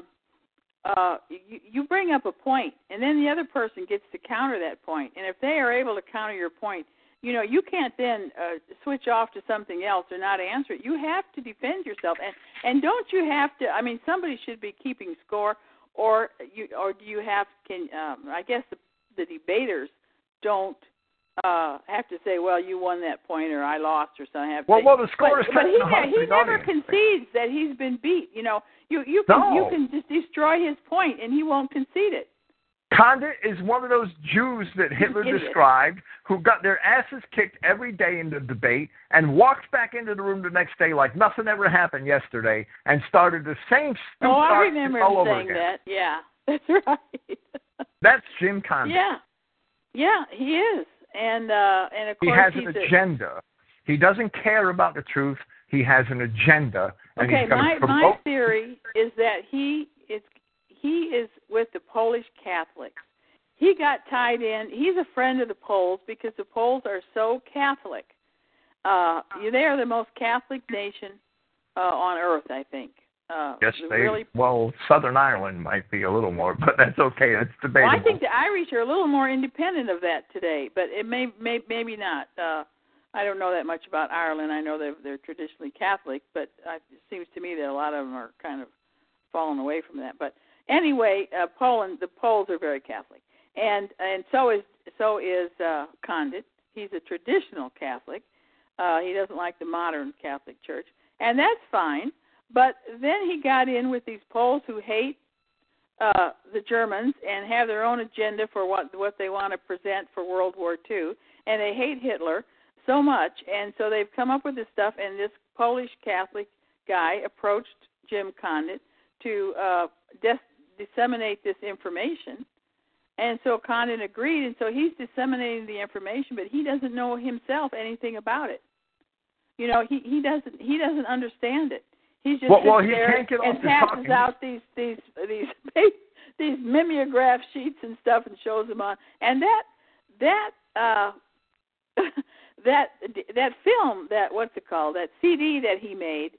you bring up a point, and then the other person gets to counter that point. And if they are able to counter your point, you can't then switch off to something else or not answer it. You have to defend yourself, and don't you have to? I mean, somebody should be keeping score, or do you have? I guess the debaters don't have to say, well, you won that point, or I lost, or something. Well, the score is but he never concedes that he's been beat. You can just destroy his point, and he won't concede it. Condit is one of those Jews that Hitler described who got their asses kicked every day in the debate and walked back into the room the next day like nothing ever happened yesterday and started the same stupid I remember him saying again. that. Yeah, that's right. That's Jim Condit. Yeah, he is. And of course he has an agenda. He doesn't care about the truth. He has an agenda. And okay, he's going to promote. My theory is that he is with the Polish Catholics. He got tied in. He's a friend of the Poles because the Poles are so Catholic. They are the most Catholic nation on earth, I think. Yes, really. Well, Southern Ireland might be a little more, but that's okay. It's debatable. Well, I think the Irish are a little more independent of that today, but it maybe not. I don't know that much about Ireland. I know they're traditionally Catholic, but it seems to me that a lot of them are kind of fallen away from that. But anyway, Poland, the Poles are very Catholic, and so is Condit. He's a traditional Catholic. He doesn't like the modern Catholic Church, and that's fine. But then he got in with these Poles who hate the Germans and have their own agenda for what they want to present for World War II, and they hate Hitler so much, and so they've come up with this stuff, and this Polish Catholic guy approached Jim Condit to disseminate this information, and so Condit agreed, and so he's disseminating the information, but he doesn't know himself anything about it. He doesn't understand it. He's just he there can't get off and passes out these mimeograph sheets and stuff and shows them on, and that film, that CD that he made,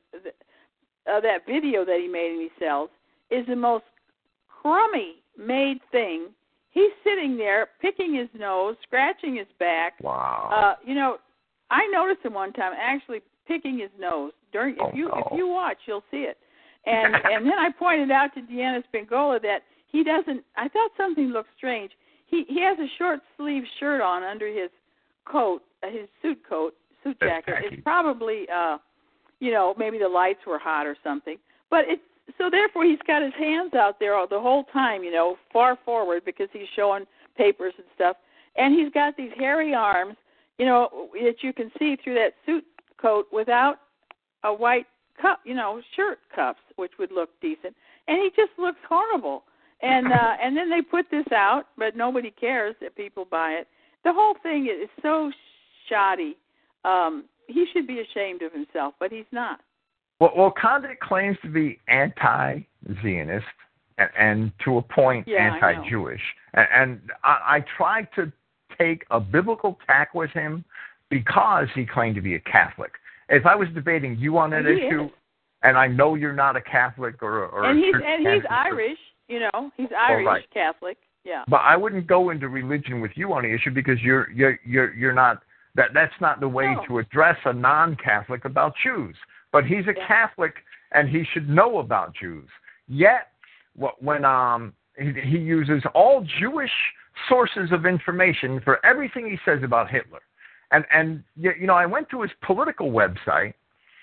that video that he made and he sells, is the most crummy made thing. He's sitting there picking his nose, scratching his back. Wow. I noticed him one time actually picking his nose. If you watch, you'll see it. And then I pointed out to Deanna Spingola that he doesn't. I thought something looked strange. He has a short sleeve shirt on under his coat, his suit jacket. It's probably maybe the lights were hot or something. But so therefore he's got his hands out there the whole time, far forward because he's showing papers and stuff. And he's got these hairy arms, that you can see through that suit coat without a white cuff, shirt cuffs, which would look decent. And he just looks horrible. And and then they put this out, but nobody cares that people buy it. The whole thing is so shoddy. He should be ashamed of himself, but he's not. Well, Condit claims to be anti-Zionist and to a point anti-Jewish. And I tried to take a biblical tack with him because he claimed to be a Catholic. If I was debating you on that issue, and I know you're not a Catholic or and he's Irish, he's Irish right. Catholic, yeah. But I wouldn't go into religion with you on the issue because you're not that's not the way to address a non-Catholic about Jews. But he's a Catholic and he should know about Jews. Yet when he uses all Jewish sources of information for everything he says about Hitler. And I went to his political website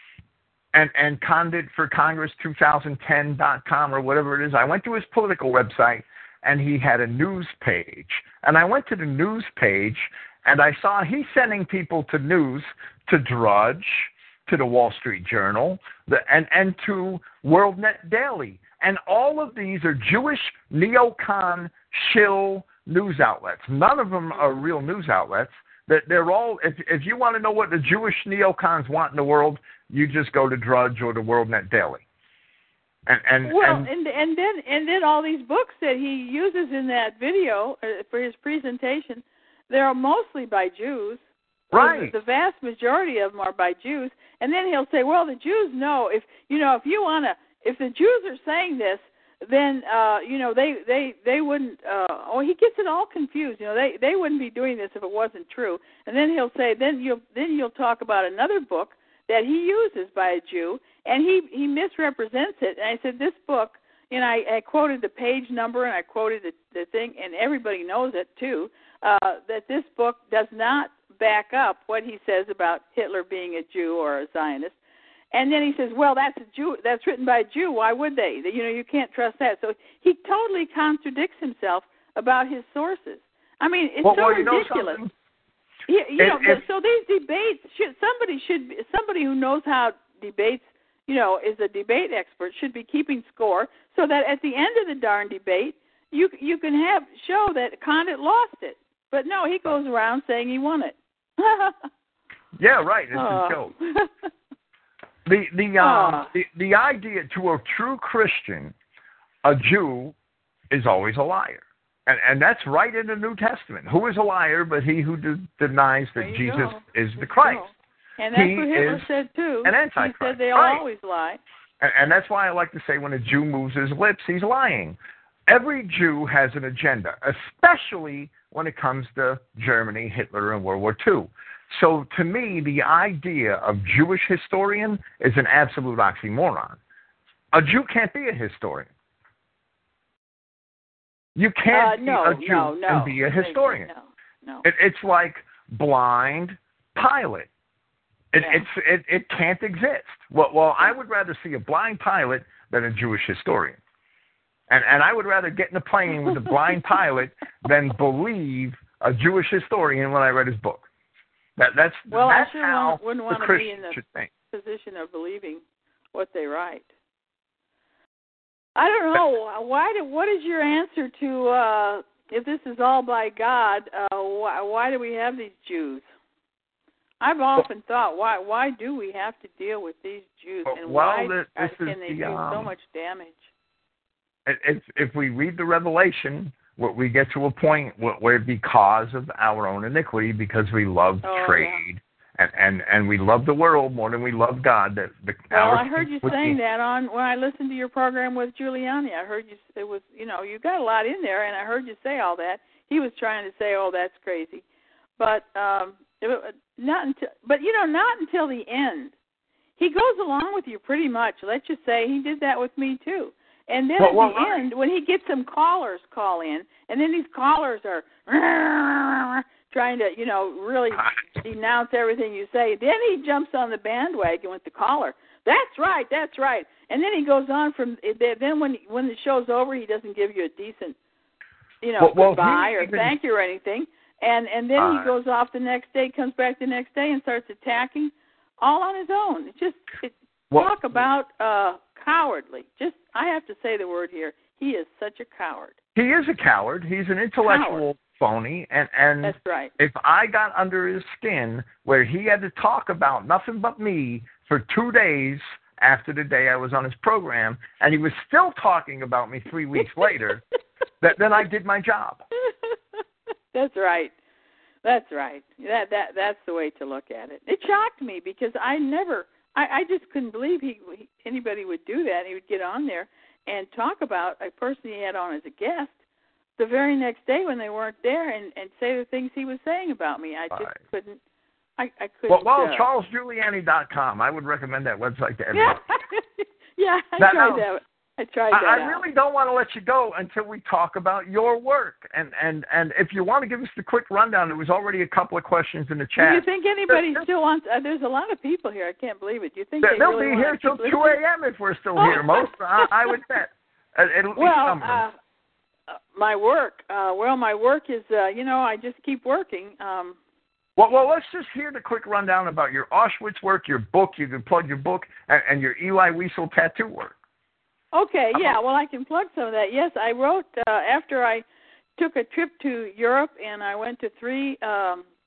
and Condit for Congress 2010.com or whatever it is. I went to his political website and he had a news page. And I went to the news page and I saw he's sending people to news, to Drudge, to the Wall Street Journal, and to WorldNet Daily. And all of these are Jewish neocon shill news outlets. None of them are real news outlets. They're all. If you want to know what the Jewish neocons want in the world, you just go to Drudge or the WorldNet Daily. And then all these books that he uses in that video for his presentation, they're mostly by Jews. Right. The vast majority of them are by Jews. And then he'll say, well, the Jews know if the Jews are saying this, then they wouldn't. He gets it all confused. They wouldn't be doing this if it wasn't true. And then he'll say, then you'll talk about another book that he uses by a Jew, and he misrepresents it. And I said, this book, and I quoted the page number and I quoted the thing, and everybody knows it too, that this book does not back up what he says about Hitler being a Jew or a Zionist. And then he says, well, that's a Jew. That's written by a Jew. Why would they? You can't trust that. So he totally contradicts himself about his sources. I mean, it's so ridiculous. So these debates, somebody who knows how debates, is a debate expert, should be keeping score so that at the end of the darn debate, you can show that Condit lost it. But no, he goes around saying he won it. Yeah, right. It's a joke. The idea to a true Christian, a Jew is always a liar. And that's right in the New Testament. Who is a liar but he who denies that Jesus is the Christ? And that's what Hitler said, too. An Antichrist. He said they always lie. And that's why I like to say when a Jew moves his lips, he's lying. Every Jew has an agenda, especially when it comes to Germany, Hitler, and World War II. So to me, the idea of Jewish historian is an absolute oxymoron. A Jew can't be a historian. You can't be a Jew and be a historian. No. It's like blind Pilate. It can't exist. Well, I would rather see a blind Pilate than a Jewish historian. And I would rather get in a plane with a blind Pilate than believe a Jewish historian when I read his book. That's how wouldn't want to be in the position of believing what they write. I don't know. What is your answer to if this is all by God? Why do we have these Jews? I've often thought, why do we have to deal with these Jews, and why can they do so much damage? If we read the Revelation, we get to a point where because of our own iniquity, because we love trade and we love the world more than we love God. I heard you saying that when I listened to your program with Giuliani. I heard you. It was you got a lot in there, and I heard you say all that. He was trying to say, "Oh, that's crazy," but not until the end. He goes along with you pretty much. Let's just say he did that with me too. And then at the end, when he gets some callers call in, and then these callers are trying to, really denounce everything you say, then he jumps on the bandwagon with the caller. That's right. And then he goes on from. Then when the show's over, he doesn't give you a decent, goodbye or thank you or anything. And then he goes off the next day, comes back the next day, and starts attacking all on his own. Talk about cowardly. I have to say the word here. He is such a coward. He is a coward. He's an intellectual phony. And that's right. If I got under his skin where he had to talk about nothing but me for 2 days after the day I was on his program, and he was still talking about me 3 weeks later, then I did my job. That's right. That's the way to look at it. It shocked me because I just couldn't believe anybody would do that. He would get on there and talk about a person he had on as a guest the very next day when they weren't there and say the things he was saying about me. I just couldn't. I couldn't. Well, CharlesGiuliani.com. I would recommend that website to everyone. Yeah, I tried that. I really don't want to let you go until we talk about your work. And if you want to give us the quick rundown, there was already a couple of questions in the chat. Do you think anybody still wants? There's a lot of people here. I can't believe it. Do you think they'll really be here till 2 a.m. if we're still here? Most, I would bet. It'll be summer. My work. My work is. I just keep working. Well, let's just hear the quick rundown about your Auschwitz work, your book. You can plug your book and your Eli Wiesel tattoo work. Okay, yeah, well, I can plug some of that. Yes, I wrote after I took a trip to Europe, and I went to 3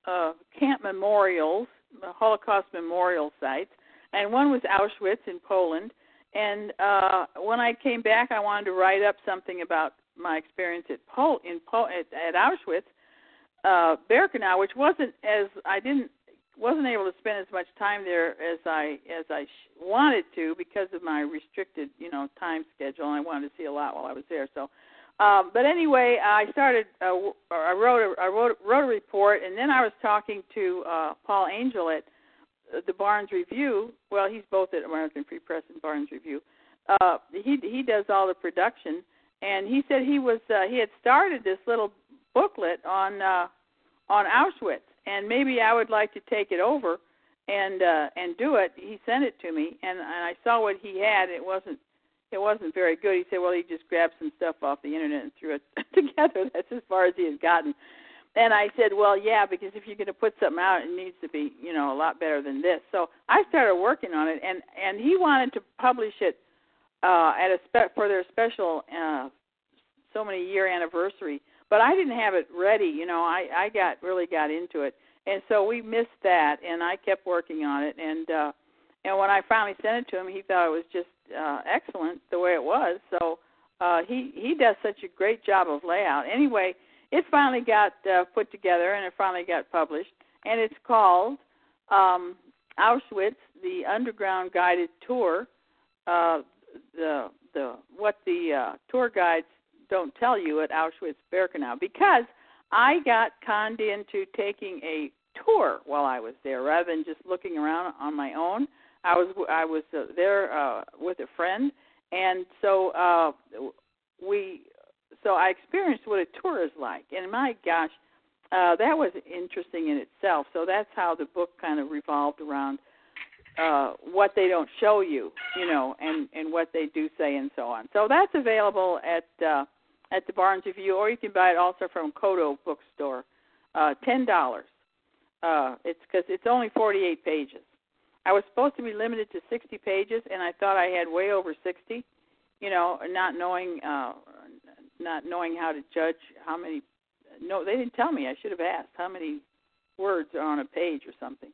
camp memorials, Holocaust memorial sites, and one was Auschwitz in Poland. And when I came back, I wanted to write up something about my experience at Auschwitz, Birkenau, which wasn't able to spend as much time there as I wanted to because of my restricted, time schedule, and I wanted to see a lot while I was there. So, but anyway, I started. I wrote a report, and then I was talking to Paul Angel at the Barnes Review. Well, he's both at American Free Press and Barnes Review. He does all the production, and he said he had started this little booklet on Auschwitz, and maybe I would like to take it over and do it. He sent it to me, and I saw what he had. It wasn't very good. He said, well, he just grabbed some stuff off the internet and threw it together. That's as far as he had gotten. And I said, well, yeah, because if you're going to put something out, it needs to be, a lot better than this. So I started working on it, and he wanted to publish it for their special so many year anniversary. But I didn't have it ready. I really got into it, and so we missed that. And I kept working on it, and when I finally sent it to him, he thought it was just excellent the way it was. So he does such a great job of layout. Anyway, it finally got put together, and it finally got published, and it's called Auschwitz: The Underground Guided Tour. What the tour guides don't tell you at Auschwitz-Birkenau, because I got conned into taking a tour while I was there rather than just looking around on my own. I was there with a friend, and so I experienced what a tour is like, and my gosh, that was interesting in itself. So that's how the book kind of revolved around what they don't show you, and what they do say and so on. So that's available at the Barnes Review, or you can buy it also from Kodo Bookstore, $10. It's because it's only 48 pages. I was supposed to be limited to 60 pages, and I thought I had way over 60, not knowing how to judge how many. No, they didn't tell me. I should have asked how many words are on a page or something.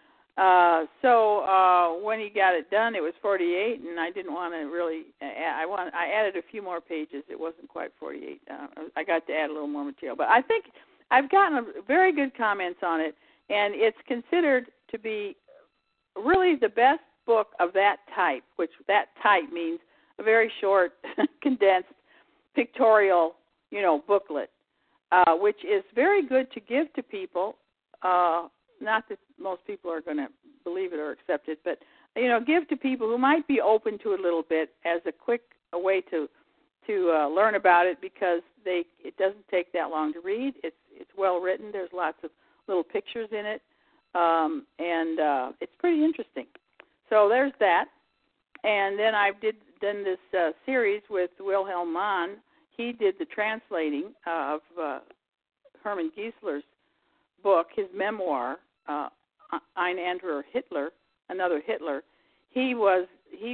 So when he got it done, it was 48, and I didn't want to really. I added a few more pages. It wasn't quite 48. I got to add a little more material, but I think I've gotten very good comments on it, and it's considered to be really the best book of that type. Which that type means a very short, condensed, pictorial, booklet, which is very good to give to people. Not that most people are going to believe it or accept it, but give to people who might be open to it a little bit as a way to learn about it, because it doesn't take that long to read. It's well written. There's lots of little pictures in it, and it's pretty interesting. So there's that. And then I've done this series with Wilhelm Mann. He did the translating of Hermann Giesler's book, his memoir, Ein anderer Hitler, another Hitler. He was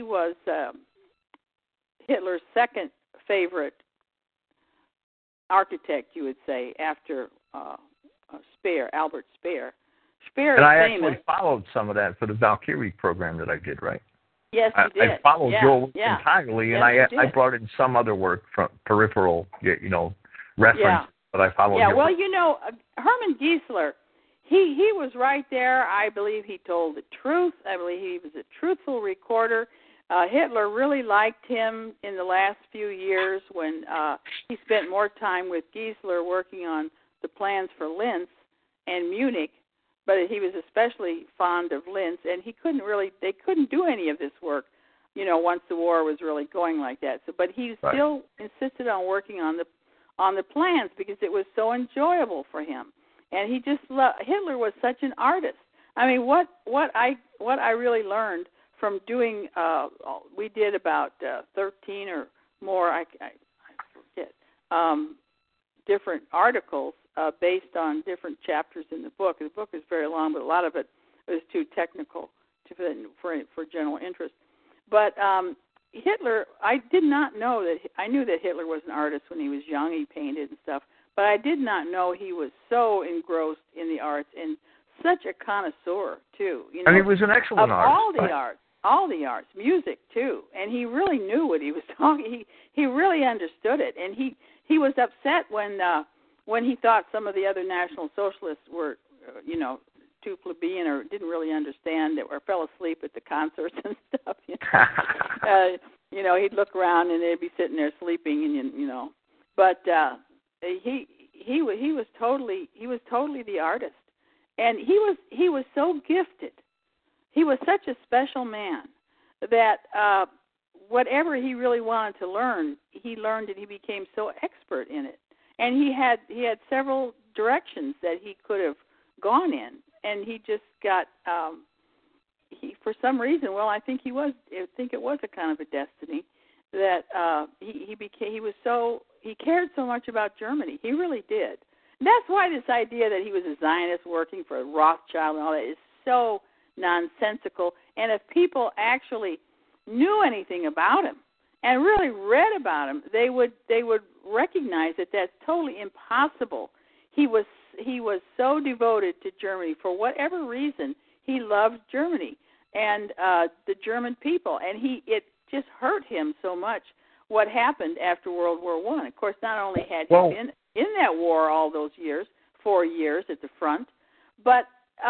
Hitler's second favorite architect, you would say, after Speer, Albert Speer. Speer and is I famous. actually followed some of that for the Valkyrie program that I did, right? Yes, you did. I followed Joel yeah. entirely, and yes, I brought in some other work from peripheral, reference, but I followed. Yeah, well, Hermann Giesler, he was right there. I believe he told the truth. I believe he was a truthful recorder. Hitler really liked him in the last few years when he spent more time with Giesler working on the plans for Linz and Munich, but he was especially fond of Linz, and they couldn't do any of this work, once the war was really going like that. So, but he still insisted on working on the plans because it was so enjoyable for him. And he just Hitler was such an artist. I mean, what I really learned from doing, we did about 13 or more, I forget, different articles based on different chapters in the book. The book is very long, but a lot of it was too technical for general interest. But Hitler, I did not know that. I knew that Hitler was an artist when he was young. He painted and stuff. but I did not know he was so engrossed in the arts and such a connoisseur too. You know, and he was an excellent artist. All the arts, music too, and he really knew what he was talking. He really understood it, and he was upset when he thought some of the other National Socialists were, too plebeian or didn't really understand it, or fell asleep at the concerts and stuff. He'd look around and they'd be sitting there sleeping, and but he was totally the artist, and he was so gifted. He was such a special man that whatever he really wanted to learn, he learned, and he became so expert in it. And he had several directions that he could have gone in, and he just got for some reason. Well, I think it was a kind of a destiny that he cared so much about Germany. He really did. And that's why this idea that he was a Zionist working for Rothschild and all that is so nonsensical. And if people actually knew anything about him and really read about him, they would recognize that that's totally impossible. He was so devoted to Germany for whatever reason. He loved Germany and the German people, and it just hurt him so much what happened after World War I. Of course, not only had he been in that war all those years, 4 years at the front, but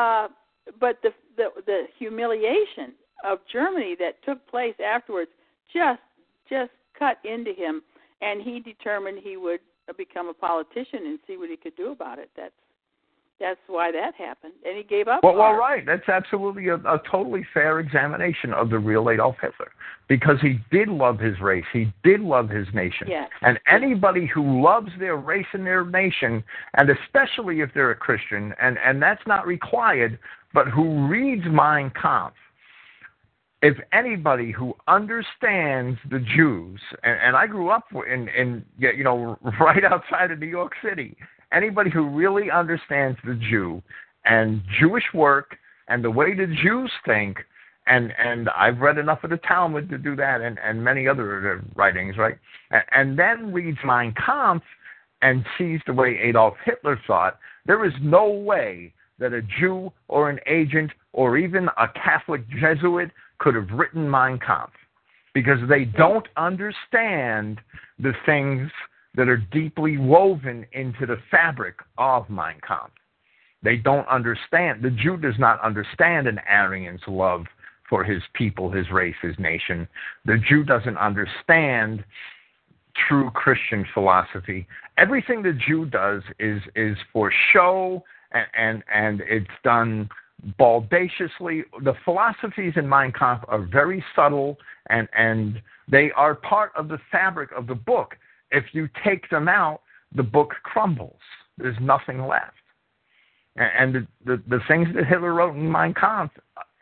the humiliation of Germany that took place afterwards just cut into him, and he determined he would become a politician and see what he could do about it. That's why that happened, and he gave up. Well, right. That's absolutely a totally fair examination of the real Adolf Hitler, because he did love his race. He did love his nation. Yes. And anybody who loves their race and their nation, and especially if they're a Christian, and that's not required, but who reads Mein Kampf, if anybody who understands the Jews, and I grew up in right outside of New York City, anybody who really understands the Jew and Jewish work and the way the Jews think, and I've read enough of the Talmud to do that, and many other writings, right? And then reads Mein Kampf and sees the way Adolf Hitler thought, there is no way that a Jew or an agent or even a Catholic Jesuit could have written Mein Kampf, because they don't understand the things that are deeply woven into the fabric of Mein Kampf. They don't understand. The Jew does not understand an Aryan's love for his people, his race, his nation. The Jew doesn't understand true Christian philosophy. Everything the Jew does is for show, and it's done baldaciously. The philosophies in Mein Kampf are very subtle, and they are part of the fabric of the book. If you take them out, the book crumbles. There's nothing left. And the things that Hitler wrote in Mein Kampf,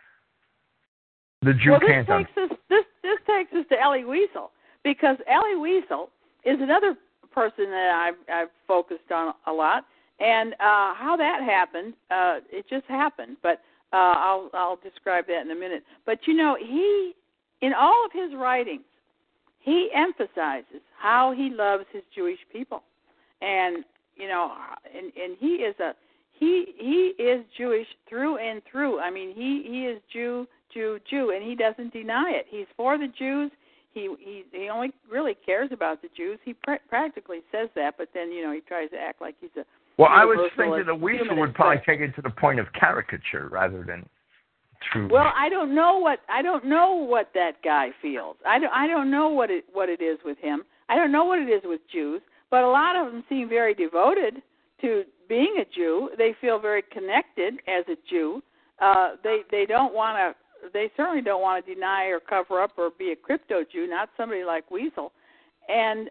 the Jew can't understand. This takes us to Elie Wiesel, because Elie Wiesel is another person that I've focused on a lot. And how that happened, it just happened. But I'll describe that in a minute. But, he, in all of his writings, he emphasizes how he loves his Jewish people. And, and he is Jewish through and through. I mean, he is Jew, and he doesn't deny it. He's for the Jews. He only really cares about the Jews. He practically says that, but then, he tries to act like he's a... Well, I was thinking that Wiesel would probably take it to the point of caricature rather than true. Well, I don't know what that guy feels. I don't know what it is with him. I don't know what it is with Jews, but a lot of them seem very devoted to being a Jew. They feel very connected as a Jew. They don't want to. They certainly don't want to deny or cover up or be a crypto Jew. Not somebody like Wiesel. And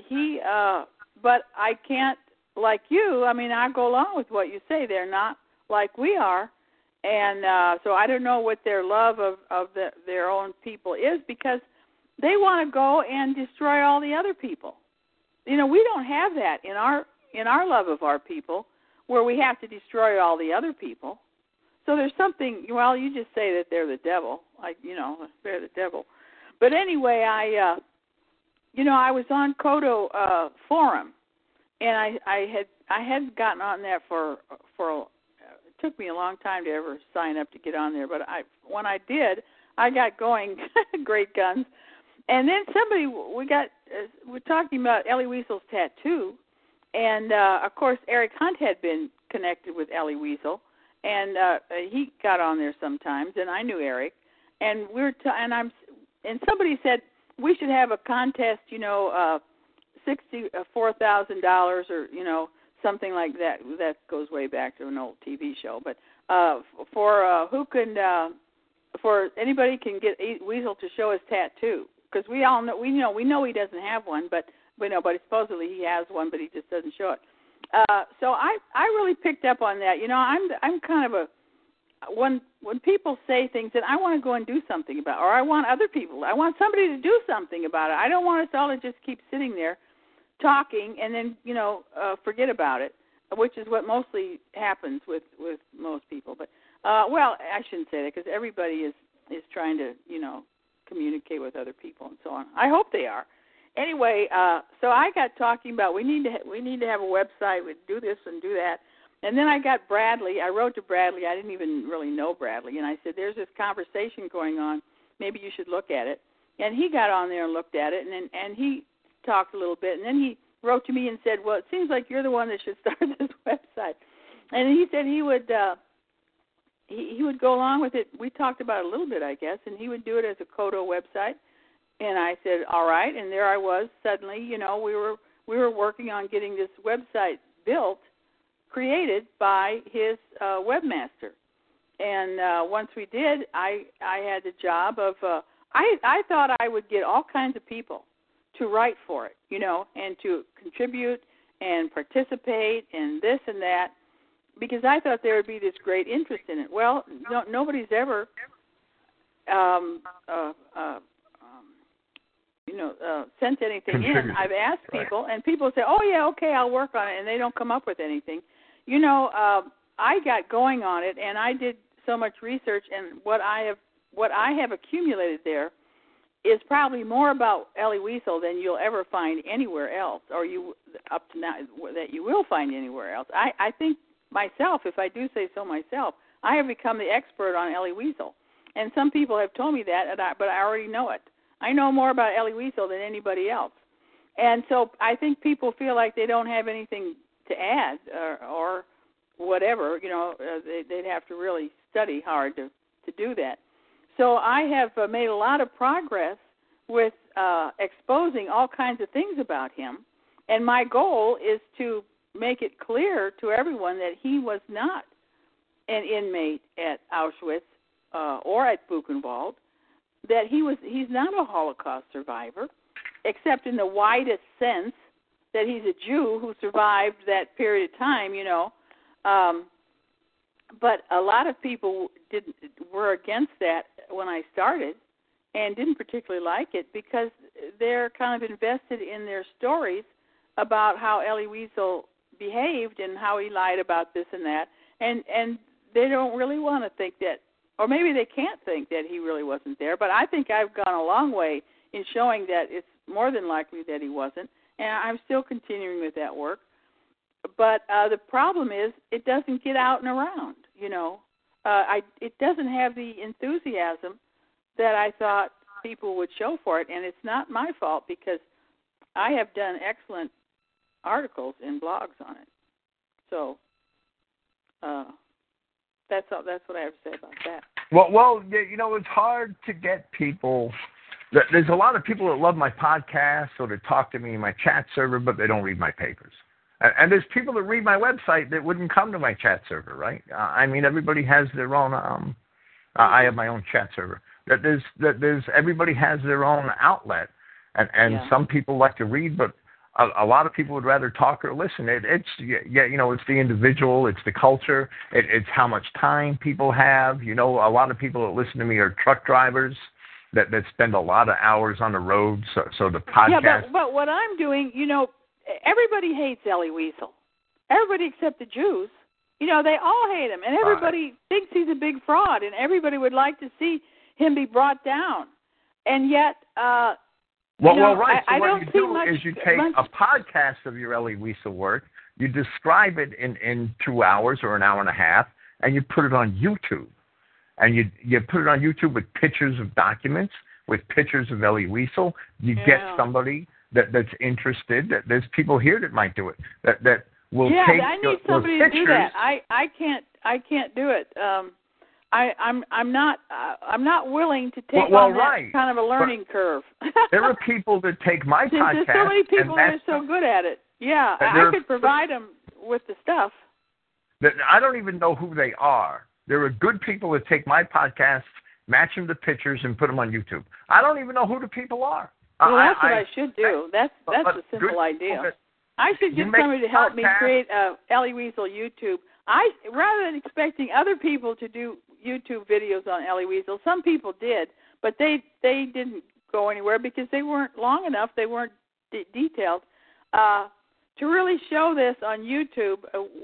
but I can't. Like you, I mean, I go along with what you say. They're not like we are, and so I don't know what their love of their own people is, because they want to go and destroy all the other people. We don't have that in our love of our people, where we have to destroy all the other people. So there's something. Well, you just say that they're the devil, like they're the devil. But anyway, I was on Kodo forum. and I had gotten on that for it took me a long time to ever sign up to get on there, but when I did, I got going great guns. And then we're talking about Elie Wiesel's tattoo, and of course Eric Hunt had been connected with Elie Wiesel, and he got on there sometimes, and I knew Eric, and and somebody said we should have a contest, $64,000 or something like that. That goes way back to an old TV show, but for anybody can get Wiesel to show his tattoo, because we know he doesn't have one, but supposedly he has one, but he just doesn't show it. So I really picked up on that. I'm kind of when people say things that I want to go and do something about, or I want somebody to do something about it. I don't want us all to just keep sitting there talking and then forget about it, which is what mostly happens with most people. But well, I shouldn't say that, because everybody is trying to communicate with other people and so on. I hope they are. Anyway, so I got talking about we need to have a website. We do this and do that. And then I got Bradley. I wrote to Bradley. I didn't even really know Bradley. And I said, there's this conversation going on. Maybe you should look at it. And he got on there and looked at it, and he talked a little bit. And then he wrote to me and said, well, it seems like you're the one that should start this website. And he said he would go along with it. We talked about it a little bit, I guess, and he would do it as a Kodo website. And I said, all right. And there I was. Suddenly, we were working on getting this website built, created by his webmaster. And once we did, I had the job of I thought I would get all kinds of people to write for it, and to contribute and participate and this and that, because I thought there would be this great interest in it. Well, nobody's ever sent anything in. I've asked people, and people say, oh, yeah, okay, I'll work on it, and they don't come up with anything. I got going on it, and I did so much research, and what I have accumulated there is probably more about Elie Wiesel than you'll ever find anywhere else, or up to now that you will find anywhere else. I think myself, if I do say so myself, I have become the expert on Elie Wiesel, and some people have told me that, but I already know it. I know more about Elie Wiesel than anybody else, and so I think people feel like they don't have anything to add or whatever. They'd have to really study hard to do that. So I have made a lot of progress with exposing all kinds of things about him, and my goal is to make it clear to everyone that he was not an inmate at Auschwitz or at Buchenwald, that he's not a Holocaust survivor, except in the widest sense that he's a Jew who survived that period of time, but a lot of people were against that when I started and didn't particularly like it, because they're kind of invested in their stories about how Elie Wiesel behaved and how he lied about this and that, and they don't really want to think that, or maybe they can't think that he really wasn't there. But I think I've gone a long way in showing that it's more than likely that he wasn't, and I'm still continuing with that work. But the problem is it doesn't get out and around, it doesn't have the enthusiasm that I thought people would show for it, and it's not my fault, because I have done excellent articles and blogs on it. So that's all. That's what I have to say about that. Well, it's hard to get people. There's a lot of people that love my podcast or that talk to me in my chat server, but they don't read my papers. And there's people that read my website that wouldn't come to my chat server, right? Everybody has their own. I have my own chat server. There's everybody has their own outlet, and some people like to read, but a lot of people would rather talk or listen. It's the individual, it's the culture, it's how much time people have. A lot of people that listen to me are truck drivers that spend a lot of hours on the road. So the podcast. Yeah, but what I'm doing, everybody hates Elie Wiesel. Everybody except the Jews. They all hate him, and everybody thinks he's a big fraud, and everybody would like to see him be brought down. And yet, Well, right. So I what don't you see do much, is you take a podcast of your Elie Wiesel work, you describe it in 2 hours or an hour and a half, and you put it on YouTube. And you put it on YouTube with pictures of documents, with pictures of Elie Wiesel. You get somebody that's interested. There's people here that might do it. That will take I need somebody those to do that. I can't do it. I'm not willing to take on that kind of a learning curve. There are people that take my podcast. There's so many people that are so good at it. Yeah, I could provide them with the stuff. I don't even know who they are. There are good people that take my podcast, match them to pictures, and put them on YouTube. I don't even know who the people are. Well, that's what I should do. That's a simple idea. I should get somebody to help me create a Elie Wiesel YouTube. Rather than expecting other people to do YouTube videos on Elie Wiesel, some people did, but they didn't go anywhere because they weren't long enough. They weren't detailed. To really show this on YouTube,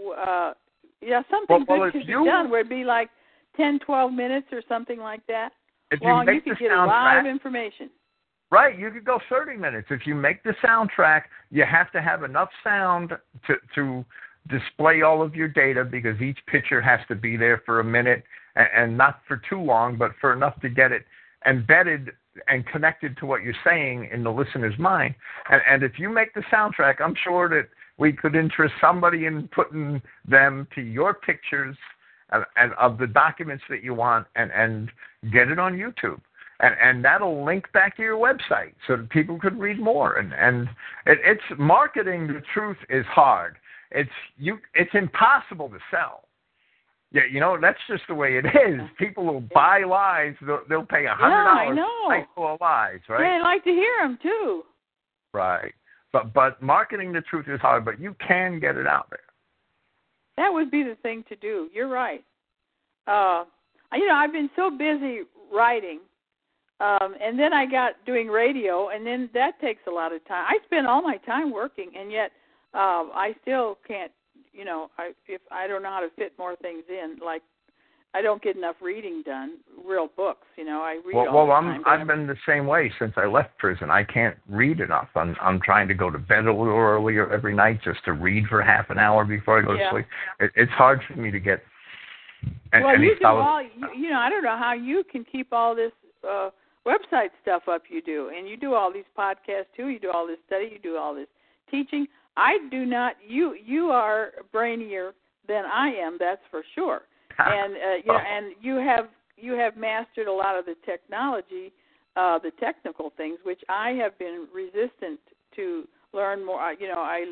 something good could be done where it'd be like 10, 12 minutes or something like that. You could get a lot of information. Right, you could go 30 minutes. If you make the soundtrack, you have to have enough sound to display all of your data because each picture has to be there for a minute and not for too long, but for enough to get it embedded and connected to what you're saying in the listener's mind. And if you make the soundtrack, I'm sure that we could interest somebody in putting them to your pictures and of the documents that you want and get it on YouTube. And that'll link back to your website so that people could read more. And it's marketing. The truth is hard. It's impossible to sell. Yeah, that's just the way it is. People will buy lies. They'll pay $100 for lies, right? Yeah, I like to hear them too. Right, but marketing the truth is hard. But you can get it out there. That would be the thing to do. You're right. I've been so busy writing, and then I got doing radio, and then that takes a lot of time. I spend all my time working, and yet I still can't. If I don't know how to fit more things in, like I don't get enough reading done, real books. I read all the time. I've been the same way since I left prison. I can't read enough. I'm trying to go to bed a little earlier every night just to read for half an hour before I go to sleep. It's hard for me to get. You do all. I don't know how you can keep all this website stuff up. You do, and you do all these podcasts too. You do all this study. You do all this teaching. I do not. You are brainier than I am. That's for sure. And and you have mastered a lot of the technology, the technical things, which I have been resistant to learn more. I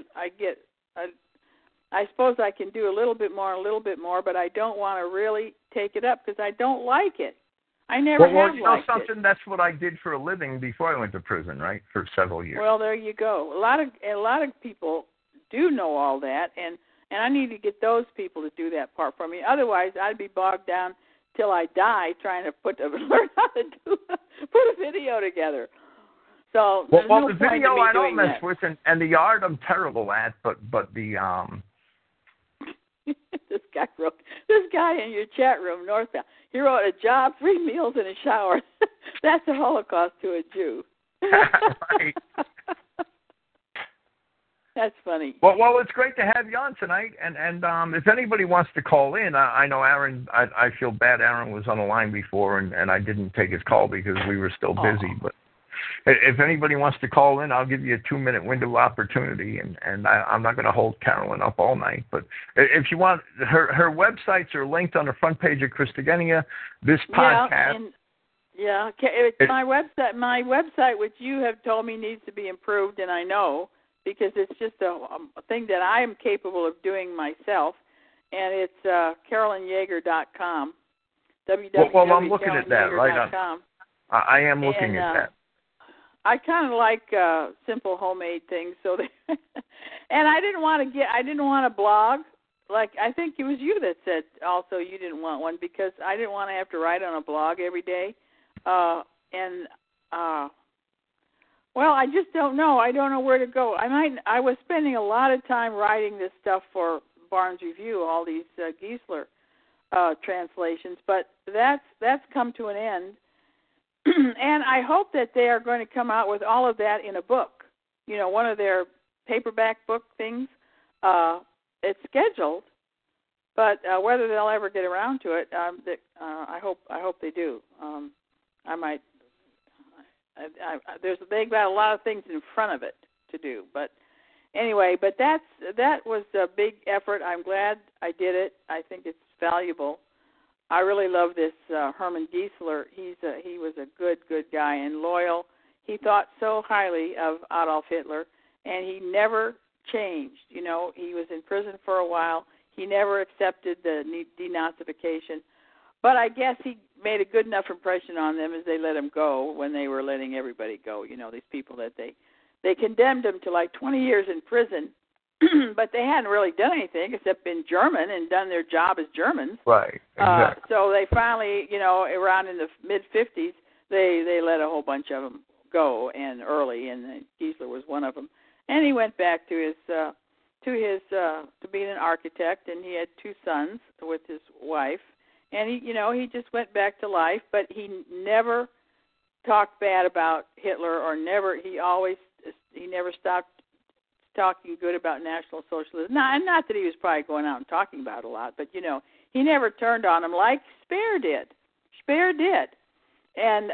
suppose I can do a little bit more, but I don't want to really take it up because I don't like it. I never have liked something. it. That's what I did for a living before I went to prison, right? For several years. Well, there you go. A lot of people do know all that, and I need to get those people to do that part for me. Otherwise, I'd be bogged down till I die trying to learn how to put a video together. So the video I don't mess with, and the art I'm terrible at, but the This guy in your chat room, Northbound, he wrote a job, 3 meals, and a shower. That's a Holocaust to a Jew. Right. That's funny. Well, it's great to have you on tonight. And if anybody wants to call in, I know Aaron, I feel bad Aaron was on the line before, and I didn't take his call because we were still busy. But if anybody wants to call in, I'll give you a 2-minute window of opportunity, and I'm not going to hold Carolyn up all night. But if you want, her websites are linked on the front page of Christogenea. This podcast. My website, which you have told me needs to be improved, and I know because it's just a thing that I am capable of doing myself, and it's CarolynYeager.com. Well, I'm looking at that right on. I am looking at that. I kind of like simple homemade things, so and I didn't want to blog. Like I think it was you that said also you didn't want one because I didn't want to have to write on a blog every day, well, I just don't know. I don't know where to go. I was spending a lot of time writing this stuff for Barnes Review, all these Giesler translations, but that's come to an end. and I hope that they are going to come out with all of that in a book. One of their paperback book things. It's scheduled, but whether they'll ever get around to it, I hope they do. I might. They've got a lot of things in front of it to do, but anyway. But that was a big effort. I'm glad I did it. I think it's valuable. I really love this Hermann Giesler. He was a good guy and loyal. He thought so highly of Adolf Hitler, and he never changed. He was in prison for a while. He never accepted the denazification. But I guess he made a good enough impression on them as they let him go when they were letting everybody go. These people that they condemned him to like 20 years in prison, but they hadn't really done anything except been German and done their job as Germans. Right, exactly. So they finally, around in the mid-50s, they let a whole bunch of them go, and early, and Giesler was one of them. And he went back to being an architect, and he had 2 sons with his wife. And he just went back to life, but he never talked bad about Hitler, he never stopped talking good about National Socialism. Not that he was probably going out and talking about it a lot, but he never turned on him like Speer did. And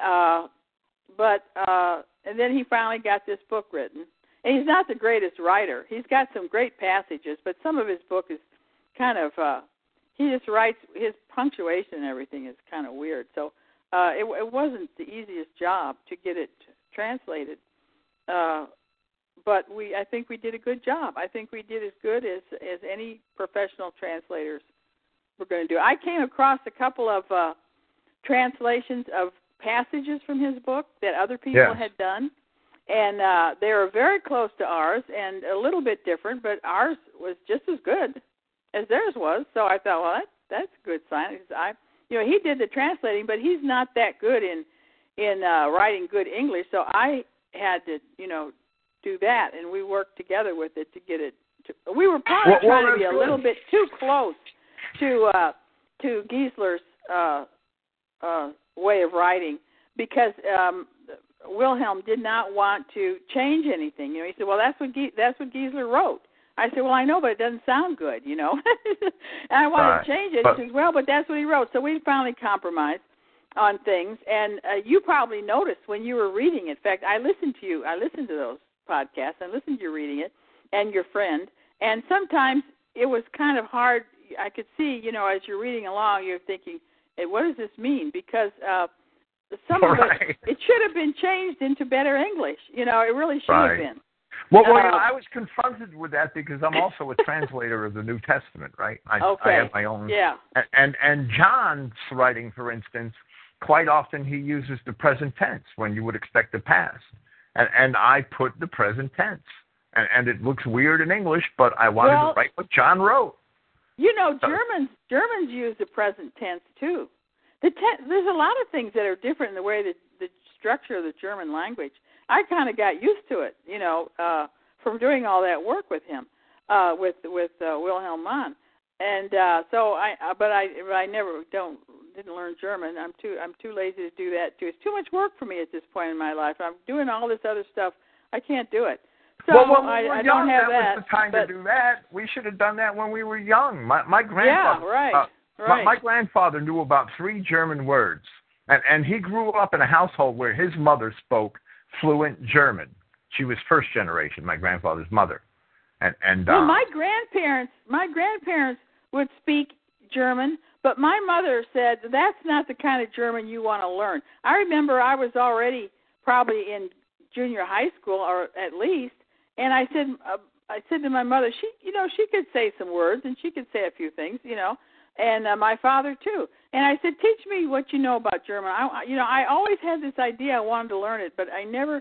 and then he finally got this book written. And he's not the greatest writer. He's got some great passages, but some of his book is kind of he just writes, his punctuation and everything is kind of weird. So it wasn't the easiest job to get it translated. But I think we did a good job. I think we did as good as any professional translators were going to do. I came across a couple of translations of passages from his book that other people had done, and they were very close to ours and a little bit different, but ours was just as good as theirs was. So I thought, well, that's a good sign. He did the translating, but he's not that good in writing good English, so I had to, do that, and we worked together with it to get it. We were probably trying to be a little bit too close to Giesler's way of writing, because Wilhelm did not want to change anything. He said, "Well, that's what Giesler wrote." I said, "Well, I know, but it doesn't sound good, and I wanted to change it." He says, "Well, but that's what he wrote." So we finally compromised on things, and you probably noticed when you were reading it. In fact, I listened to you. I listened to those podcasts. I listened to you reading it, and your friend. And sometimes it was kind of hard. I could see, as you're reading along, you're thinking, "Hey, what does this mean?" Because some of it should have been changed into better English. It really should have been. Well, I was confronted with that because I'm also a translator of the New Testament, right? I have my own. Yeah. And John's writing, for instance, quite often he uses the present tense when you would expect the past. And I put the present tense. And it looks weird in English, but I wanted to write what John wrote. Germans use the present tense, too. There's a lot of things that are different in the way that the structure of the German language. I kind of got used to it, from doing all that work with him, with Wilhelm Mann. And so I never didn't learn German. I'm too lazy to do that too. It's too much work for me at this point in my life. I'm doing all this other stuff. I can't do it. So I don't have that. Was the time to do that. We should have done that when we were young. My grandfather. Yeah, right. My grandfather knew about 3 German words, and he grew up in a household where his mother spoke fluent German. She was first generation, my grandfather's mother. Well, my grandparents would speak German, but my mother said that's not the kind of German you want to learn. I remember I was already probably in junior high school, or at least, and I said to my mother, she could say some words and she could say a few things, and my father too. And I said, teach me what you know about German. I always had this idea I wanted to learn it, but I never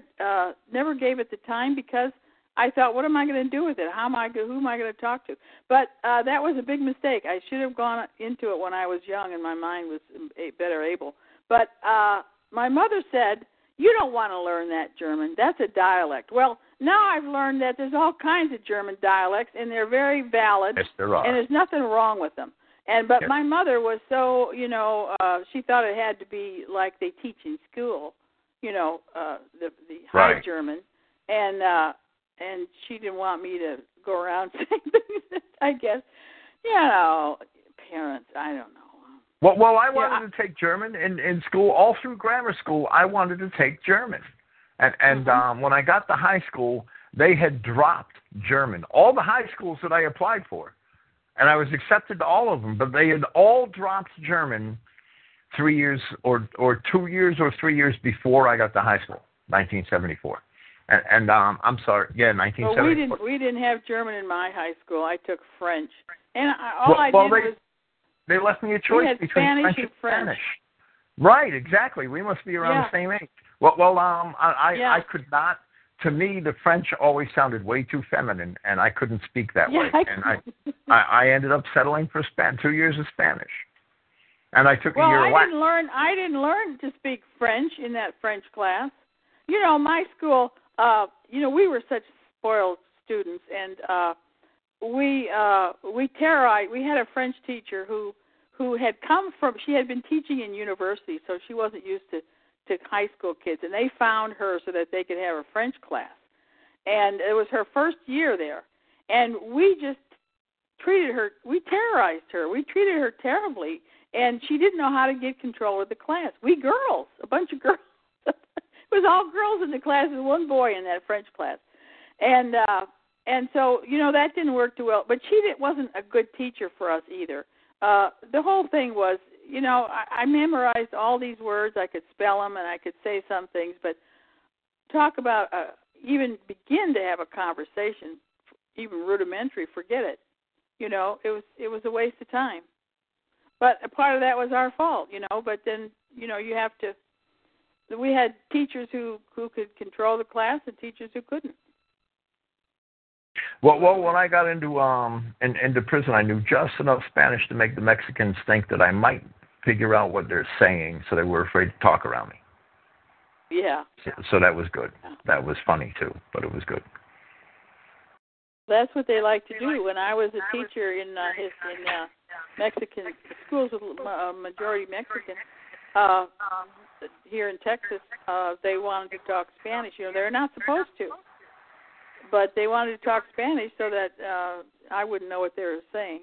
gave it the time because I thought, what am I going to do with it? Who am I going to talk to? But that was a big mistake. I should have gone into it when I was young and my mind was better able. But my mother said, you don't want to learn that German. That's a dialect. Well, now I've learned that there's all kinds of German dialects, and they're very valid. Yes, there are. And there's nothing wrong with them. But my mother was so, she thought it had to be like they teach in school, the High German, and she didn't want me to go around saying things. I guess, parents. I don't know. Well, I wanted to take German in school. All through grammar school, I wanted to take German. And when I got to high school, they had dropped German. All the high schools that I applied for. And I was accepted to all of them, but they had all dropped German 3 years or 2 years or 3 years before I got to high school, 1974. And I'm sorry, 1974. Well, we didn't have German in my high school. I took French. And I did was... They left me a choice between Spanish French and French. Spanish. Right, exactly. We must be around the same age. I could not. To me, the French always sounded way too feminine, and I couldn't speak that way. And I ended up settling for 2 years of Spanish, and I took a year of Latin. I didn't learn to speak French in that French class. My school. We were such spoiled students, and we terrorized. We had a French teacher who had come from. She had been teaching in university, so she wasn't used to high school kids, and they found her so that they could have a French class. And it was her first year there. And we just treated her, we terrorized her. We treated her terribly, and she didn't know how to get control of the class. We girls, a bunch of girls. It was all girls in the class and one boy in that French class. And so, that didn't work too well. But she wasn't a good teacher for us either. The whole thing was, I memorized all these words. I could spell them and I could say some things, but talk about even begin to have a conversation, even rudimentary, forget it. It was a waste of time. But a part of that was our fault, But then, you have to. We had teachers who could control the class and teachers who couldn't. Well, when I got into prison, I knew just enough Spanish to make the Mexicans think that I might figure out what they're saying, so they were afraid to talk around me. Yeah. So that was good. That was funny too, but it was good. That's what they like to do. When I was a teacher in Mexican schools with majority Mexican here in Texas, they wanted to talk Spanish. They're not supposed to. But they wanted to talk Spanish so that I wouldn't know what they were saying.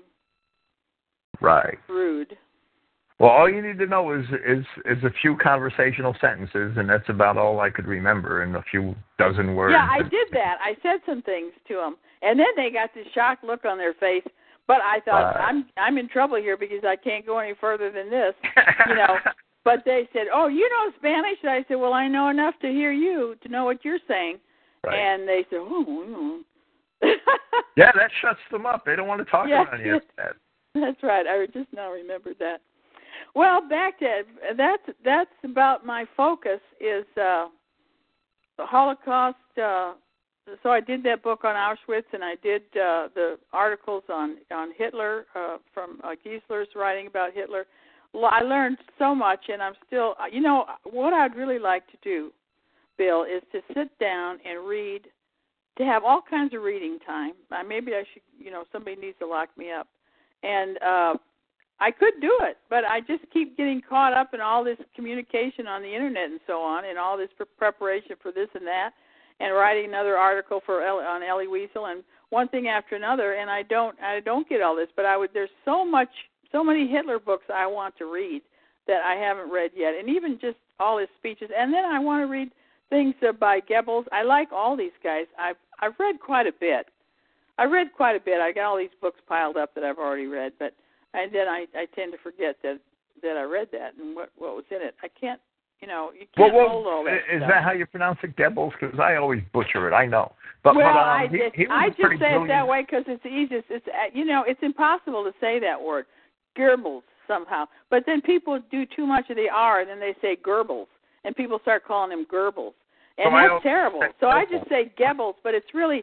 Right. Rude. Well, all you need to know is a few conversational sentences, and that's about all I could remember, and a few dozen words. Yeah, I did that. I said some things to them, and then they got this shocked look on their face. But I thought, I'm in trouble here because I can't go any further than this, But they said, "Oh, you know Spanish?" And I said, "Well, I know enough to hear you to know what you're saying." Right. And they said, "Oh." Yeah, that shuts them up. They don't want to talk around you. That's right. I just now remembered that. Well, back to that's about my focus is the Holocaust. So I did that book on Auschwitz, and I did the articles on Hitler from Giesler's writing about Hitler. I learned so much, and I'm still, what I'd really like to do, Bill, is to sit down and read, to have all kinds of reading time. Maybe I should, somebody needs to lock me up. And I could do it, but I just keep getting caught up in all this communication on the internet and so on, and all this preparation for this and that, and writing another article on Elie Wiesel, and one thing after another, and I don't get all this, but there's so many Hitler books I want to read that I haven't read yet, and even just all his speeches, and then I want to read things by Goebbels. I like all these guys. I've read quite a bit. I got all these books piled up that I've already read, and then I tend to forget that I read that and what was in it. I can't, you can't hold all that Is stuff. that how you pronounce it, Goebbels? Because I always butcher it. I know. I he just say it that way because it's easiest. It's impossible to say that word, Goebbels, somehow. But then people do too much of the R, and then they say Goebbels, and people start calling him Goebbels. And that's terrible. So I just say Goebbels, but it's really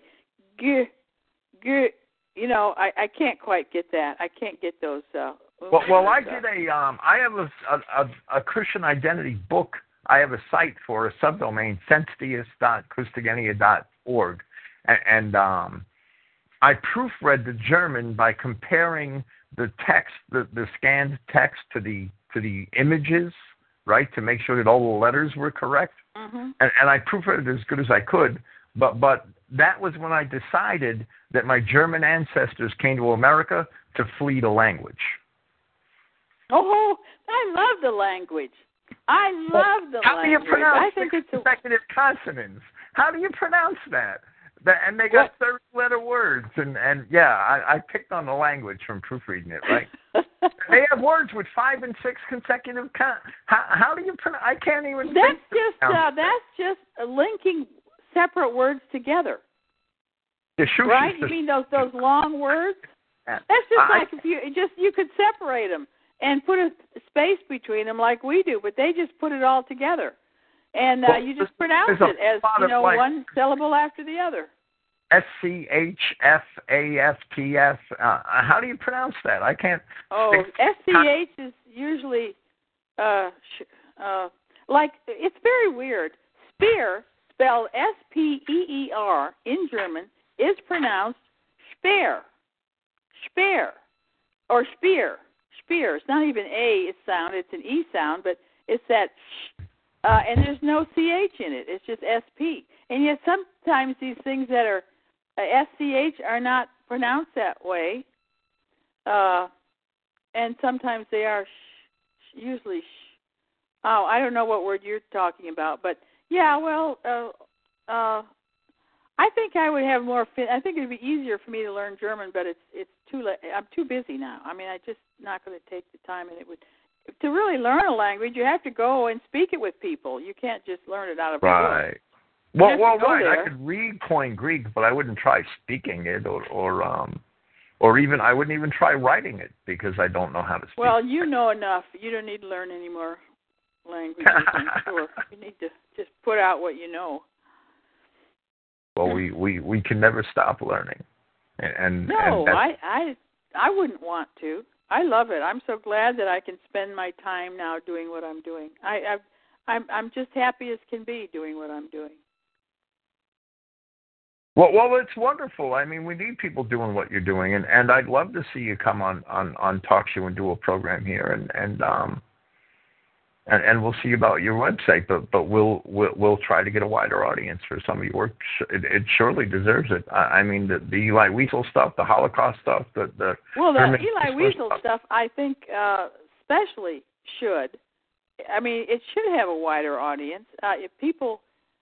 I can't quite get that. I can't get those. I did I have a Christian identity book. I have a site for a subdomain, senstius.christogenea.org, and I proofread the German by comparing text, the scanned text to the images, right, to make sure that all the letters were correct. Mm-hmm. And I proofread it as good as I could. But that was when I decided that my German ancestors came to America to flee the language. Oh, I love the language. I love the language. How do you pronounce it's consecutive consonants? How do you pronounce that? And they got 30-letter words. And yeah, I picked on the language from proofreading it, right? They have words with 5 and 6 consecutive how do you pronounce? I can't even. That's just linking separate words together. Right? You mean those long words? That's just like if you could separate them and put a space between them like we do, but they just put it all together. And you just pronounce it as, one syllable after the other. SCHFAFTF. How do you pronounce that? I can't. SCH is usually like, it's very weird. Spear, spelled SPEER in German, is pronounced Speer. Speer. Or Speer. Speer. It's not even a sound, it's an E sound, but it's that and there's no CH in it. It's just SP. And yet sometimes these things that are SCH are not pronounced that way. And sometimes they are usually I don't know what word you're talking about. But, yeah, well, I think I would have more I think it would be easier for me to learn German, but it's too late. I'm too busy now. I mean, I'm just not going to take the time, and it would. To really learn a language, you have to go and speak it with people. You can't just learn it out of a book. Right. Well, right. I could read Koine Greek, but I wouldn't try speaking it, or even I wouldn't even try writing it because I don't know how to speak. Well, you know enough. You don't need to learn any more languages. I'm sure you need to just put out what you know. Well, we can never stop learning, and I wouldn't want to. I love it. I'm so glad that I can spend my time now doing what I'm doing. I'm just happy as can be doing what I'm doing. Well, it's wonderful. I mean, we need people doing what you're doing, and I'd love to see you come on TalkShoe and do a program here, and we'll see about your website. But we'll try to get a wider audience for some of your work. It surely deserves it. I mean, the Elie Wiesel stuff, the Holocaust stuff, the Elie Wiesel stuff, I think especially should. I mean, it should have a wider audience. If people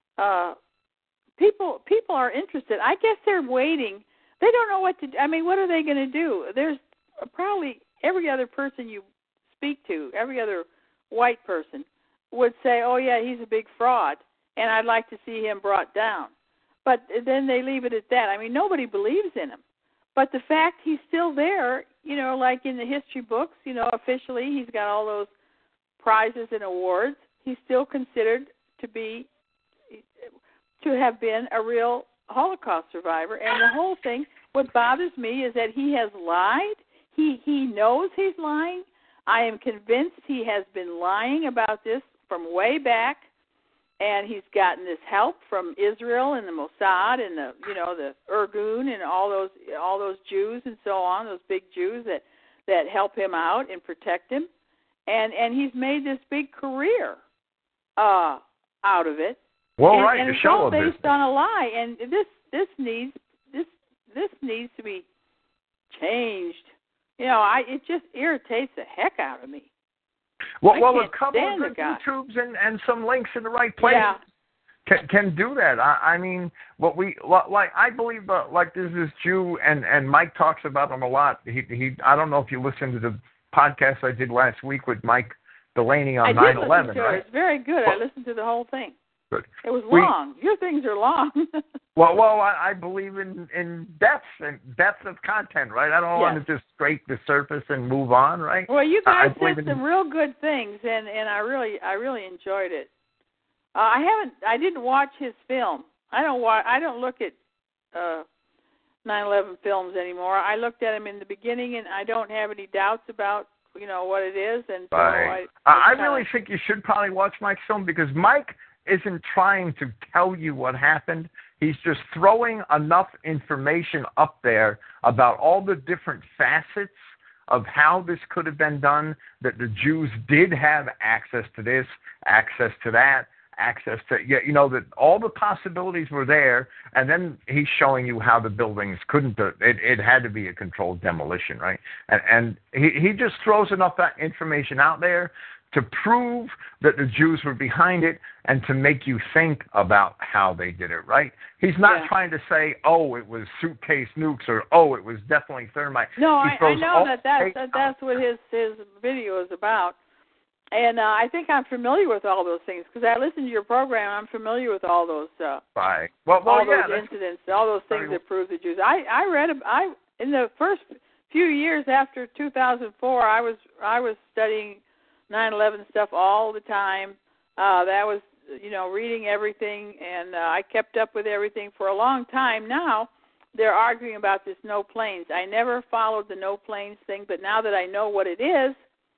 are interested, I guess they're waiting. They don't know what to do. I mean, what are they going to do? There's probably every other person you speak to, every other white person would say, oh, yeah, he's a big fraud, and I'd like to see him brought down. But then they leave it at that. I mean, nobody believes in him. But the fact he's still there, like in the history books, officially he's got all those prizes and awards, he's still considered to have been a real Holocaust survivor. And the whole thing, what bothers me is that he has lied. He knows he's lying. I am convinced he has been lying about this from way back, and he's gotten this help from Israel and the Mossad and the Irgun and all those Jews and so on, those big Jews that help him out and protect him, and he's made this big career out of it. Well, and, right, and it's all based on a lie, and this needs to be changed. It just irritates the heck out of me. Well, a couple of good YouTubes and some links in the right place can do that. I mean, I believe like there's this Jew, and Mike talks about him a lot. He I don't know if you listened to the podcast I did last week with Mike Delaney on 9/11. I did listen to right? It's very good. I listened to the whole thing. Good. It was long. Your things are long. Well, I believe in depth of content, right? I don't want to just scrape the surface and move on, right? Well, you guys said some real good things, and I really enjoyed it. I didn't watch his film. I don't look at 9/11 films anymore. I looked at him in the beginning, and I don't have any doubts about what it is. And so I really think you should probably watch Mike's film, because Mike isn't trying to tell you what happened. He's just throwing enough information up there about all the different facets of how this could have been done, that the Jews did have access to this, access to that, access to, that all the possibilities were there, and then he's showing you how the buildings couldn't, it had to be a controlled demolition, right? And he just throws enough that information out there to prove that the Jews were behind it and to make you think about how they did it, right? He's not trying to say, oh, it was suitcase nukes, or, oh, it was definitely thermite. No, I know that's what his video is about. And I think I'm familiar with all those things because I listen to your program. I'm familiar with all those those incidents, all those things that prove the Jews. I read in the first few years after 2004. I was studying 9/11 stuff all the time. That was reading everything, and I kept up with everything for a long time. Now they're arguing about this no planes. I never followed the no planes thing, but now that I know what it is,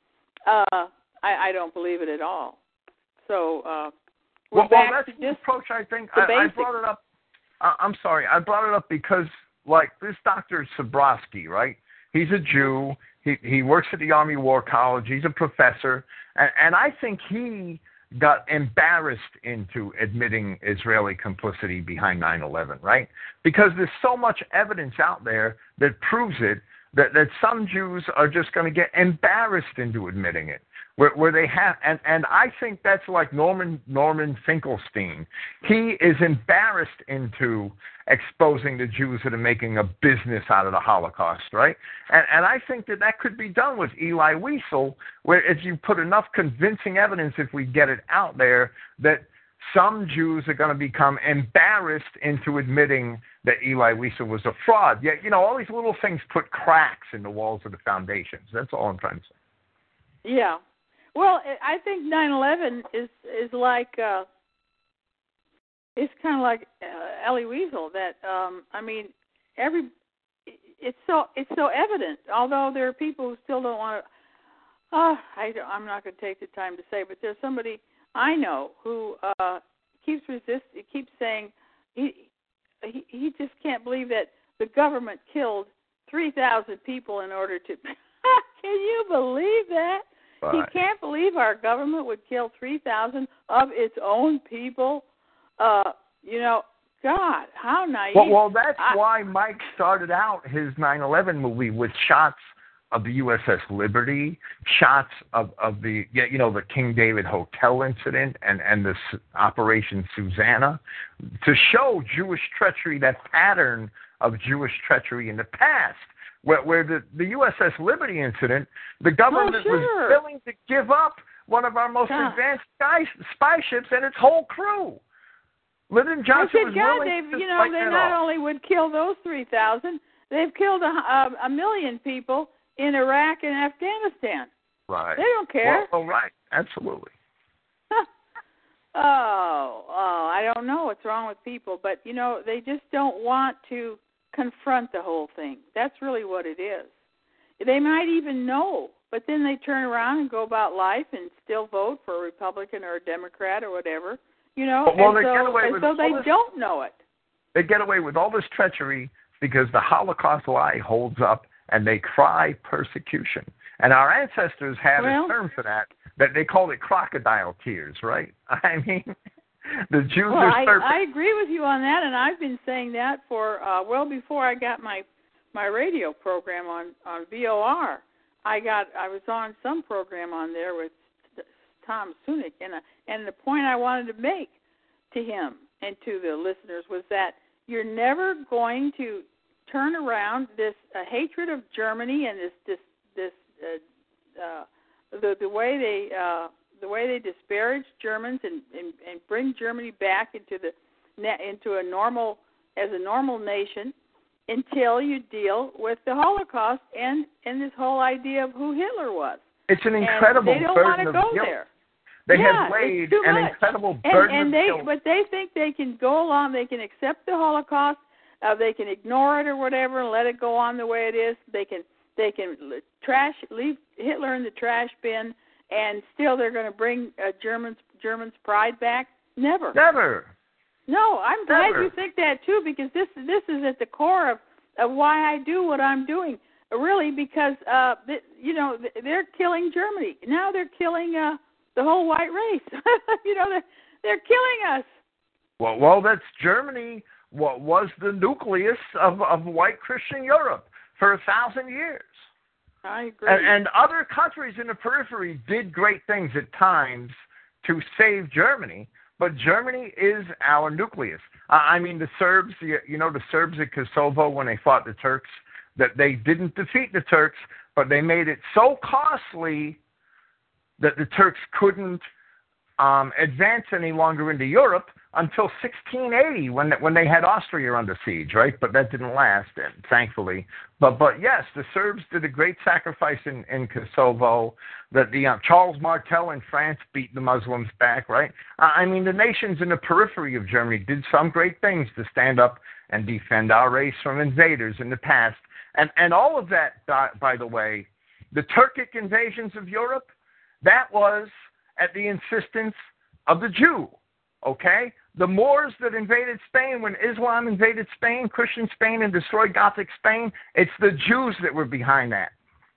I don't believe it at all. So that's the approach. I think I brought it up. I'm sorry, I brought it up because this Dr. Zabrowski, right? He's a Jew. He works at the Army War College. He's a professor, and I think he got embarrassed into admitting Israeli complicity behind 9/11, right? Because there's so much evidence out there that proves it, that some Jews are just going to get embarrassed into admitting it. Where they have, and I think that's like Norman Finkelstein. He is embarrassed into exposing the Jews that are making a business out of the Holocaust, right? And I think that could be done with Elie Wiesel, where if you put enough convincing evidence, if we get it out there, that some Jews are going to become embarrassed into admitting that Elie Wiesel was a fraud. Yet, all these little things put cracks in the walls of the foundations. That's all I'm trying to say. Yeah. Well, I think 9/11 is like it's kind of like Elie Wiesel. That it's so evident. Although there are people who still don't want to. I'm not going to take the time to say, but there's somebody I know who keeps saying he just can't believe that the government killed 3,000 people in order to. Can you believe that? He can't believe our government would kill 3,000 of its own people. God, how naive. Well, that's why Mike started out his 9/11 movie with shots of the USS Liberty, shots of the the King David Hotel incident and the Operation Susanna, to show Jewish treachery, that pattern of Jewish treachery in the past. Where the USS Liberty incident, the government was willing to give up one of our most advanced spy ships and its whole crew. Lyndon Johnson was willing to fight they not only would kill those 3,000, they've killed a million people in Iraq and Afghanistan. Right. They don't care. Well, right. Absolutely. I don't know what's wrong with people, but, they just don't want to confront the whole thing. That's really what it is. They might even know, but then they turn around and go about life and still vote for a Republican or a Democrat or whatever, Well, they don't know it. They get away with all this treachery because the Holocaust lie holds up, and they cry persecution. And our ancestors had a term for that they called it crocodile tears, right? I mean, the Jews are I agree with you on that, and I've been saying that for before I got my radio program on VOR. I was on some program on there with Tom Sunik, and the point I wanted to make to him and to the listeners was that you're never going to turn around this hatred of Germany and the way they disparage Germans and bring Germany back into a normal nation until you deal with the Holocaust and this whole idea of who Hitler was. It's an incredible burden of guilt. They don't want to go there. They have laid an incredible burden of guilt. But they think they can go along, they can accept the Holocaust, they can ignore it or whatever and let it go on the way it is. They can leave Hitler in the trash bin, and still they're going to bring Germans' pride back? Never. No, I'm glad you think that too, because this is at the core of why I do what I'm doing. really, because they're killing Germany now. They're killing the whole white race. They're killing us. Well, that's Germany. What was the nucleus of white Christian Europe for 1,000 years? I agree. And other countries in the periphery did great things at times to save Germany, but Germany is our nucleus. I mean, the Serbs, the Serbs at Kosovo when they fought the Turks, that they didn't defeat the Turks, but they made it so costly that the Turks couldn't advance any longer into Europe until 1680 when they had Austria under siege, right? But that didn't last, thankfully. But yes, the Serbs did a great sacrifice in Kosovo. That Charles Martel in France beat the Muslims back, right? I mean, the nations in the periphery of Germany did some great things to stand up and defend our race from invaders in the past. And all of that, by the way, the Turkic invasions of Europe, that was at the insistence of the Jew, okay? The Moors that invaded Spain, when Islam invaded Spain, Christian Spain, and destroyed Gothic Spain, it's the Jews that were behind that.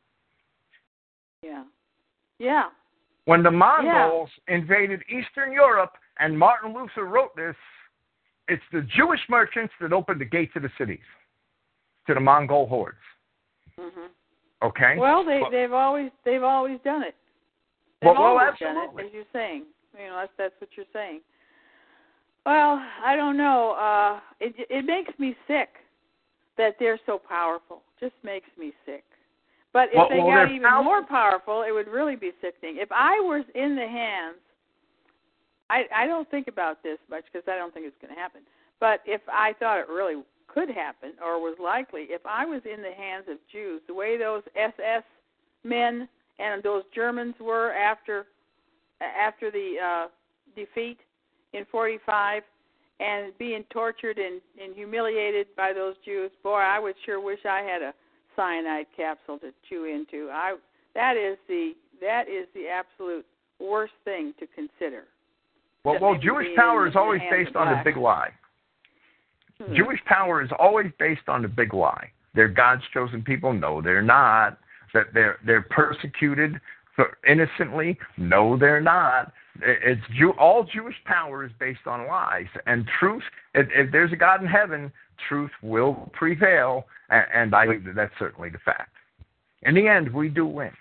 Yeah. When the Mongols invaded Eastern Europe, and Martin Luther wrote this, it's the Jewish merchants that opened the gates of the cities to the Mongol hordes. Mm-hmm. Okay? Well, they've always done it. Well, always absolutely. done it, as you're saying. That's what you're saying. Well, I don't know. It makes me sick that they're so powerful. Just makes me sick. But if they got even more powerful, it would really be sickening. If I was in the hands, I don't think about this much because I don't think it's going to happen. But if I thought it really could happen or was likely, if I was in the hands of Jews, the way those SS men and those Germans were after the defeat in 45 and being tortured and humiliated by those Jews, boy, I would sure wish I had a cyanide capsule to chew into. That is the absolute worst thing to consider. Well, Jewish power is always based on the big lie. Jewish power is always based on the big lie. They're God's chosen people. No, they're not. That they're persecuted innocently. No, they're not. All Jewish power is based on lies. And truth, if there's a God in heaven, truth will prevail. And I believe that's certainly the fact. In the end, we do win.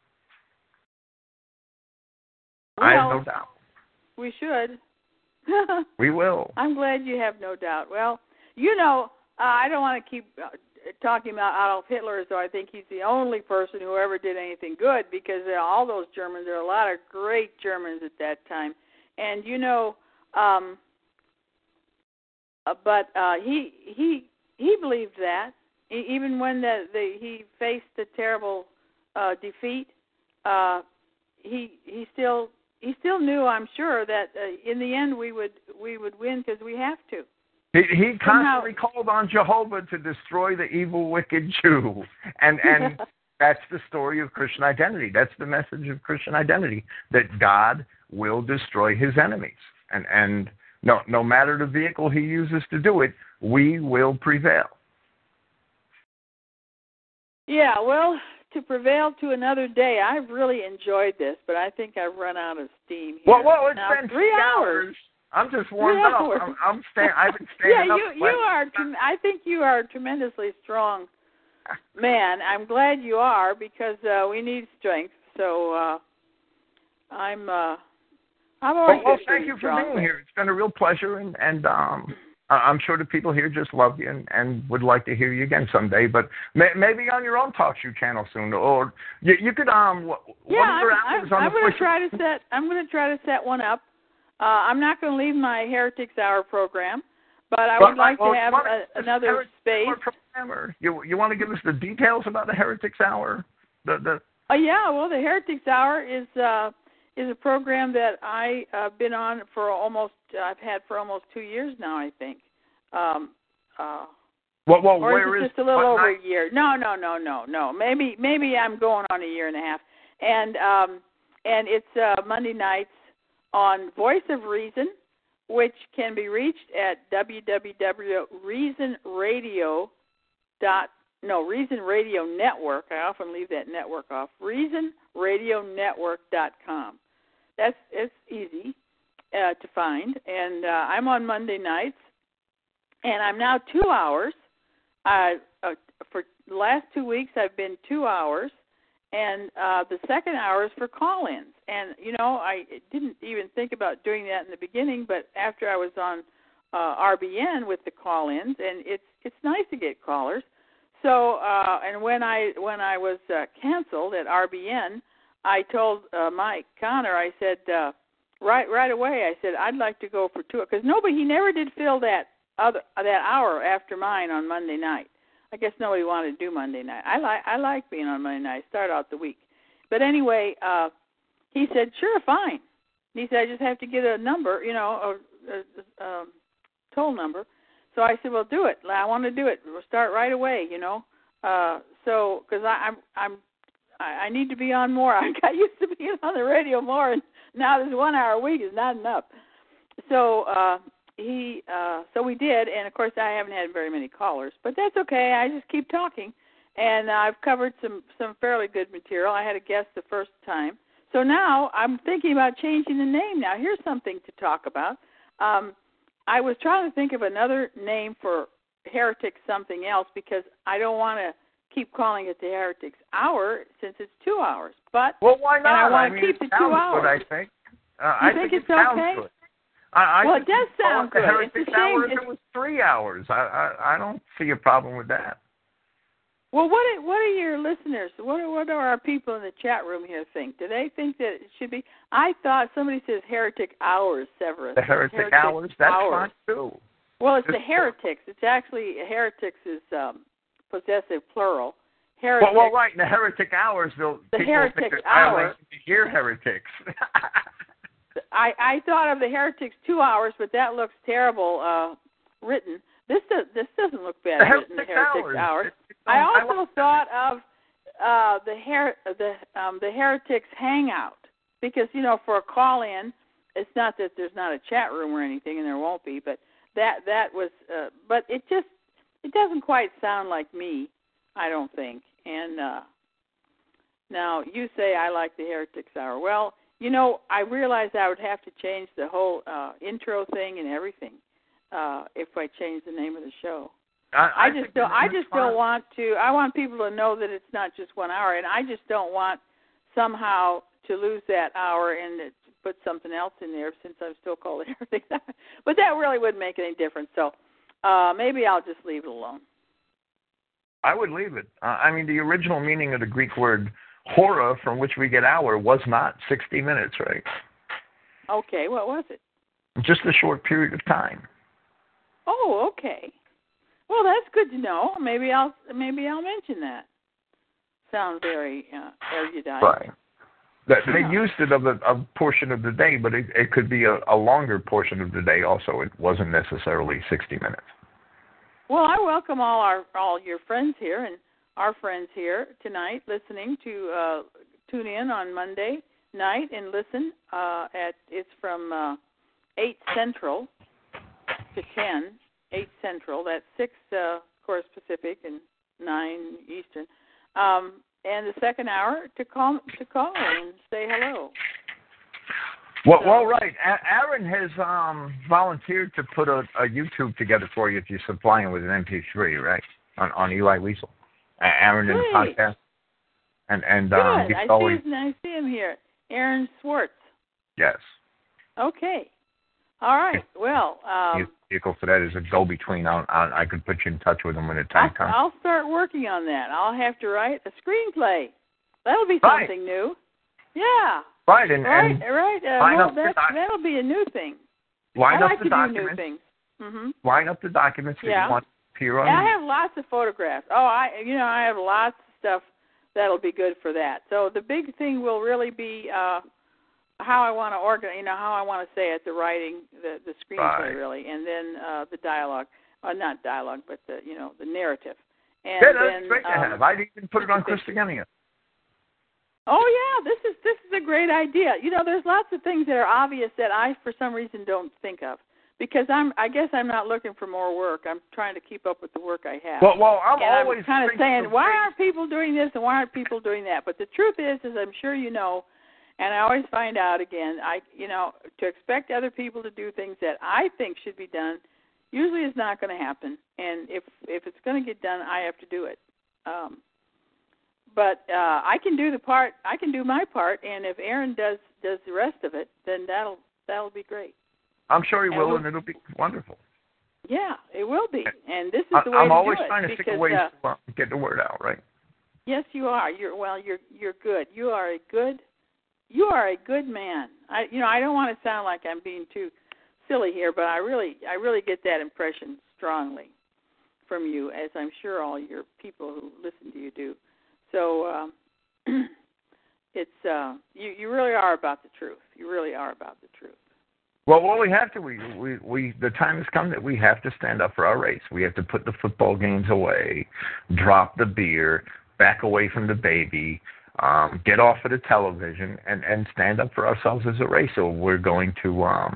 Well, I have no doubt. We should. We will. I'm glad you have no doubt. Well, I don't want to keep talking about Adolf Hitler as though I think he's the only person who ever did anything good, because all those Germans, there are a lot of great Germans at that time. And, but he believed that. Even when he faced the terrible defeat, he still knew, I'm sure, that in the end we would win because we have to. He constantly called on Jehovah to destroy the evil, wicked Jew, and that's the story of Christian identity. That's the message of Christian identity, that God will destroy His enemies, and no matter the vehicle He uses to do it, we will prevail. Yeah, well, to prevail to another day. I've really enjoyed this, but I think I've run out of steam here. Well, it's been 3 hours. I'm just warmed up. I've been standing up. Yeah, you are. I think you are a tremendously strong man. I'm glad you are, because we need strength. So I'm always. Well, thank you for being here. It's been a real pleasure, and I'm sure the people here just love you and would like to hear you again someday. But maybe on your own talk show channel soon, or you could I'm going to try to set one up. I'm not going to leave my Heretics Hour program, but I would like to have another space. You want to give us the details about the Heretics Hour? Yeah, well, the Heretics Hour is a program that I've been on I've had for almost 2 years now, I think. Or is it just a little over a year? No. Maybe I'm going on a year and a half. And it's Monday nights on Voice of Reason, which can be reached at www.reasonradio.com. Reason Radio Network. I often leave that network off. ReasonRadioNetwork.com. It's easy to find, and I'm on Monday nights, and I'm now 2 hours. For the last 2 weeks, I've been 2 hours, and the second hour is for call-ins. And, I didn't even think about doing that in the beginning, but after I was on RBN with the call-ins, and it's nice to get callers. So, and when I was canceled at RBN, I told Mike Connor, I said, right away, I said, I'd like to go for 2, because he never did fill that hour after mine on Monday night. I guess nobody wanted to do Monday night. I like being on Monday night, start out the week. But anyway, he said, sure, fine. He said, I just have to get a number, a toll number. So I said, well, do it. I want to do it. We'll start right away, So, because I need to be on more. I got used to being on the radio more, and now this 1 hour a week is not enough. So so we did, and of course I haven't had very many callers, but that's okay. I just keep talking, and I've covered some fairly good material. I had a guest the first time, so now I'm thinking about changing the name. Now here's something to talk about. I was trying to think of another name for Heretic something else, because I don't want to keep calling it the Heretics Hour since it's 2 hours. But well, why not? And I want to keep it 2 hours. Good, I think. You think it's okay? Good. Well, it does sound good. It's a shame. It was 3 hours. I don't see a problem with that. Well, what are your listeners? What are our people in the chat room here think? Do they think that it should be? I thought somebody says Heretic Hours, Severus. The Heretic Hours? That's fine, too. Well, it's the Heretics. It's actually, Heretics is possessive plural. Well, right. In the Heretic Hours, the Heretic Hour. You hear heretics. I thought of the Heretics 2 hours, but that looks terrible written. This doesn't look bad written. The Heretics Hours. I also thought of the Heretics Hangout, because for a call in, it's not that there's not a chat room or anything, and there won't be, but that was. But it doesn't quite sound like me, I don't think. And now you say I like the Heretics Hour. Well, I realized I would have to change the whole intro thing and everything if I change the name of the show. I just don't want to. I want people to know that it's not just 1 hour, and I just don't want somehow to lose that hour and put something else in there, since I'm still called the Heretics Hour. But that really wouldn't make any difference. So maybe I'll just leave it alone. I would leave it. The original meaning of the Greek word hora, from which we get hour, was not 60 minutes, right? Okay, what was it? Just a short period of time. Oh, okay. Well, that's good to know. Maybe I'll mention that. Sounds very erudite. Right. They used it of a portion of the day, but it could be a longer portion of the day also. It wasn't necessarily 60 minutes. Well, I welcome all your friends here and our friends here tonight listening to tune in on Monday night and listen. It's from 8 Central to 10, 8 Central. That's 6, of course, Pacific and 9 Eastern. And the second hour to call and say hello. Well, right. Aaron has volunteered to put a YouTube together for you if you supply him with an MP3, right? On Eli Wiesel. Aaron in the podcast. And good. I see him here. Aaron Swartz. Yes. Okay. All right. Well, his vehicle for that is a go-between. I could put you in touch with him when the time comes. I'll start working on that. I'll have to write a screenplay. That'll be something new. Yeah. Right. That'll be a new thing. Line I up like the to documents. do new things. Mm-hmm. Line up the documents that you want to appear on. Yeah, I have lots of photographs. I have lots of stuff that'll be good for that. So the big thing will really be how I want to organize, how I want to say it, the writing, the screenplay really, and then the dialogue, not dialogue, but the narrative. And that's great to have. I'd even put it on Christogenea. Oh yeah, this is a great idea. There's lots of things that are obvious that I, for some reason, don't think of. because I guess I'm not looking for more work. I'm trying to keep up with the work I have. Well, I'm always kind of saying, why aren't people doing this and why aren't people doing that? But the truth is I'm sure you know, and I always find out again, to expect other people to do things that I think should be done usually is not going to happen. And if it's going to get done, I have to do it. But I can do my part, and if Aaron does the rest of it, then that'll be great. I'm sure he will, and it'll be wonderful. Yeah, it will be, and this is the way to do it. I'm always trying to think of ways to get the word out, right? Yes, you are. You're good. You are a good man. I don't want to sound like I'm being too silly here, but I really get that impression strongly from you, as I'm sure all your people who listen to you do. So it's you really are about the truth. You really are about the truth. Well, we have to. We the time has come that we have to stand up for our race. We have to put the football games away, drop the beer, back away from the baby, get off of the television, and stand up for ourselves as a race. So we're going to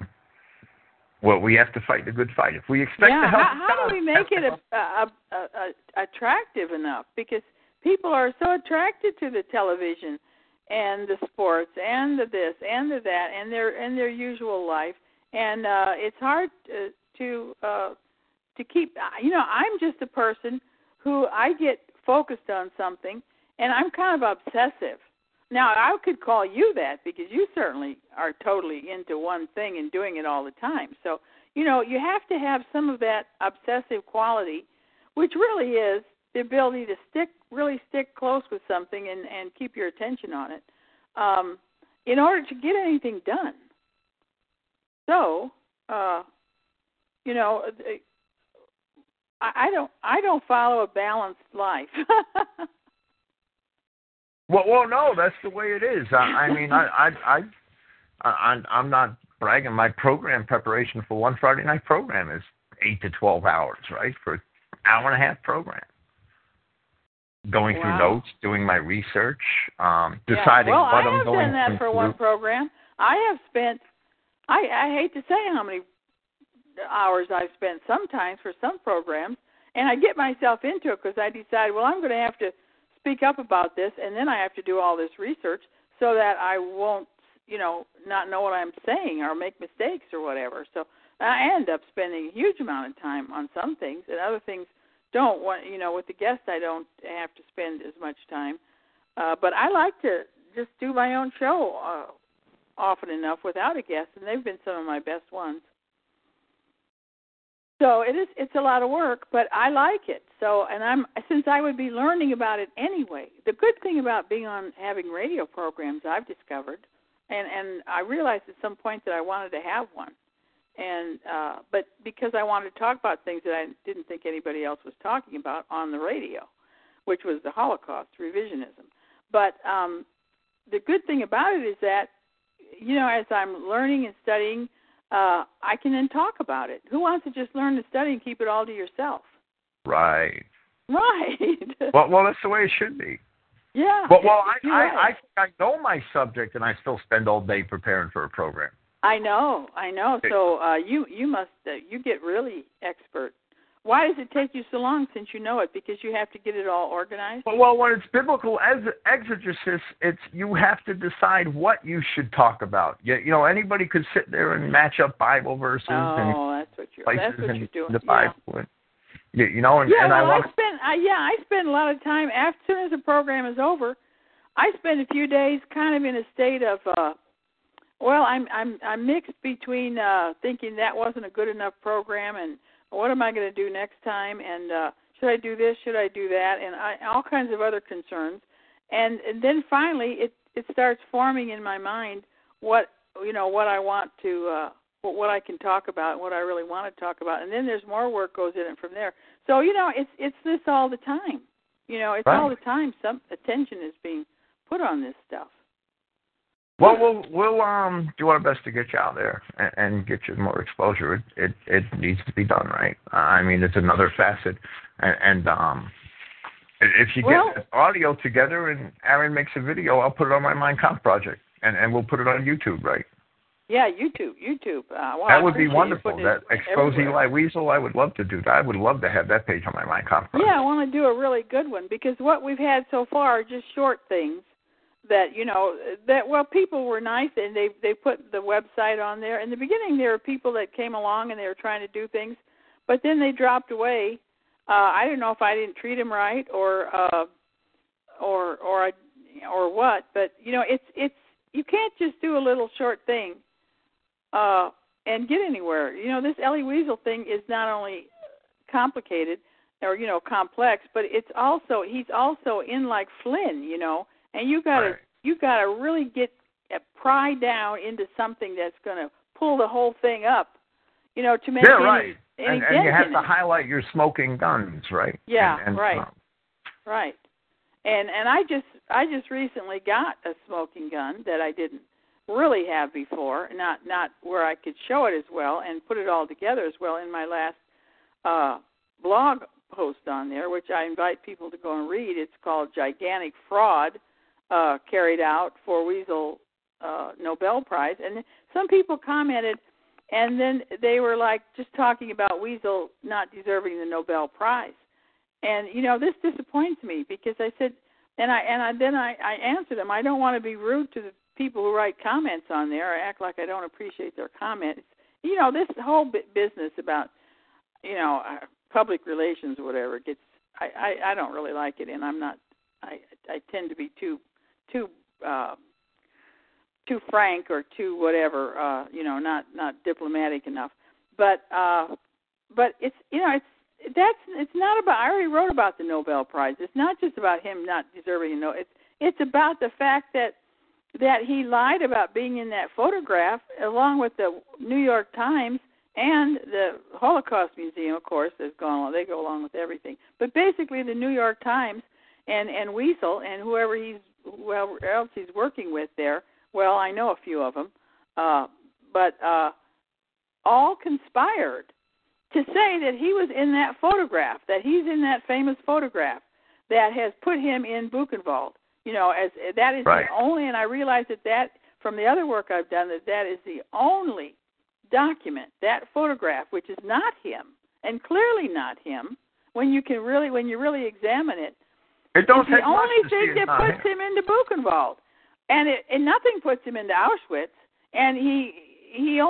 we have to fight the good fight. If we expect to help, how do we make it attractive enough? Because people are so attracted to the television and the sports and the this and the that and their usual life, and it's hard to keep. I'm just a person who I get focused on something, and I'm kind of obsessive. Now, I could call you that because you certainly are totally into one thing and doing it all the time. So, you have to have some of that obsessive quality, which really is the ability to stick close with something and keep your attention on it in order to get anything done. So, I don't follow a balanced life. Well, no, that's the way it is. I'm not bragging. My program preparation for one Friday night program is 8 to 12 hours, right, for an hour and a half program. Going through notes, doing my research, deciding what I'm going to do. Well, I have done that for one program. I have spent, I hate to say how many hours I've spent sometimes for some programs, and I get myself into it because I decide, well, I'm going to have to speak up about this, and then I have to do all this research so that I won't, not know what I'm saying or make mistakes or whatever. So I end up spending a huge amount of time on some things, and other things don't want, with the guests I don't have to spend as much time. But I like to just do my own show often enough without a guest, and they've been some of my best ones. So it's a lot of work, but I like it. So, and since I would be learning about it anyway, the good thing about having radio programs I've discovered, and I realized at some point that I wanted to have one. And but because I wanted to talk about things that I didn't think anybody else was talking about on the radio, which was the Holocaust, revisionism. But the good thing about it is that, as I'm learning and studying, I can then talk about it. Who wants to just learn to study and keep it all to yourself? Right. Right. Well, that's the way it should be. Yeah. Well, I know my subject, and I still spend all day preparing for a program. I know. So you must you get really expert. Why does it take you so long since you know it? Because you have to get it all organized? Well, when it's biblical exegesis, you have to decide what you should talk about. Anybody could sit there and match up Bible verses and that's what you're doing. The Bible. Yeah. I spend a lot of time as soon as the program is over. I spend a few days kind of in a state of I'm mixed between thinking that wasn't a good enough program and what am I going to do next time, and should I do this, should I do that, and all kinds of other concerns. And then finally it starts forming in my mind what I want to what I can talk about, what I really want to talk about, and then there's more work goes in it from there. So it's this all the time. It's right. all the time. Some attention is being put on this stuff. Well, we'll do our best to get you out there and get you more exposure. It needs to be done, right? I mean, it's another facet, and if you get audio together and Aaron makes a video, I'll put it on my Mein Kampf project, and we'll put it on YouTube, right? Yeah, YouTube. Well, That would be wonderful. That Expose Eli Wiesel, I would love to do that. I would love to have that page on my Minecraft project. Yeah, I want to do a really good one, because what we've had so far are just short things that, people were nice, and they put the website on there. In the beginning, there were people that came along and they were trying to do things, but then they dropped away. I don't know if I didn't treat them right or what, but it's you can't just do a little short thing and get anywhere. This Elie Wiesel thing is not only complicated or complex, but he's also in like Flynn, and you gotta really pry down into something that's going to pull the whole thing up, to make any and you have to highlight your smoking guns, right? Yeah, right. And I just recently got a smoking gun that I didn't really have before, not where I could show it as well and put it all together as well in my last blog post on there, which I invite people to go and read. It's called Gigantic Fraud Carried Out for Wiesel Nobel Prize. And some people commented, and then they were like just talking about Wiesel not deserving the Nobel Prize. And, this disappoints me, because I said, and I answered them, I don't want to be rude to the people who write comments on there or act like I don't appreciate their comments. This whole business about, public relations or whatever I don't really like it, and I'm not, I tend to be too frank or too whatever, not diplomatic enough. But it's, it's not about. I already wrote about the Nobel Prize. It's not just about him not deserving a Nobel. It's about the fact that he lied about being in that photograph, along with the New York Times and the Holocaust Museum, of course, has gone along. They go along with everything. But basically, the New York Times and Wiesel and whoever else he's working with there. Well, I know a few of them, but all conspired to say that he was in that photograph, that he's in that famous photograph that has put him in Buchenwald. As that is the only, and I realize that from the other work I've done, that is the only document, that photograph, which is not him, and clearly not him, when you really examine it. It don't take the only thing that puts him into Buchenwald, and nothing puts him into Auschwitz, and he's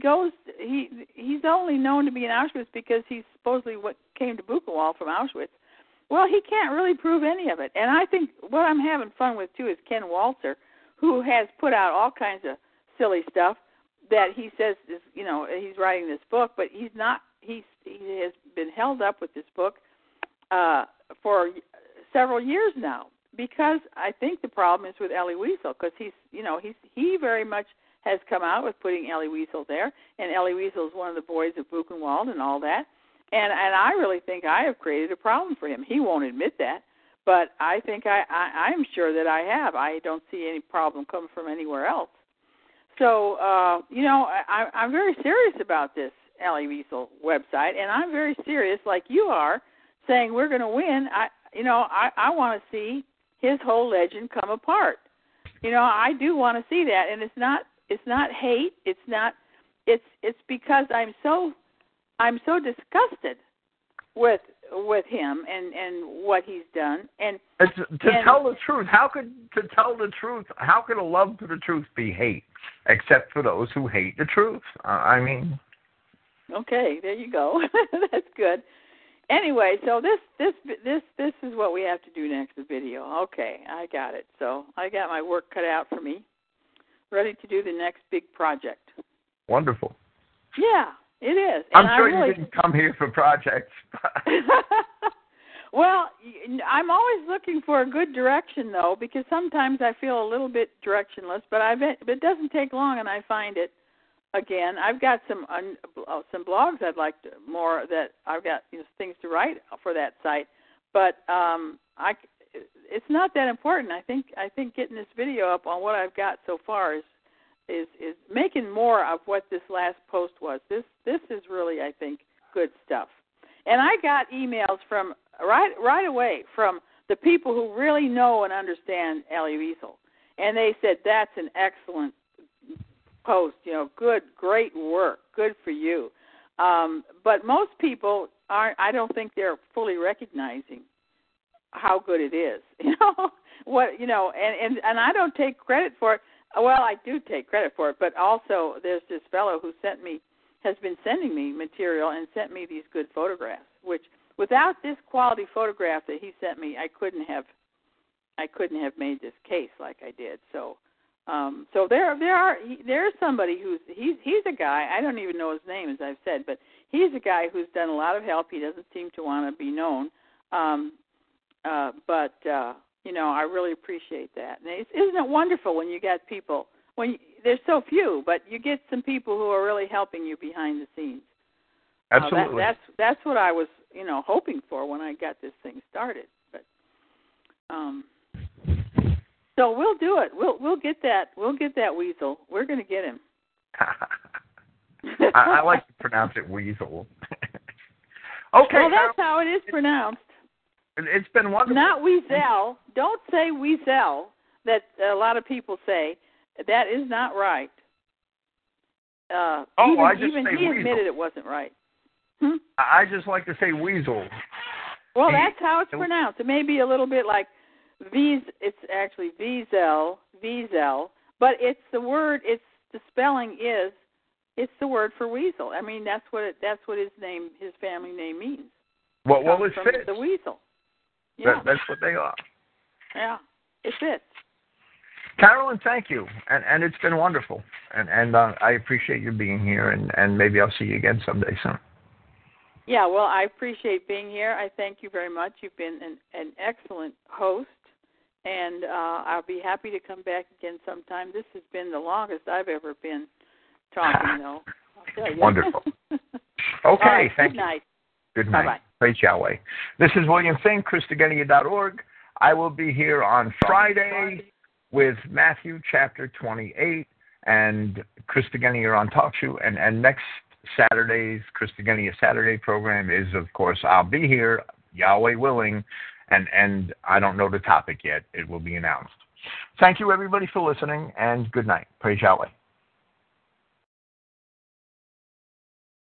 only known to be in Auschwitz because he's supposedly what came to Buchenwald from Auschwitz. Well, he can't really prove any of it. And I think what I'm having fun with, too, is Ken Walzer, who has put out all kinds of silly stuff that he says is, he's writing this book, but he's not. He has been held up with this book for several years now, because I think the problem is with Elie Wiesel, because he very much has come out with putting Elie Wiesel there, and Elie Wiesel is one of the boys of Buchenwald and all that. And I really think I have created a problem for him. He won't admit that, but I think I'm sure that I have. I don't see any problem coming from anywhere else. So, I'm very serious about this Elie Wiesel website, and I'm very serious, like you are, saying we're going to win. I want to see his whole legend come apart. I do want to see that, and it's not hate. It's not. It's because I'm so disgusted with him and what he's done. And tell the truth, how could a love for the truth be hate, except for those who hate the truth? Okay, there you go. That's good. Anyway, so this is what we have to do next, the video. Okay, I got it. So I got my work cut out for me, ready to do the next big project. Wonderful. Yeah. It is. I'm sure you didn't come here for projects. Well, I'm always looking for a good direction, though, because sometimes I feel a little bit directionless, but it doesn't take long, and I find it again. I've got some blogs I'd like to more that I've got things to write for that site, but it's not that important. I think getting this video up on what I've got so far is making more of what this last post was. This is really, I think, good stuff. And I got emails from right away from the people who really know and understand Elie Wiesel, and they said that's an excellent post. Great work. Good for you. But most people aren't. I don't think they're fully recognizing how good it is. And I don't take credit for it. Well, I do take credit for it, but also there's this fellow who has been sending me material and sent me these good photographs, which without this quality photograph that he sent me, I couldn't have made this case like I did. So there's somebody he's a guy, I don't even know his name, as I've said, but he's a guy who's done a lot of help. He doesn't seem to want to be known, but I really appreciate that. And isn't it wonderful when you get people, there's so few, but you get some people who are really helping you behind the scenes. Absolutely. That's what I was, hoping for when I got this thing started. But so we'll do it. We'll get that. We'll get that weasel. We're going to get him. I like to pronounce it weasel. Okay. Well, that's how it is pronounced. It's been wonderful. Not weasel. Don't say weasel. That a lot of people say. That is not right. I just even say he weasel. admitted it wasn't right. I just like to say weasel. Well, that's how it's pronounced. It may be a little bit like it's actually Wiesel, but it's the word. The spelling is. It's the word for weasel. I mean, that's what his family name means. Well, it fits. The weasel. Yeah. That's what they are. Yeah, it fits. Carolyn, thank you, and it's been wonderful, and I appreciate you being here, and maybe I'll see you again someday soon. Yeah, well, I appreciate being here. I thank you very much. You've been an excellent host, and I'll be happy to come back again sometime. This has been the longest I've ever been talking, though. I'll tell you. Wonderful. Okay, right, thank good you. Night. Good night. Bye-bye. Praise Yahweh. This is William Fink, Christogenea.org. I will be here on Friday with Matthew chapter 28 and Christogenea on TalkShoe, and next Saturday's Christogenea Saturday program is, of course, I'll be here, Yahweh willing, and I don't know the topic yet. It will be announced. Thank you, everybody, for listening, and good night. Praise Yahweh.